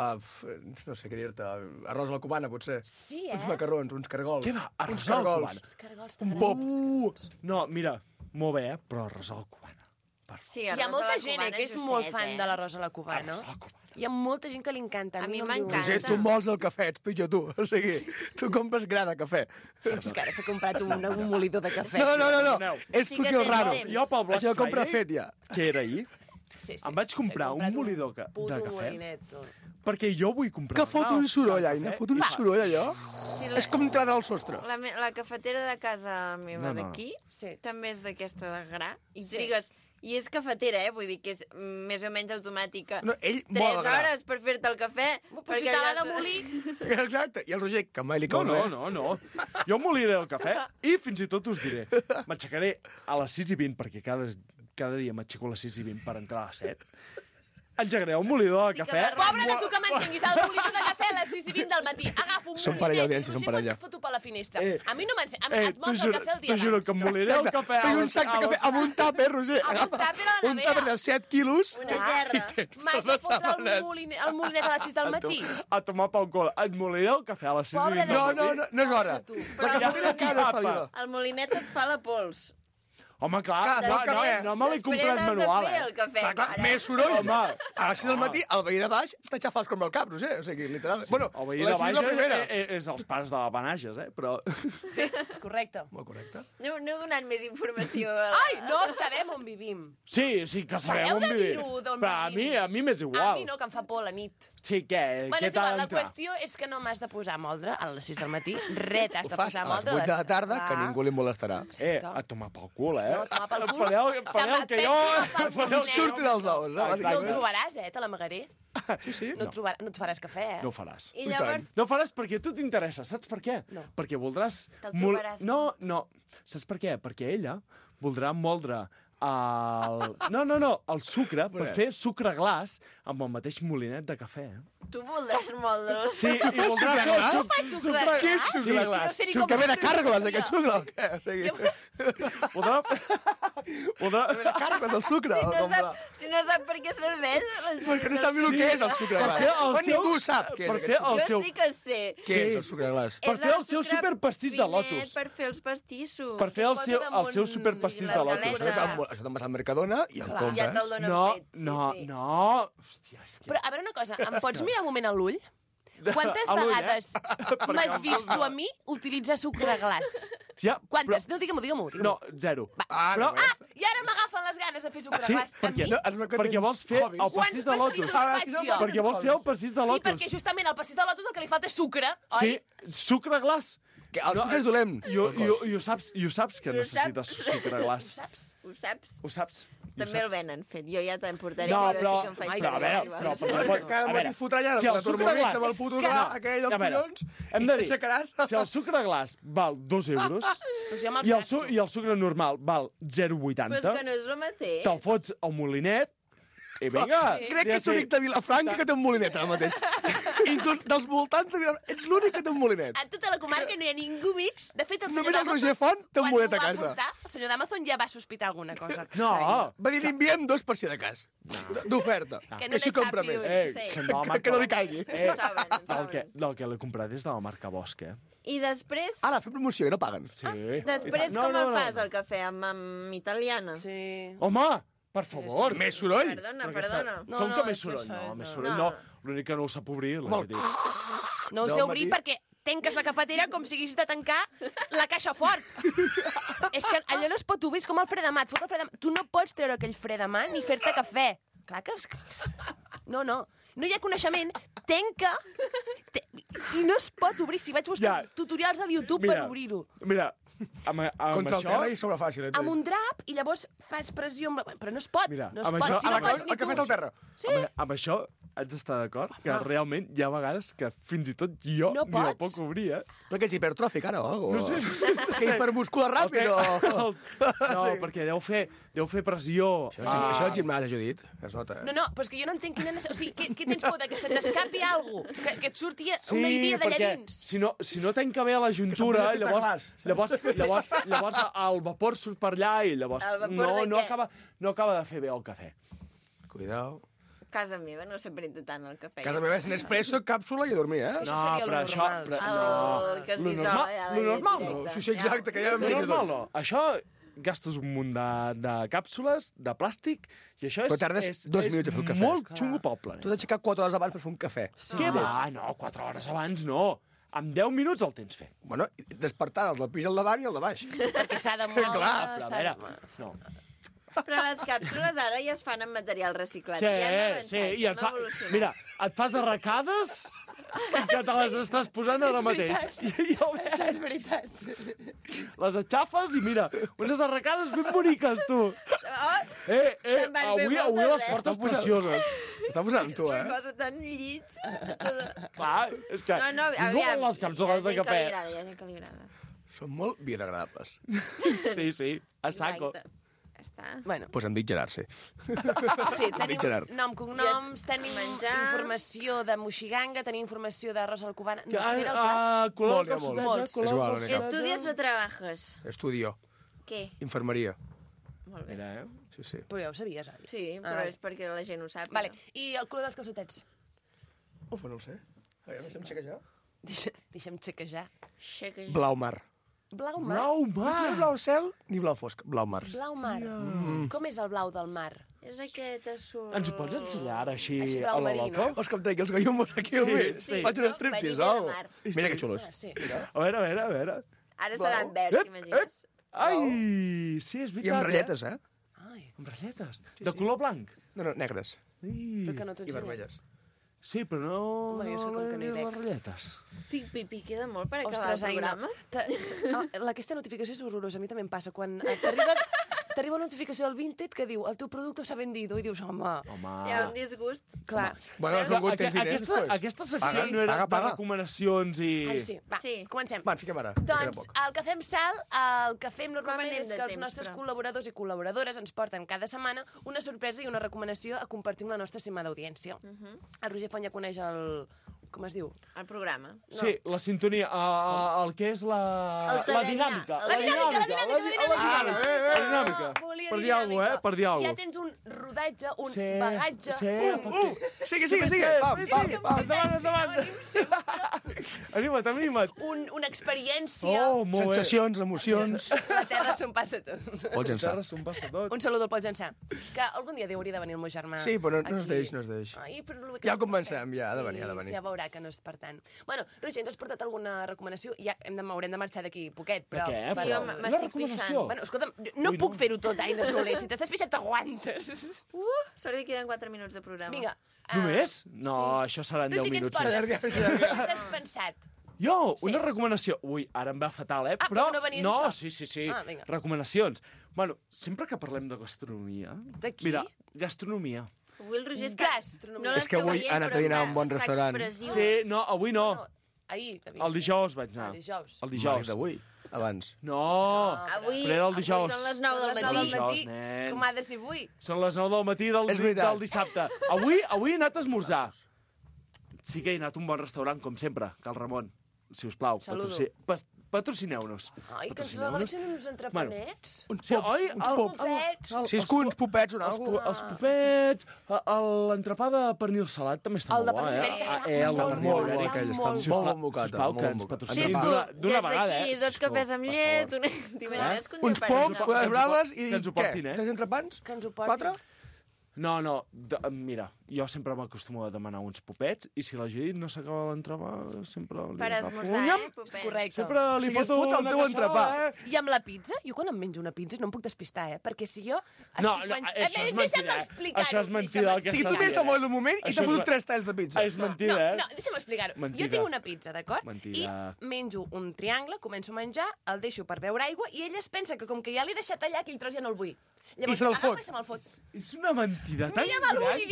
J: no sé què dir-te. Arròs a la cubana, potser.
A: Sí,
J: Uns macarrons, uns cargols.
K: Què va?
J: Uns
K: Arròs a la
J: cargols.
K: cubana?
A: Els cargols
J: Un
A: t'agraden?
J: pop.
K: No, mira, molt bé, però arròs a la cubana.
B: Sí,
A: Hi ha molta gent que és molt fan de l'arròs a la cubana. Hi ha molta gent que li encanta.
B: A mi
A: no em
B: m'encanta.
A: diu-
J: Roger, tu vols el cafè, ets pitjor tu. O sigui, tu compres gra de cafè.
A: És que ara s'ha comprat un molidor de cafè.
J: No. Ets
B: Sí
J: tu
B: que
J: que el
B: tens
J: raro.
B: temps.
K: Jo pel Black
J: Això ho compra
K: Friday,
J: fet, ja.
K: que era ahir,
A: Sí,
K: em vaig comprar un molidor de
A: puto
K: cafè.
A: molinet, tu.
K: perquè jo vull comprar...
J: Que fot un soroll, Aina, fot un soroll, allò.
B: Sí,
J: És com entrar al sostre.
B: La cafetera de casa meva
K: No.
B: d'aquí
A: Sí.
B: també és d'aquesta de gra. I trigues... I és cafetera, vull dir que és més o menys automàtica.
J: No, ell
B: 3
J: vol gra.
B: hores per fer-te el cafè.
A: Però si te l'ha de molir...
J: Exacte. I el Roger, que mai li cau res.
K: No. Jo moliré el cafè i fins i tot us diré, m'aixecaré a les 6:20, perquè cada dia m'aixeco a les 6:20 per entrar a les 7. Engegaré un molidor de cafè.
A: Pobre de tu que m'encenguis el molidor de cafè a les 6:20 del matí. Agafo un
J: Som
A: molinet
J: parella,
A: i
J: audiència, som parella.
A: et foto per la finestra.
K: Eh.
A: A mi no m'encén. Et mors el cafè el dia
K: T'ho juro
A: abans.
K: que em moliré el cafè.
J: Feia un sac de cafè amb un tàper, Roger.
A: Amb un tàper a la
J: Un
A: nevera.
J: tàper de 7 quilos.
B: Una gerra.
A: M'has de fotre el molinet a les 6 del matí.
K: A tomar pel cul. Et moliré el cafè a les 6:20
A: Pobre de
K: del
A: tu.
K: matí.
J: No és hora.
A: Tu.
J: La cafetera encara està viva.
B: El molinet et fa la pols.
K: Home, clar, no me l'he comprat manual,
B: Després has de fer el cafè.
J: Clar, més soroll. Home, a les 6 del matí, el veí de baix t'aixafa els com el cap, Roger. O sigui, literalment. Bueno,
K: El veí
J: la
K: de
J: Gina
K: baix
J: primera.
K: és els pares de la Banages, però...
A: Correcte.
J: Molt correcte.
B: No heu donat més informació.
A: Ai, no sabem on vivim.
K: Sí, que sabem
A: Pareu
K: on
A: de
K: vivim.
A: dir-ho, d'on
K: Però
A: vivim.
K: a mi m'és
A: A
K: igual.
A: mi no, que em fa por la nit.
K: Sí, què?
A: Bueno,
K: Què
A: és
K: t'ha
A: igual, la
K: d'entrar?
A: qüestió és que no m'has de posar moldre a les 6 del matí. Res, t'has
J: Ho
A: de
J: fas
A: posar
J: a les
A: moldre.
J: 8 de la tarda, que ningú li molestarà.
K: A tomar pel cul, eh?
A: No, a tomar pel cul.
K: Fareu el que
A: Penso
K: jo...
A: que fa el
K: fareu
A: molinet.
J: Surti dels ous,
A: No el
J: bàsicament.
A: trobaràs, te l'amagaré.
J: Sí.
A: No et faràs cafè,
K: No ho faràs.
B: I llavors...
K: No ho faràs perquè a tu t'interessa, saps per què?
A: No.
K: Perquè voldràs...
B: Te'l trobaràs.
K: No. Saps per què? Perquè ella voldrà moldre el sucre per fer sucre glaç amb el mateix molinet de cafè.
B: Tu voldràs moldre.
K: Sí, i voldrà fer el sucre
A: glaç?
J: Què és sucre glaç?
A: No sé ni
J: Sí,
A: com
J: que ve de
A: es
J: Cargles,
A: pronuncia.
J: aquest sucre, o què? O sigui,
K: Voldrà...
J: ve de Cargles, el sucre. o com va?
B: Si no sap per què serveix...
J: Perquè no sap ni el que és el sucre
K: Per
J: glaç.
K: fer el
J: O
K: seu-
J: ningú sap què és
K: per
J: aquest
K: fer
J: sucre.
K: el
B: Jo
K: seu...
B: sí que sé.
J: Què és el sucre glaç?
K: Per
B: És
K: fer el seu
B: sucre
K: superpastís de
B: finet
K: Lotus.
B: Per fer els pastissos.
K: Per fer
B: Es
K: el
B: posa
K: seu-
B: damunt
K: el seu superpastís
B: les
K: de Lotus.
B: galetes.
J: Això te'n vas al Mercadona i el
B: Ja
J: compres.
B: te'l donen
K: No,
B: fet.
K: no. Hòstia, és que...
A: Però, a veure una cosa, em pots mirar un moment a l'ull? Quantes
K: A l'ull,
A: vegades m'has vist tu a mi utilitzar sucre glaç?
K: Ja,
A: Quantes? No, digue-m'ho.
K: No, zero.
J: no,
A: I ara m'agafen les ganes de fer sucre
K: Sí,
A: glaç amb mi?
K: perquè vols fer el
A: Quants
K: pastís de Lotus.
A: pastissos faig jo?
K: Perquè vols fer el pastís de
A: Sí,
K: Lotus.
A: perquè justament al pastís de Lotus el que li falta és sucre, oi?
K: Sí, sucre glaç.
J: Que el sucre és dolent.
K: I ho saps que necessites sucre glaç.
B: Ho saps?
K: Ho saps?
B: També el venen fet. Jo ja te'n portaré.
K: No,
B: que jo
K: però...
B: sí que em faig
K: Però, a veure,
B: servir.
J: Cada matí fotrà allà
K: si el
J: la
K: sucre
J: turmorix
K: glaç...
J: amb el puto gra, aquell dels
K: a veure,
J: collons,
K: hem de dir,
J: t'aixecaràs.
K: si el sucre glaç val 2 euros
A: Però si jo me'ls
K: i
A: gasto.
K: el sucre normal val
B: Però és que
K: 0,80,
B: no és el mateix.
K: te'l fots al molinet i vinga.
J: Crec que ets l'únic de Vilafranca que té un molinet ara mateix. Inclús dels voltants de Vilafranca, ets l'únic que té un molinet.
A: A tota la comarca no hi ha ningú mix. De fet, el senyor
J: Només el
A: d'Amazon,
J: Roger Font té un
A: quan
J: molet
A: m'ho
J: a
A: va
J: casa.
A: portar, el senyor d'Amazon ja va sospitar alguna cosa.
K: No,
J: Va dir, n'enviem 2 per si de cas. D'oferta.
A: Que no
J: així
A: n'exafi
J: compra més.
A: un.
B: Sí.
J: Que no li caigui.
B: En saben, en
K: Del
B: saben.
K: que l'he comprat és de la marca Bosch, eh?
B: I després...
J: Ara, fer promoció i no paguen.
K: Sí.
B: Després com el fas, el cafè? Amb italiana?
A: Sí.
K: Home, per favor.
J: Més soroll?
B: Perdona.
A: No,
K: Com
A: no,
K: que més
A: això
K: soroll?
A: és,
K: No,
A: no.
K: més soroll no. L'únic que no ho sap obrir, l'he dit.
A: No ho sé
J: Del
A: obrir
J: matí.
A: perquè tanques la cafetera com si haguessis de tancar la caixa fort. És que allò no es pot obrir, és com el fre de mà. Et fot el fre de mà. Tu no pots treure aquell fre de mà ni fer-te cafè. Clar que... No. No hi ha coneixement. Tanca... I no es pot obrir. Si vaig buscar
K: Ja.
A: tutorials al YouTube per obrir-ho.
K: Mira, amb
J: Contra el
K: això...
J: terra i sobre fàcil.
A: Amb un drap i llavors fas pressió amb la... Però no es pot.
K: Mira,
A: no es
K: amb
A: pot.
K: això-
A: Si no
K: amb
A: pots
J: El
A: ni
J: cafè
A: tu.
J: al terra.
A: Sí.
K: Amb això haig d'estar d'acord que realment hi ha vegades que fins i tot jo
A: No
K: ni el
A: pots?
K: puc obrir,
J: Però que ets hipertròfic, ara, o?
K: No sé.
J: Que hipermuscular ràpid, o?
K: No, perquè deu fer pressió.
J: Això és gimnàs, Judit, que es nota.
A: No, però és que jo no entenc quina... O sigui, què tens por de que se t'escapi alguna cosa? Que et surti una idea d'allà
K: perquè
A: dins?
K: si no tanca bé la juntura, llavors el vapor surt per allà i llavors
B: El vapor de què?
K: no acaba de fer bé el cafè.
J: Cuidao.
B: Casa meva no s'apreta tant el cafè.
J: Casa meva és Nespresso, càpsula i a dormir, eh?
A: Això seria lo normal.
B: El que es dissola ja
K: Lo normal, no?
J: Sí, exacte, que ja
K: Lo normal, no. Això gastes un munt de càpsules, de plàstic, i això
J: Però tardes 2 minuts a fer un cafè.
K: molt xungo pel planeta.
J: Tu t'has d'aixecar 4 hores abans per fer un cafè.
K: Què va? No, 4 hores abans no. En 10 minuts el tens fet.
J: Bueno, despertar el del pis al davant i el de baix.
A: Perquè s'ha de moure...
J: Clar,
K: Però a veure, no.
B: Però les càpsules ara ja es fan amb material reciclat.
K: Sí,
B: ja hem avançat,
K: sí, i
B: hem evolucionat.
K: mira, et fas arracades que te les estàs posant ara mateix. Ja ho veig.
A: Això és veritat.
K: Les aixafes i mira, unes arracades ben boniques, tu.
B: Se'n van fer
K: Avui
B: moltes,
K: les portes precioses.
J: Està posant tu,
B: És una cosa tan llit.
K: Clar, és que
B: No,
K: ningú vol les càpsules de cafè.
B: Hi ha gent que li agrada.
J: Són molt biodegradables.
K: Sí, a saco.
B: Exacte. Està.
A: Bueno,
J: Pues em dic Gerard, sí.
A: sí, tenim
J: Gerard.
A: nom, cognoms, tenim
B: Menjar.
A: informació de moixiganga, tenim informació de Rosa Alcobana... No,
K: Ah,
A: era el
K: color
J: Molt, ja,
K: calçotatge,
J: molt.
K: color
J: És igual,
K: calçotatge.
B: ¿Estudias o trabajas?
J: Estudio.
B: Què?
J: Infermeria.
B: Molt bé.
K: Mira,
J: Sí, sí.
A: Però ja ho sabies, oi?
B: Sí, però
A: Ah.
B: és perquè la gent ho sàpiga.
A: Vale, i el color dels calçotets?
J: Uf, no ho sé. A veure, deixa'm xequejar.
A: Deixa'm xequejar.
B: Xeca.
J: Blau mar.
A: Blau mar?
K: Blau
J: Ni
K: mar!
J: blau cel ni blau fosc. Blau mar.
A: Blau mar. Com és el blau del mar?
B: És aquest azul...
K: Ens ho pots ensenyar ara així
A: Així
K: a
A: blau
K: la
A: marí,
K: loca?
J: Vols que em tregui els gallumbos aquí al mig?
K: sí.
J: Faig un
B: No?
J: striptease
B: Marina
J: o
B: de
J: alguna
B: mar.
J: cosa? Mira que xulos.
A: Sí.
K: A veure.
B: Ara serà en verd, t'imagines?
K: Ai, sí, és veritat,
J: I amb ratlletes, eh?
A: Ai,
K: Amb ratlletes. De color blanc.
J: No, negres.
A: perquè no t'ho
J: I
A: ensenyem.
J: vermelles.
K: Sí, però no...
A: Bueno, jo és que com que no hi veig.
K: Les ratlletes.
B: Tinc pipí, queda molt per acabar
A: Ostres,
B: el
A: Aina,
B: programa.
A: aquesta notificació és horrorosa. A mi també em passa. Quan t'arriba una notificació del Vinted que diu el teu producte s'ha vendido i dius, home,
B: Hi ha un disgust.
A: clar.
J: Bueno, has vengut temps diners, pues.
K: Aquesta secció
J: Paga,
K: no era
J: paga.
K: de recomanacions i...
A: Ai, sí. Va,
B: Sí.
A: comencem.
J: Va, fiquem ara. que queda
A: Doncs
J: poc.
A: el que fem, Sal, el que fem normalment
B: anem
A: és
B: de
A: que els
B: temps,
A: nostres
B: però?
A: col·laboradors i col·laboradores ens porten cada setmana una sorpresa i una recomanació a compartir amb la nostra cima d'audiència. El Roger Font ja coneix el... com es diu?
B: El programa.
K: Sí, la sintonia, el que és la
B: El tarannà.
K: dinàmica.
B: La dinàmica,
K: La dinàmica.
A: Volia
K: Per
A: dir
K: dir alguna cosa, Per dir alguna
A: Ja tens un rodatge, un
K: Sí,
A: bagatge...
K: sí.
J: Sigue.
K: Endavant. Anima't.
A: Una experiència...
K: Oh, molt bé.
J: Sensacions, emocions...
A: La terra s'ho passa tot.
J: Pots llançar.
K: Terra s'ho passa tot.
A: Un saludo al Pol Jansà. Que algun dia hauria de venir el meu germà.
J: Sí, però no es
A: aquí.
J: deix.
A: Ai, però
J: Ja ho comencem, ja ha de venir, ha de venir.
A: Sí, ja veurà que no és per tant. Bueno, Roger, ens has portat alguna recomanació? Ja haurem de marxar d'aquí poquet, però...
K: què?
B: Sí,
K: Però
B: jo
K: una
B: m'estic
K: recomanació.
B: pixant.
A: Bueno, escolta'm, no
K: Ui,
A: puc
K: no.
A: fer-ho tot, Aina Soler. Si t'estàs pixant, t'aguantes.
B: Sort que queden 4 minuts de programa.
A: Vinga.
K: Només? No, això seran 10
A: Roger, què ens
K: minuts.
A: portes? Què t'has pensat?
K: Jo, una recomanació. Ui, ara em va fatal,
A: Ah,
K: però...
A: no venies
K: No,
A: això?
K: sí.
A: Ah, vinga.
K: Recomanacions. Bueno, sempre que parlem de gastronomia...
A: De qui?
K: Mira, gastronomia.
B: Avui el Roger està...
A: Gastronomia.
B: No
J: És que avui
B: l'esteu
J: ha anat a
B: veient,
J: dinar a
B: però
J: un bon
B: està
J: restaurant.
B: expressiu.
K: Sí, no, avui no.
A: Ahir, també.
K: El dijous vaig anar.
A: El dijous.
K: El dijous.
J: d'avui, abans.
K: No,
B: Avui,
K: però era el
B: avui
K: dijous.
B: són les 9 del
A: Les 9
B: matí.
A: del matí.
K: Dijous, nen.
A: Com ha de ser avui?
K: Són les 9 del matí
J: És veritat.
K: del dissabte. Avui he anat a esmorzar. Sí que he anat a un bon restaurant, com sempre, Cal Ramon. Si us plau,
A: Saludo.
K: patrocineu-nos.
A: Ai, que ens
K: Patrocineu-nos.
A: regaleixen uns entrepanets.
K: Sí, oi?
A: Pupets.
J: Uns popets, un algo.
K: Els pupets, l'entrepà de pernil salat també està
A: El de
K: molt bo,
A: pernil
K: eh?
A: ibèric està
K: El de
A: molt
K: pernil
A: bo,
K: ibèric.
A: està molt
K: Sisplau,
J: bo. Molt bocata,
K: sisplau, que
J: molt
K: ens
J: bocata.
K: patrocineu
B: Sisplau,
K: d'una
B: des
K: vegada,
B: d'aquí,
K: eh?
B: 2 cafès amb llet, t'imagines que un
J: Uns
B: dia
J: poms,
B: faràs
J: unes braves i
K: que ens ho portin,
J: què?
K: eh?
J: 3 entrepans?
A: Que ens ho portin.
J: 4?
K: No, mira, jo sempre m'acostumo a demanar uns popets i si la Judit no s'acaba l'entrepà, sempre li
B: per
K: agafo
B: esmorzar,
K: un nyam.
B: Pupet?
A: Correcte.
K: Sempre li
J: O sigui,
K: foto
J: fot el
K: una
J: teu
K: cassola,
J: entrepà.
A: I amb la pizza? Jo quan em menjo una pizza no em puc despistar, perquè si jo...
K: No,
A: estic
K: això és
A: Deixa'm
K: mentida, eh?
A: explicar-ho,
K: Això és mentida,
A: deixa'm
K: el que
J: O sigui, tu
K: estàs
J: ves
K: dient,
J: a molt un moment i
K: Això
J: t'ha
K: és
J: fotut
K: me-
J: 3 talls de pizza.
K: És mentida, eh?
A: No, deixa'm explicar-ho.
K: Mentida.
A: Jo tinc una pizza, d'acord?
K: Mentida.
A: I menjo un triangle, començo a menjar, el deixo per beure aigua i ella es pensa que com que ja l'he deixat allà, aquell tros ja no el vull. Llavors,
J: I se'l
A: agafa
J: fot.
A: i se me'l fot.
K: És una mentida tan
A: Mira-me l'ull
K: gran,
A: i diu que
K: Judit.
A: això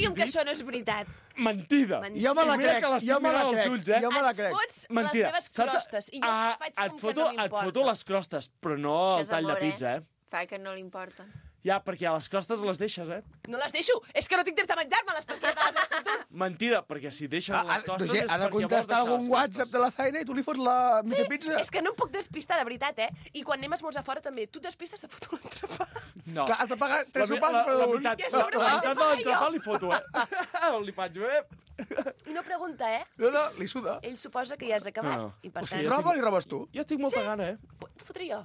A: això no és veritat.
K: Mentida.
J: Jo me la
K: Mira
J: crec,
K: que l'estic
J: jo me la
K: mirant als
J: crec,
K: ulls,
J: jo me la crec.
A: Et fots
K: Mentida.
A: les teves crostes i jo faig com que no m'importa.
K: Et foto les crostes, però no
B: Això
K: el
B: és
K: tall de
B: amor,
K: pizza,
B: Fa que no li importa.
K: Ja, perquè a les crostes les deixes,
A: No les deixo, és que no tinc temps de menjar-me-les perquè te les has fotut.
K: Mentida, perquè si deixes les costes
J: Roger,
K: és
J: ha de
K: perquè vols
J: contestar
K: deixar
J: algun
K: les
J: WhatsApp
K: costes.
J: de la feina i tu li fots la mitja pizza.
A: És que no em puc despistar, de veritat, I quan anem a esmorzar fora també, tu et despistes, te foto l'entrepà.
K: No.
J: Clar, has de pagar 3 sopars per
K: la
J: un.
K: meitat,
A: I a sobre ho
K: la
A: haig de
K: meitat de
A: pagar
K: l'entrepà
A: jo.
K: li foto, Li faig,
A: I no pregunta,
J: No, li suda.
A: Ell suposa que ja has acabat.
K: No.
A: I per
K: O
A: tant,
K: sigui,
J: Roba li robes tu.
K: Jo tinc molta gana,
A: t'ho fotré jo.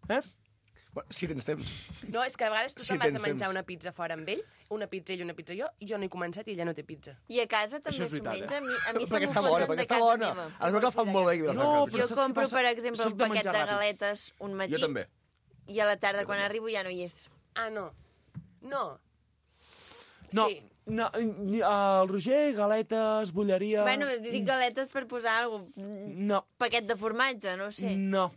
J: Bueno, si tens temps.
A: No, és que a vegades tu
J: Sí,
A: te'n vas a
J: tens
A: menjar
J: temps.
A: una pizza fora amb ell, una pizza ell, una pizza jo, i jo no he començat i ella no té pizza.
B: I a casa també
K: Això és
B: s'ho
K: veritat,
B: menja. A mi se
J: Perquè
B: m'ho
J: està bona,
B: foten
J: perquè
B: de
J: està
B: casa
J: bona.
B: meva.
J: Es veu que el fan molt bé aquí.
K: No, però
B: Jo
K: saps què
B: compro,
K: passa?
B: per exemple,
K: Soc
B: un
K: de
B: paquet
K: menjar
B: de
K: ràpid.
B: galetes un matí.
J: Jo també.
B: I a la tarda, quan arribo, ja no hi és.
A: Ah, no. No.
K: No,
A: Sí.
K: no, el Roger, galetes, bolleria...
B: Bueno, dic galetes per posar alguna cosa.
K: No,
B: Paquet de formatge, no sé.
K: no.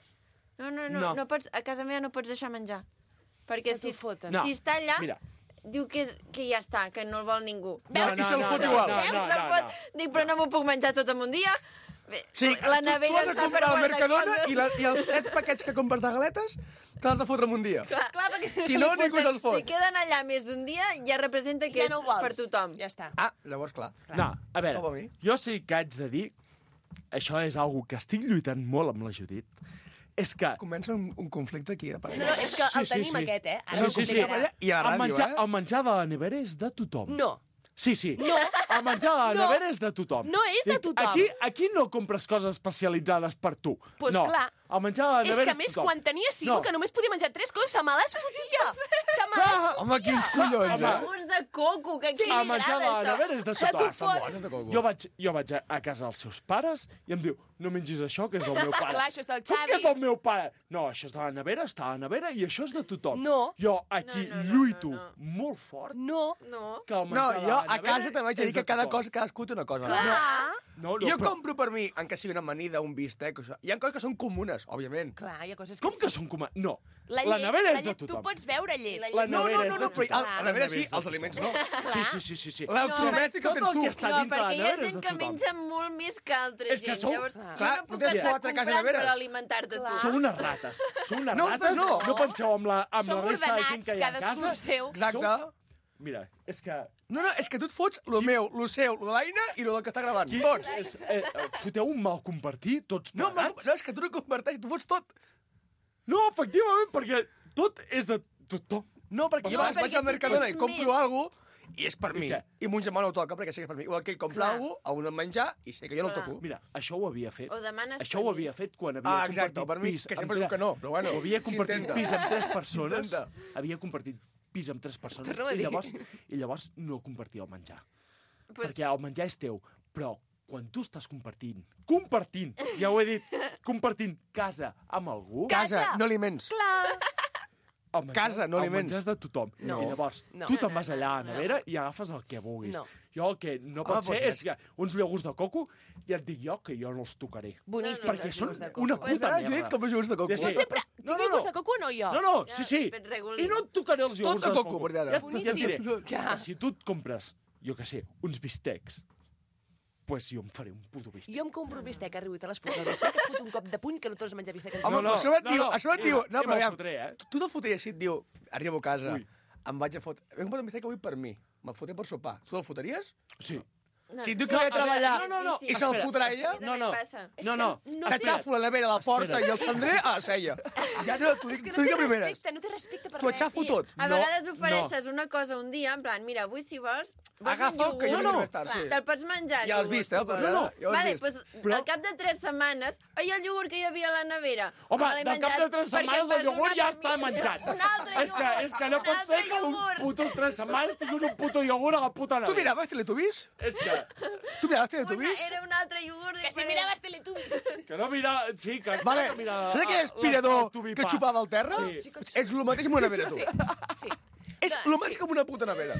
K: No.
B: No pots, a casa meva no pots deixar menjar. Perquè
A: Se t'ho foten.
K: No.
B: si està allà,
K: Mira.
B: diu que ja està, que no el vol ningú.
J: Veus? I se'l fot igual.
B: Veus? Se'l fot. Dic, però no m'ho puc menjar tot en un dia.
J: Sí,
B: La
J: tu
B: nevera
J: has de
B: està per
J: comprar al
B: guardar
J: Mercadona
B: coses.
J: i els 7 paquets que compres de galetes t'has de fotre en un dia.
B: Clar,
A: perquè
J: Si no, ningú se'ls fot.
B: Si queden allà més d'un dia, ja representa que
A: ja
B: és
A: no ho vols.
B: per tothom.
A: Ja està.
J: Ah, llavors, clar.
K: No, a veure,
J: Com a mi.
K: jo sí que haig de dir, això és algo que estic lluitant molt amb la Judit, és que...
J: Comença un conflicte aquí de
A: No,
J: parella.
A: no, és que el tenim aquest, Ara
K: Sí,
A: ho
K: sí, sí.
A: complicarà.
J: I a la ràdio,
K: El menjar de la nevera és de tothom.
A: No.
K: Sí, sí. No. El menjar de la
A: No.
K: nevera és de tothom.
A: No és de
K: Dic,
A: tothom.
K: Aquí no compres coses especialitzades per tu.
A: Pues
K: no.
A: clar.
K: El menjar de la
A: És
K: nevera
A: que,
K: és
A: a més,
K: tothom.
A: quan tenia 5,
K: No.
A: que només podia menjar 3 coses, se me les fotia. Se me les
K: Clar,
A: fotia.
J: Home, quins collons,
B: Iogurts de coco, que aquí
K: El
B: li
K: menjar de la
B: agrada,
K: nevera és de
A: Se
K: tothom.
A: t'ho fot.
K: Jo vaig a casa dels seus pares i em diu, no mengis això, que és del meu pare.
A: Clar, això és del
K: Com
A: Xavi.
K: que és del meu pare? No, això és de la nevera, està a la nevera i això és de tothom.
A: No.
K: Jo aquí lluito molt fort
A: No.
B: No.
K: que el
J: No,
K: menjar de
J: jo
K: la
J: a
K: nevera
J: casa també haig de
K: és
J: dir que cada
K: tothom.
J: cosa, cadascú té una cosa.
A: Clar.
K: No,
J: Jo
K: però-
J: compro per mi, en què sigui una amanida, un bistec, això. Hi ha coses que són comunes, òbviament.
A: Clar, hi ha coses que
K: Com que són com... No,
A: La
K: la
A: llet,
K: nevera és de
A: llet, tu
K: tothom.
A: pots beure llet.
K: La
J: No,
K: nevera
J: no,
K: és
J: no,
K: de
J: no, però
K: tothom.
J: a la nevera sí, els aliments no.
K: Sí.
J: L'electrodomèstic el
K: Tot
J: tens
K: el
J: tu.
K: que està
B: No,
K: dintre la
B: perquè hi ha
K: nevera és
B: gent
K: de
B: que
K: tothom.
B: menja molt més que altra
K: És que
B: gent.
K: sou-
B: Llavors,
J: clar,
B: jo no
J: no
B: puc
J: tens
B: estar
J: 4 cases
B: comprant
J: neveres.
B: per alimentar-te tu.
K: Sou unes rates. Sou unes
J: No,
K: rates.
J: no.
K: No penseu amb la
A: Som
K: resta de gent que hi ha a
A: ordenats, cadascú
K: casa.
A: el seu.
J: Exacte.
K: Mira, és que...
J: No, és que tu et fots lo meu, lo seu, lo de l'Aina i lo del que està gravant.
K: Aquí
J: Tots.
K: foteu un mal compartir, tots
J: No,
K: plegats?
J: no, és que tu no comparteixes, tu fots tot.
K: No, efectivament, perquè tot és de tothom.
J: No, perquè jo
B: No,
J: vaig
B: perquè
J: al
B: tu
J: Mercadona
B: tens
J: i compro
B: més.
J: alguna cosa i és per
K: I
J: mi.
K: què?
J: I mon germà no ho toca perquè sé que és per mi. Igual que ell compra
B: Clar.
J: alguna cosa, a un menjar i sé que jo no el
B: Clar.
J: toco.
K: Mira, això ho havia fet.
B: O demanes
K: Això ho havia
B: permís.
K: fet quan havia
J: Ah, exacte,
K: compartit
J: el permís,
K: pis
J: que
K: amb
J: sempre diu que no, però bueno,
K: Ho havia compartit
J: s'intenta.
K: pis amb 3 persones.
J: S'intenta.
K: Havia compartit pis amb 3 persones
A: Torno a
K: i
A: dir.
K: llavors no compartia el menjar.
B: Pues-
K: Perquè el menjar és teu, però quan tu estàs compartint, ja ho he dit, compartint casa amb algú,
J: Casa, no aliments.
A: Clar.
K: el menjar,
J: casa, no
K: el
J: aliments.
K: menjar és de tothom.
A: No.
K: I llavors
A: No.
K: tu te'n vas allà a la nevera i agafes el que vulguis.
A: No.
K: Jo el que no
J: Home,
K: pot ser
J: doncs
K: és que uns iogurts de coco ja et dic jo que jo no els tocaré.
A: Boníssim.
K: Perquè
A: els
K: són
A: iogurts de coco.
K: una
J: Pues
K: puta
J: ara jo he
K: merda.
J: dit com els iogurts de coco.
K: Ja sé.
A: Sempre.
K: No,
A: Tinc
K: no,
A: iogurts
K: no.
A: de coco o no jo?
K: No, sí.
B: Regulí.
K: I no et tocaré els iogurts
J: Tot
K: de
J: de coco, per ara.
K: Ja et diré.
A: Clar.
K: Si tu et compres, jo què sé, uns bistecs, pues jo em faré un puto bistec.
A: Jo em compro un bistec, arribo i te les foto el bistec, et foto un cop de puny que no tornes a menjar bistec.
J: Home,
K: No,
J: això et diu,
K: no,
J: això et diu... No,
K: ja
J: però
K: me'l
J: aviam,
K: fotré,
J: tu te'l fotries si et diu, arribo a casa,
K: Ui.
J: em vaig a fotre... He comprat un bistec avui per mi, me'l fotré per sopar. Tu te'l fotries?
K: Sí.
J: Si et diu que ve a treballar
K: no,
J: i se'l
K: espera,
J: fotrà ella,
K: No, no.
A: És
K: No.
A: que no té-
J: t'aixafo la nevera a la porta i el cendrer a la cella. Ja no, t'ho
A: És
J: dic,
A: que
J: t'ho
A: no
J: dic
A: té
J: a primeres.
A: respecte, no té respecte per
J: T'ho
A: res.
J: aixafo tot.
B: A
K: No,
B: vegades ofereixes una cosa un dia, en plan, mira, avui si vols
J: Agafa
B: un
J: que jo
B: iogurt.
J: vindré més tard,
B: Clar,
J: sí.
B: Te'l pots menjar,
J: Ja l'has
B: iogurt,
J: vist, eh,
B: si vols.
J: Pere? Ja ho has
B: Vale,
J: vist.
B: pues,
K: Però-
B: al cap de 3 setmanes, ai, el iogurt que hi havia a la nevera.
K: Home,
B: me l'he
K: del cap
B: menjat
K: de 3
B: perquè
K: setmanes
B: fas
K: el iogurt
B: una
K: ja està
B: família.
K: menjat.
B: Un altre iogurt.
K: És que no
B: un
K: pot ser
B: altre
K: que un
B: iogurt.
K: putos 3 setmanes tinguis un puto iogurt a la puta nevera.
J: Tu miraves Teletubbies?
K: És que...
J: Tu miraves Teletubbies?
B: Era un altre iogurt
A: Que si
B: diferent.
A: miraves Teletubbies.
K: Que no mira... Sí, que...
J: Vale,
K: que mira
J: saps aquell aspirador que xupava al terra?
K: Sí.
J: Ets el mateix amb una nevera, tu.
A: Sí.
J: És el mateix com una puta nevera.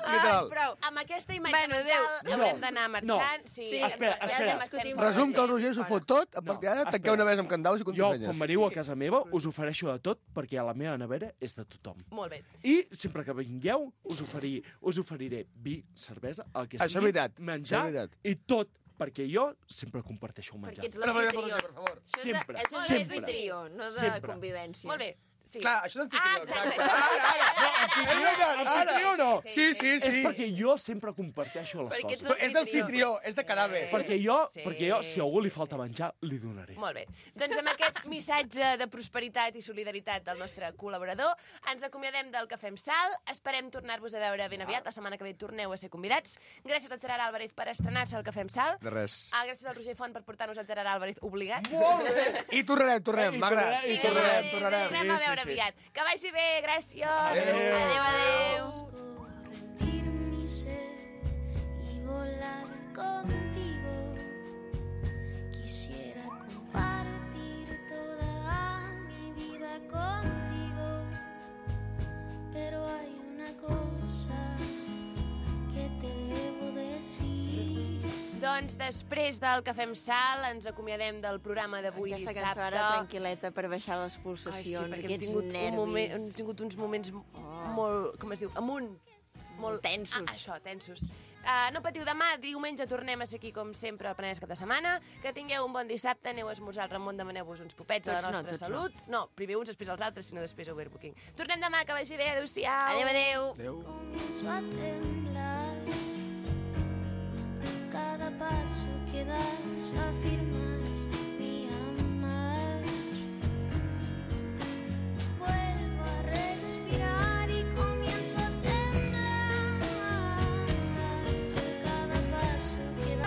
J: Literal.
B: Prou.
A: Amb aquesta imatge
B: Bueno,
A: mental
B: adéu.
A: haurem d'anar marxant.
B: Sí,
K: espera.
J: Resum que el Roger s'ho fot tot, a partir d'ara tanqueu una mesa amb candaus i
K: Jo,
J: contrasenyes.
K: quan veniu a casa meva, us ofereixo de tot perquè a la meva nevera és de tothom.
A: Molt bé.
K: I sempre que vingueu us oferiré vi, cervesa, el que sigui,
J: Això és veritat,
K: menjar
J: això és veritat.
K: i tot, perquè jo sempre comparteixo el menjar.
B: Perquè ets l'anfitrió.
J: Per favor.
K: Sempre,
B: Això és
K: sempre.
B: d'anfitrió, no de
K: Sempre.
B: convivència.
A: Molt bé. Sí.
J: Clar, això d'anfitrió,
A: exacte.
K: Anfitrió no.
J: Sí.
K: És perquè jo sempre comparteixo les
B: Perquè ets
K: coses.
J: Però és d'anfitrió, és de quedar bé.
K: Perquè jo, si a algú li falta menjar, li donaré.
A: Molt bé. Doncs amb aquest missatge de prosperitat i solidaritat del nostre col·laborador, ens acomiadem del Cafè amb Sal. Esperem tornar-vos a veure ben aviat. La setmana que ve torneu a ser convidats. Gràcies al Gerard Álvarez per estrenar-se al Cafè amb Sal.
J: De res.
A: Gràcies al Roger Font per portar-nos al Gerard Álvarez obligat.
K: Molt bé.
J: I tornarem, m'ha agradat.
K: I
A: Tornem
J: tornarem.
A: a veure aviat. Que vagi bé, gràcies.
B: Adéu.
I: Rendir mi ser y volar contigo. Quisiera compartir toda mi vida contigo, pero hay una cosa que te debo decir.
A: Doncs després del Cafè amb Sal ens acomiadem del programa d'avui
B: Aquesta
A: dissabte.
B: cançó ara tranquil·leta per baixar les pulsacions,
A: perquè hem
B: aquests
A: tingut,
B: nervis.
A: hem tingut uns moments molt, com es diu, amunt.
B: Molt tensos.
A: Això, tensos. No patiu, demà, diumenge, tornem a ser aquí, com sempre, al Penedès Cap de Setmana. Que tingueu un bon dissabte, aneu a esmorzar al Ramon, demaneu-vos uns popets a la nostra salut. No, primer uns, després els altres, sinó després overbooking. Tornem demà, que vagi bé, adéu-siau.
B: Adéu.
I: Comienzo a temblar.